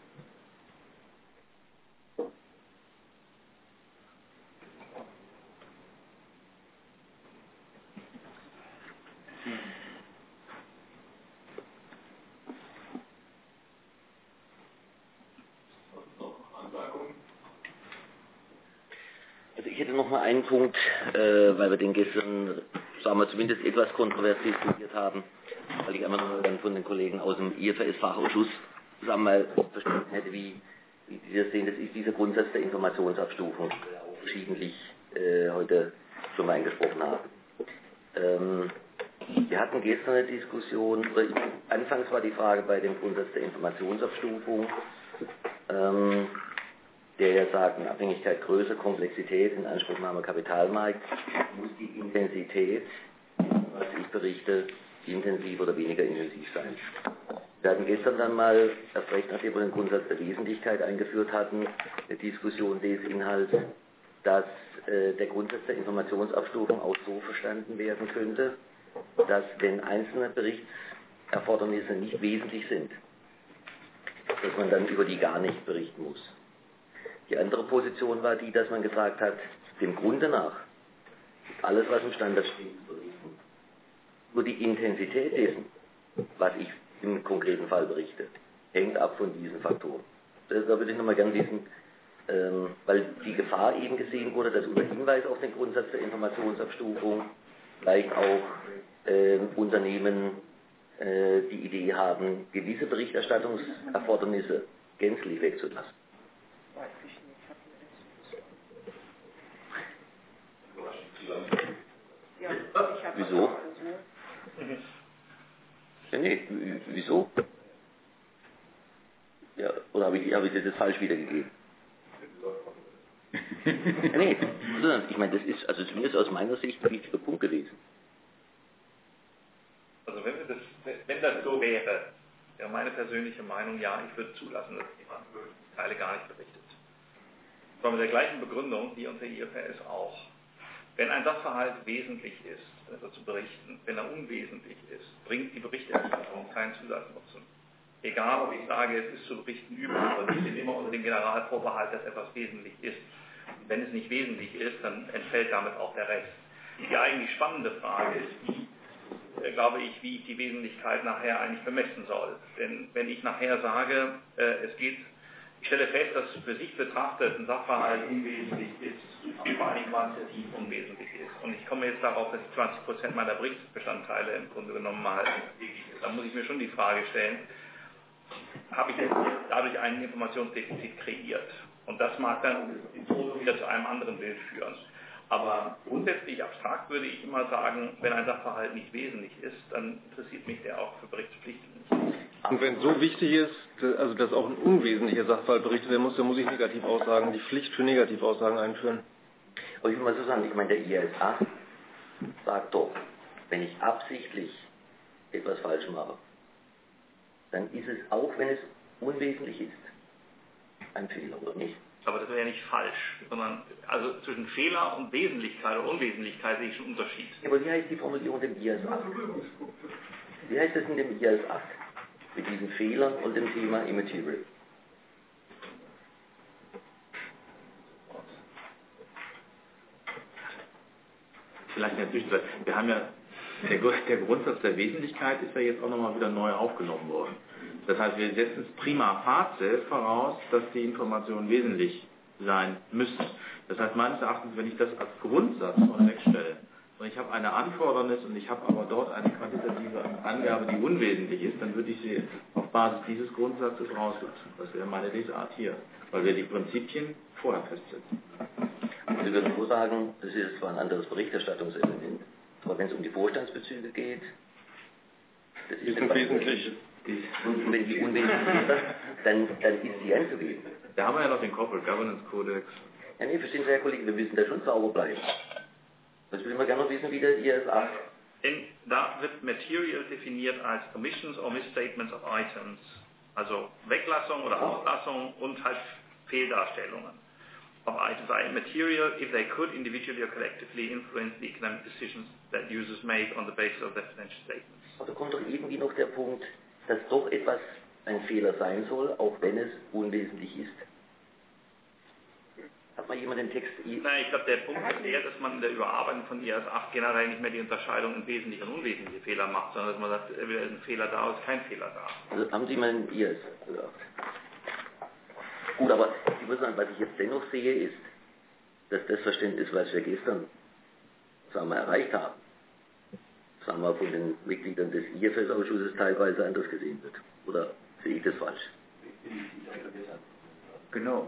Speaker 9: Also ich hätte noch mal einen Punkt, äh, weil wir den gestern, sagen wir zumindest etwas kontrovers diskutiert haben, weil ich einmal nur dann von den Kollegen aus dem I F R S-Fachausschuss sagen wir mal verstanden hätte, wie, wie die das sehen. Das ist dieser Grundsatz der Informationsabstufung, der auch verschiedentlich äh, heute schon mal angesprochen haben. Ähm, wir hatten gestern eine Diskussion, oder ich, anfangs war die Frage bei dem Grundsatz der Informationsabstufung, ähm, der ja sagt, in Abhängigkeit Größe, Komplexität, Inanspruchnahme Kapitalmarkt, muss die Intensität, was ich berichte, intensiv oder weniger intensiv sein. Wir hatten gestern dann mal, erst recht nachdem wir den Grundsatz der Wesentlichkeit eingeführt hatten, eine Diskussion des Inhalts, dass äh, der Grundsatz der Informationsabstufung auch so verstanden werden könnte, dass wenn einzelne Berichtserfordernisse nicht wesentlich sind, dass man dann über die gar nicht berichten muss. Die andere Position war die, dass man gesagt hat, dem Grunde nach ist alles, was im Standard steht, zu berichten. Nur die Intensität dessen, was ich im konkreten Fall berichte, hängt ab von diesen Faktoren. Da würde ich nochmal gerne wissen, ähm, weil die Gefahr eben gesehen wurde, dass unter Hinweis auf den Grundsatz der Informationsabstufung vielleicht auch äh, Unternehmen äh, die Idee haben, gewisse Berichterstattungserfordernisse gänzlich wegzulassen.
Speaker 5: Weiß ich nicht, hatten wir das? Ja, ich habe
Speaker 9: Wieso? Ja, nee, wieso? Ja, oder habe ich, habe ich das jetzt falsch wiedergegeben? Ja, nee, ich meine, das ist also zumindest aus meiner Sicht ein wichtiger Punkt gewesen.
Speaker 12: Also wenn, wir das, wenn das so wäre, wäre meine persönliche Meinung, ja, ich würde zulassen, dass jemand Teile gar nicht berichtet. Zwar mit der gleichen Begründung wie unter I F R S auch. Wenn ein Sachverhalt wesentlich ist, also zu berichten, wenn er unwesentlich ist, bringt die Berichterstattung keinen Zusatznutzen. Egal, ob ich sage, es ist zu berichten üblich, aber ich bin immer unter dem Generalvorbehalt, dass etwas wesentlich ist. Und wenn es nicht wesentlich ist, dann entfällt damit auch der Rest. Die eigentlich spannende Frage ist, wie, äh, glaube ich, wie ich die Wesentlichkeit nachher eigentlich bemessen soll. Denn wenn ich nachher sage, äh, es geht, ich stelle fest, dass für sich betrachtet ein Sachverhalt unwesentlich ist, vor allem quantitativ unwesentlich ist. Und ich komme jetzt darauf, dass ich zwanzig Prozent meiner Berichtsbestandteile im Grunde genommen mal dann muss ich mir schon die Frage stellen, habe ich jetzt dadurch ein Informationsdefizit kreiert? Und das mag dann wieder zu einem anderen Bild führen. Aber grundsätzlich abstrakt würde ich immer sagen, wenn ein Sachverhalt nicht wesentlich ist, dann interessiert mich der auch für Berichtspflichten nicht.
Speaker 6: Und wenn es so wichtig ist, also dass auch ein unwesentlicher Sachverhalt berichtet werden muss, dann muss ich Negativaussagen, die Pflicht für Negativaussagen einführen.
Speaker 9: Aber ich will mal so sagen, ich meine, der I A S acht sagt doch, wenn ich absichtlich etwas falsch mache, dann ist es, auch wenn es unwesentlich ist, ein Fehler, oder nicht?
Speaker 12: Aber das wäre ja nicht falsch, sondern also zwischen Fehler und Wesentlichkeit oder Unwesentlichkeit sehe ich schon einen Unterschied.
Speaker 9: Ja, aber wie heißt die Formulierung im I A S acht? Wie heißt das in dem I A S acht? Mit diesen Fehlern und dem Thema Immaterial.
Speaker 3: Vielleicht natürlich, wir haben ja, der, der Grundsatz der Wesentlichkeit ist ja jetzt auch nochmal wieder neu aufgenommen worden. Das heißt, wir setzen es prima facie voraus, dass die Informationen wesentlich sein müssen. Das heißt, meines Erachtens, wenn ich das als Grundsatz vorneweg stelle, und ich habe eine Anfordernis und ich habe aber dort eine quantitative Angabe, die unwesentlich ist, dann würde ich sie auf Basis dieses Grundsatzes rauslassen. Das wäre meine Lesart hier, weil wir die Prinzipien vorher festsetzen.
Speaker 9: Und Sie würden so sagen, das ist zwar ein anderes Berichterstattungselement, aber wenn es um die Vorstandsbezüge geht, das ist
Speaker 6: ein wesentlich.
Speaker 9: Und wenn die unwesentlich ist, dann, dann ist sie anzugeben.
Speaker 3: Da haben wir ja noch den Corporate Governance Codex.
Speaker 9: Ja, nee, verstehen Sie, Herr Kollege, wir müssen da schon sauber bleiben. Das will man gerne noch wissen, wie der I A S acht.
Speaker 12: Denn da wird Material definiert als Omissions or Misstatements of Items. Also Weglassung oder Auslassung und halt Fehldarstellungen of Items. Material if they could individually or collectively influence the economic decisions that users make on the basis of their financial statements.
Speaker 9: Aber da kommt doch irgendwie noch der Punkt, dass doch etwas ein Fehler sein soll, auch wenn es unwesentlich ist. Hat mal jemand den Text...
Speaker 12: Nein, ich glaube, der Punkt ist eher, dass man in der Überarbeitung von I A S acht generell nicht mehr die Unterscheidung in wesentliche und unwesentliche Fehler macht, sondern dass man sagt, entweder ist ein Fehler da oder ist kein Fehler da.
Speaker 9: Also haben Sie mal einen I A S gesagt? Gut, aber ich muss sagen, was ich jetzt dennoch sehe, ist, dass das Verständnis, was wir gestern, sagen wir, erreicht haben, sagen wir, von den Mitgliedern des I F S-Ausschusses teilweise anders gesehen wird. Oder sehe ich das falsch?
Speaker 14: Genau.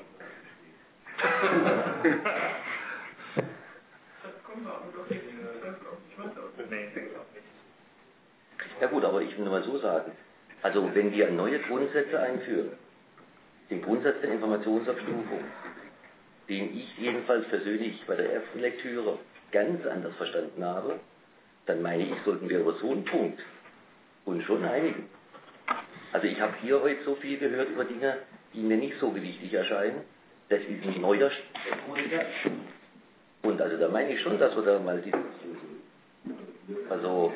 Speaker 9: Ja gut, aber ich will nur mal so sagen, also wenn wir neue Grundsätze einführen, den Grundsatz der Informationsabstufung, den ich jedenfalls persönlich bei der ersten Lektüre ganz anders verstanden habe, dann meine ich, sollten wir über so einen Punkt uns schon einigen. Also ich habe hier heute so viel gehört über Dinge, die mir nicht so gewichtig erscheinen. Das ist ein neuer Grundsatz. Und also da meine ich schon, dass wir da mal diskutieren. Also...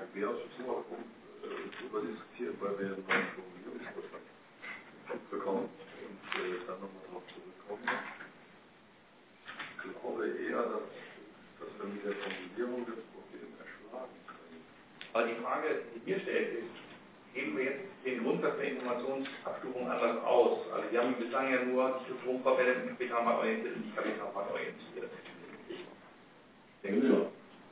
Speaker 4: diskutiert, weil wir einen neuen Formulierungsvorschlag bekommen und äh, dann nochmal darauf zurückkommen. Ich glaube eher, dass, dass wir mit der Formulierung das Problem erschlagen können.
Speaker 12: Aber die Frage, die mir stellt, ist, geben wir jetzt den Grundsatz der Informationsabstufung anders aus? Also wir haben bislang ja nur die Stromverwendung und kapitalmarktorientiert und nicht kapitalmarktorientiert. Ich denke schon.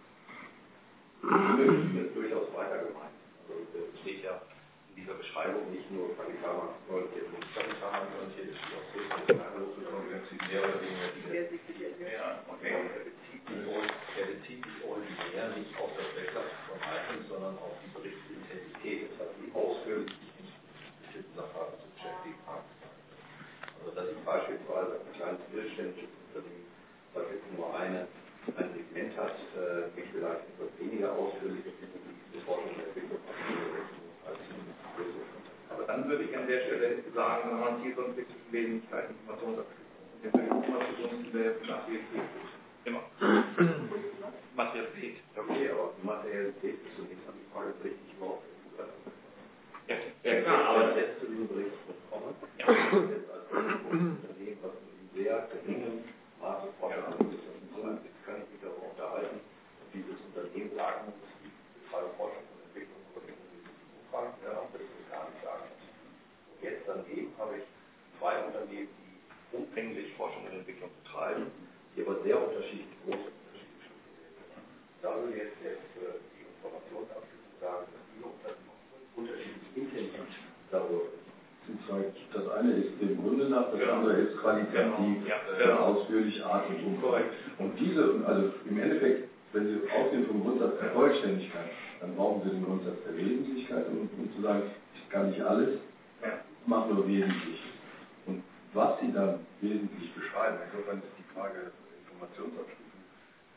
Speaker 4: Das ist durchaus weiter gemeint. Also das steht ja in dieser Beschreibung nicht nur kapitalmarktorientiert und nicht kapitalmarktorientiert, es steht auch so, dass es eine große Konvention mehr oder weniger ja, okay. Er bezieht sich originär nicht auf das Weglassen von Items, sondern auf die Berichtsintensität. Das heißt, die ausführlich sich nicht mit bestimmten Sachverhalten zu beschäftigen haben. Also dass ich beispielsweise ein kleines mittelständisches Unternehmen, was jetzt nur eine ein Segment hat, äh, mich vielleicht etwas weniger ausführlich mit der Forschung und Entwicklung als Lösung.
Speaker 12: Aber dann würde ich an der Stelle sagen, wenn man hier so ein bisschen Wesentlichkeit Informationsabstufung. Der würde ich immer zugunsten der Materialität. Immer. Materialität.
Speaker 4: Okay, aber die Materialität ist zunächst an die Frage, richtig überhaupt
Speaker 12: ja, ja, klar, aber
Speaker 4: jetzt zu diesem Bericht kommen.
Speaker 12: Ja.
Speaker 4: Jetzt als Unternehmen, was in sehr geringem Maße Forschung anbietet. Jetzt kann ich mich darüber unterhalten, wie das Unternehmen sagen muss, die betreiben Forschung und Entwicklung oder Umfang, ja, das ist gar nicht sagen. Und jetzt daneben habe ich zwei Unternehmen, die umfänglich Forschung und Entwicklung betreiben, die aber sehr unterschiedlich große unterschiedliche Strukturen haben. Da würde jetzt, jetzt äh, die Informationsabschlüsse sagen, dass diese Unternehmen unterschiedlich intensiv darüber
Speaker 14: Das eine ist dem Grunde nach, das andere ist qualitativ
Speaker 12: ja,
Speaker 14: äh,
Speaker 12: ja.
Speaker 14: ausführlich, art und umfang. Und diese, also im Endeffekt, wenn Sie ausgehen vom Grundsatz der Vollständigkeit, dann brauchen Sie den Grundsatz der Wesentlichkeit, um, um zu sagen, ich kann nicht alles,
Speaker 12: ja.
Speaker 14: mach nur wesentlich. Und was Sie dann wesentlich beschreiben, insofern ist die Frage der Informationsabstufung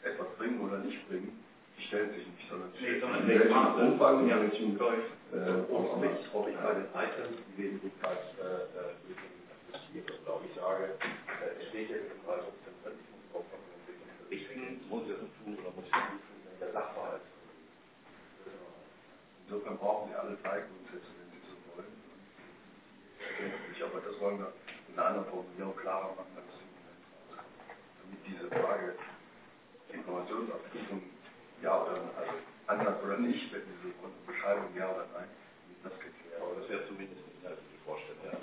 Speaker 14: etwas bringen oder nicht bringen, die stellt sich nicht, sondern
Speaker 4: Nee, sondern
Speaker 14: in welchem
Speaker 4: Maße.
Speaker 14: Umfang,
Speaker 4: Ja,
Speaker 14: in welchem
Speaker 4: äh, ob ich, ob ich bei den Items die Wesentlichkeit äh, investiere. Und auch ich sage, äh, es steht jetzt im Verwaltungszentralismus drauf, ob man wirklich berichten, muss ich das tun oder muss ich das nicht tun, wenn der Sachverhalt.
Speaker 14: Insofern brauchen wir alle drei Grundsätze, wenn Sie so wollen. Ich, aber das wollen wir in einer anderen Formulierung klarer machen, als es damit diese Frage Informationsabprüfung ja oder also anders oder nicht, wenn Sie so wollen, Beschreibung ja oder nein, damit das geklärt.
Speaker 4: Aber das wäre zumindest eine inhaltliche Vorstellung. Ja.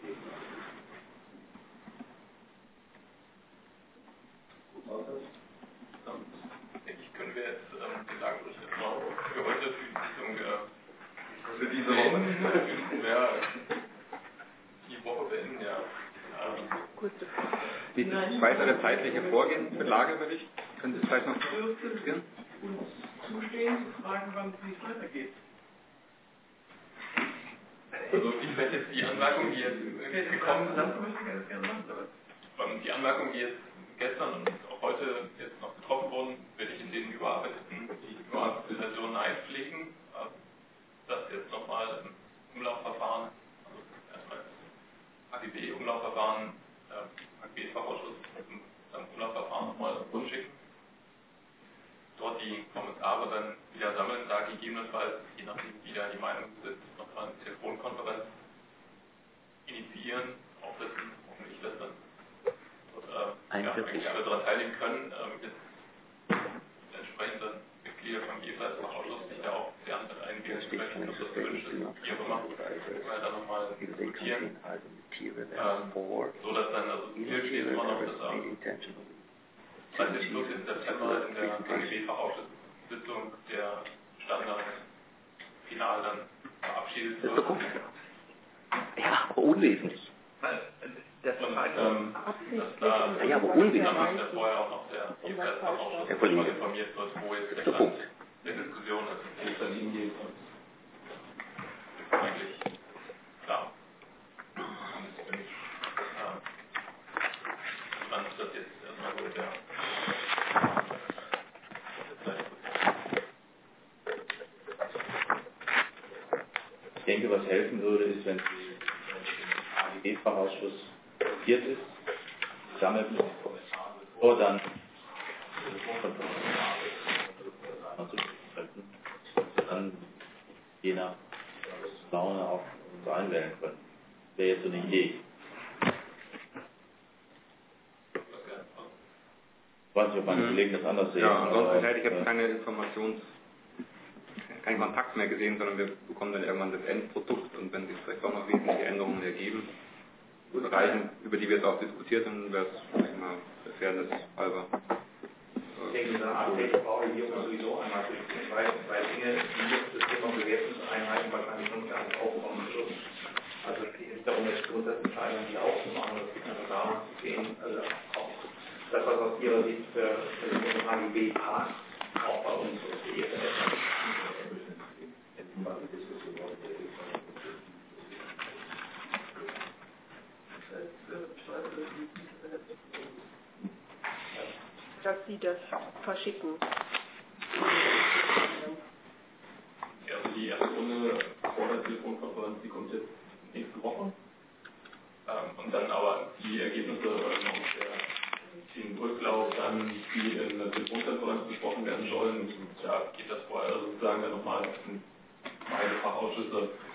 Speaker 1: Denke ich, können wir jetzt ähm, den Lagebericht erstmal für heute, für die Sitzung, äh,
Speaker 14: für diese Woche,
Speaker 1: ja, die Woche beenden, ja.
Speaker 8: Kurze Frage. Wie ist das weitere zeitliche Vorgehen mit Lagebericht? Können Sie vielleicht noch diskutieren?
Speaker 11: Uns zustehen, zu fragen, wann es nicht weitergeht.
Speaker 1: Also ich werde jetzt die Anmerkung, die jetzt gekommen sind, die Anmerkungen, die jetzt gestern und auch heute jetzt noch getroffen wurden, werde ich in den überarbeiteten, die überarbeiteten Versionen einpflegen. Das jetzt nochmal im Umlaufverfahren, also erstmal A G B-Umlaufverfahren, A G B-Fachausschuss im Umlaufverfahren nochmal rumschicken. Dort die Kommentare dann wieder sammeln, da gegebenenfalls, je nachdem wie da die Meinung ist, nochmal eine Telefonkonferenz initiieren, aufsetzen, hoffentlich das dann dort, äh, ja, eigentlich alle daran teilnehmen können, äh, mit entsprechenden Mitglieder vom jeweils Fachausschuss sich da auch gern mit einbinden möchten, ob das gewünscht ist, wie auch immer, weil da nochmal diskutieren, ähm, so dass dann, also Ziel steht immer noch, dass am dreißigsten September in der A G B-Fachausschusssitzung der Standard final dann verabschiedet wird.
Speaker 9: Ja, aber unwesentlich.
Speaker 1: Das und, ähm, dass da
Speaker 9: ja, aber unwesentlich.
Speaker 1: Dann ist vorher auch noch der Jeweils-Fachausschuss darüber informiert wird, wo jetzt der Stand der Diskussion ist, wo es dann hingeht. Und eigentlich klar. Und für mich dann ist das jetzt erstmal so der
Speaker 3: Ich denke, was helfen würde, ist, wenn Sie A G B-Fachausschuss passiert ist, sammelt mit den Kommentaren, bevor dann dann je nach Laune auch uns einwählen können. Wäre jetzt so eine Idee. Ich weiß nicht, ob meine Kollegen das anders sehen.
Speaker 8: Ja, ansonsten hätte ich jetzt keine Informations- keinen Kontakt mehr gesehen, sondern wir bekommen dann irgendwann das Endprodukt und wenn sich vielleicht auch noch wesentliche Änderungen ergeben, Bereichen, über die wir jetzt auch diskutiert haben, wäre es immer der Fairness halber.
Speaker 4: Ich denke, diese Art der Bauregierung sowieso einmal für zwei, zwei Dinge, die das Thema Bewertungseinheiten wahrscheinlich noch gar nicht aufkommen wird. Also es geht nicht darum, jetzt Grundsatzentscheidungen wieder aufzumachen, es geht einfach darum zu sehen, also auch das, was aus Ihrer Sicht für, für den A G B passt, auch bei uns für die E F S.
Speaker 5: Dass Sie das verschicken.
Speaker 1: Ja, also die erste Runde vor der Telefonkonferenz, die kommt jetzt nächste Woche. Ähm, und dann aber die Ergebnisse ähm, der im Rücklauf dann, die in der Telefonkonferenz besprochen werden sollen, ja, geht das vorher sozusagen dann nochmal in beide Fachausschüsse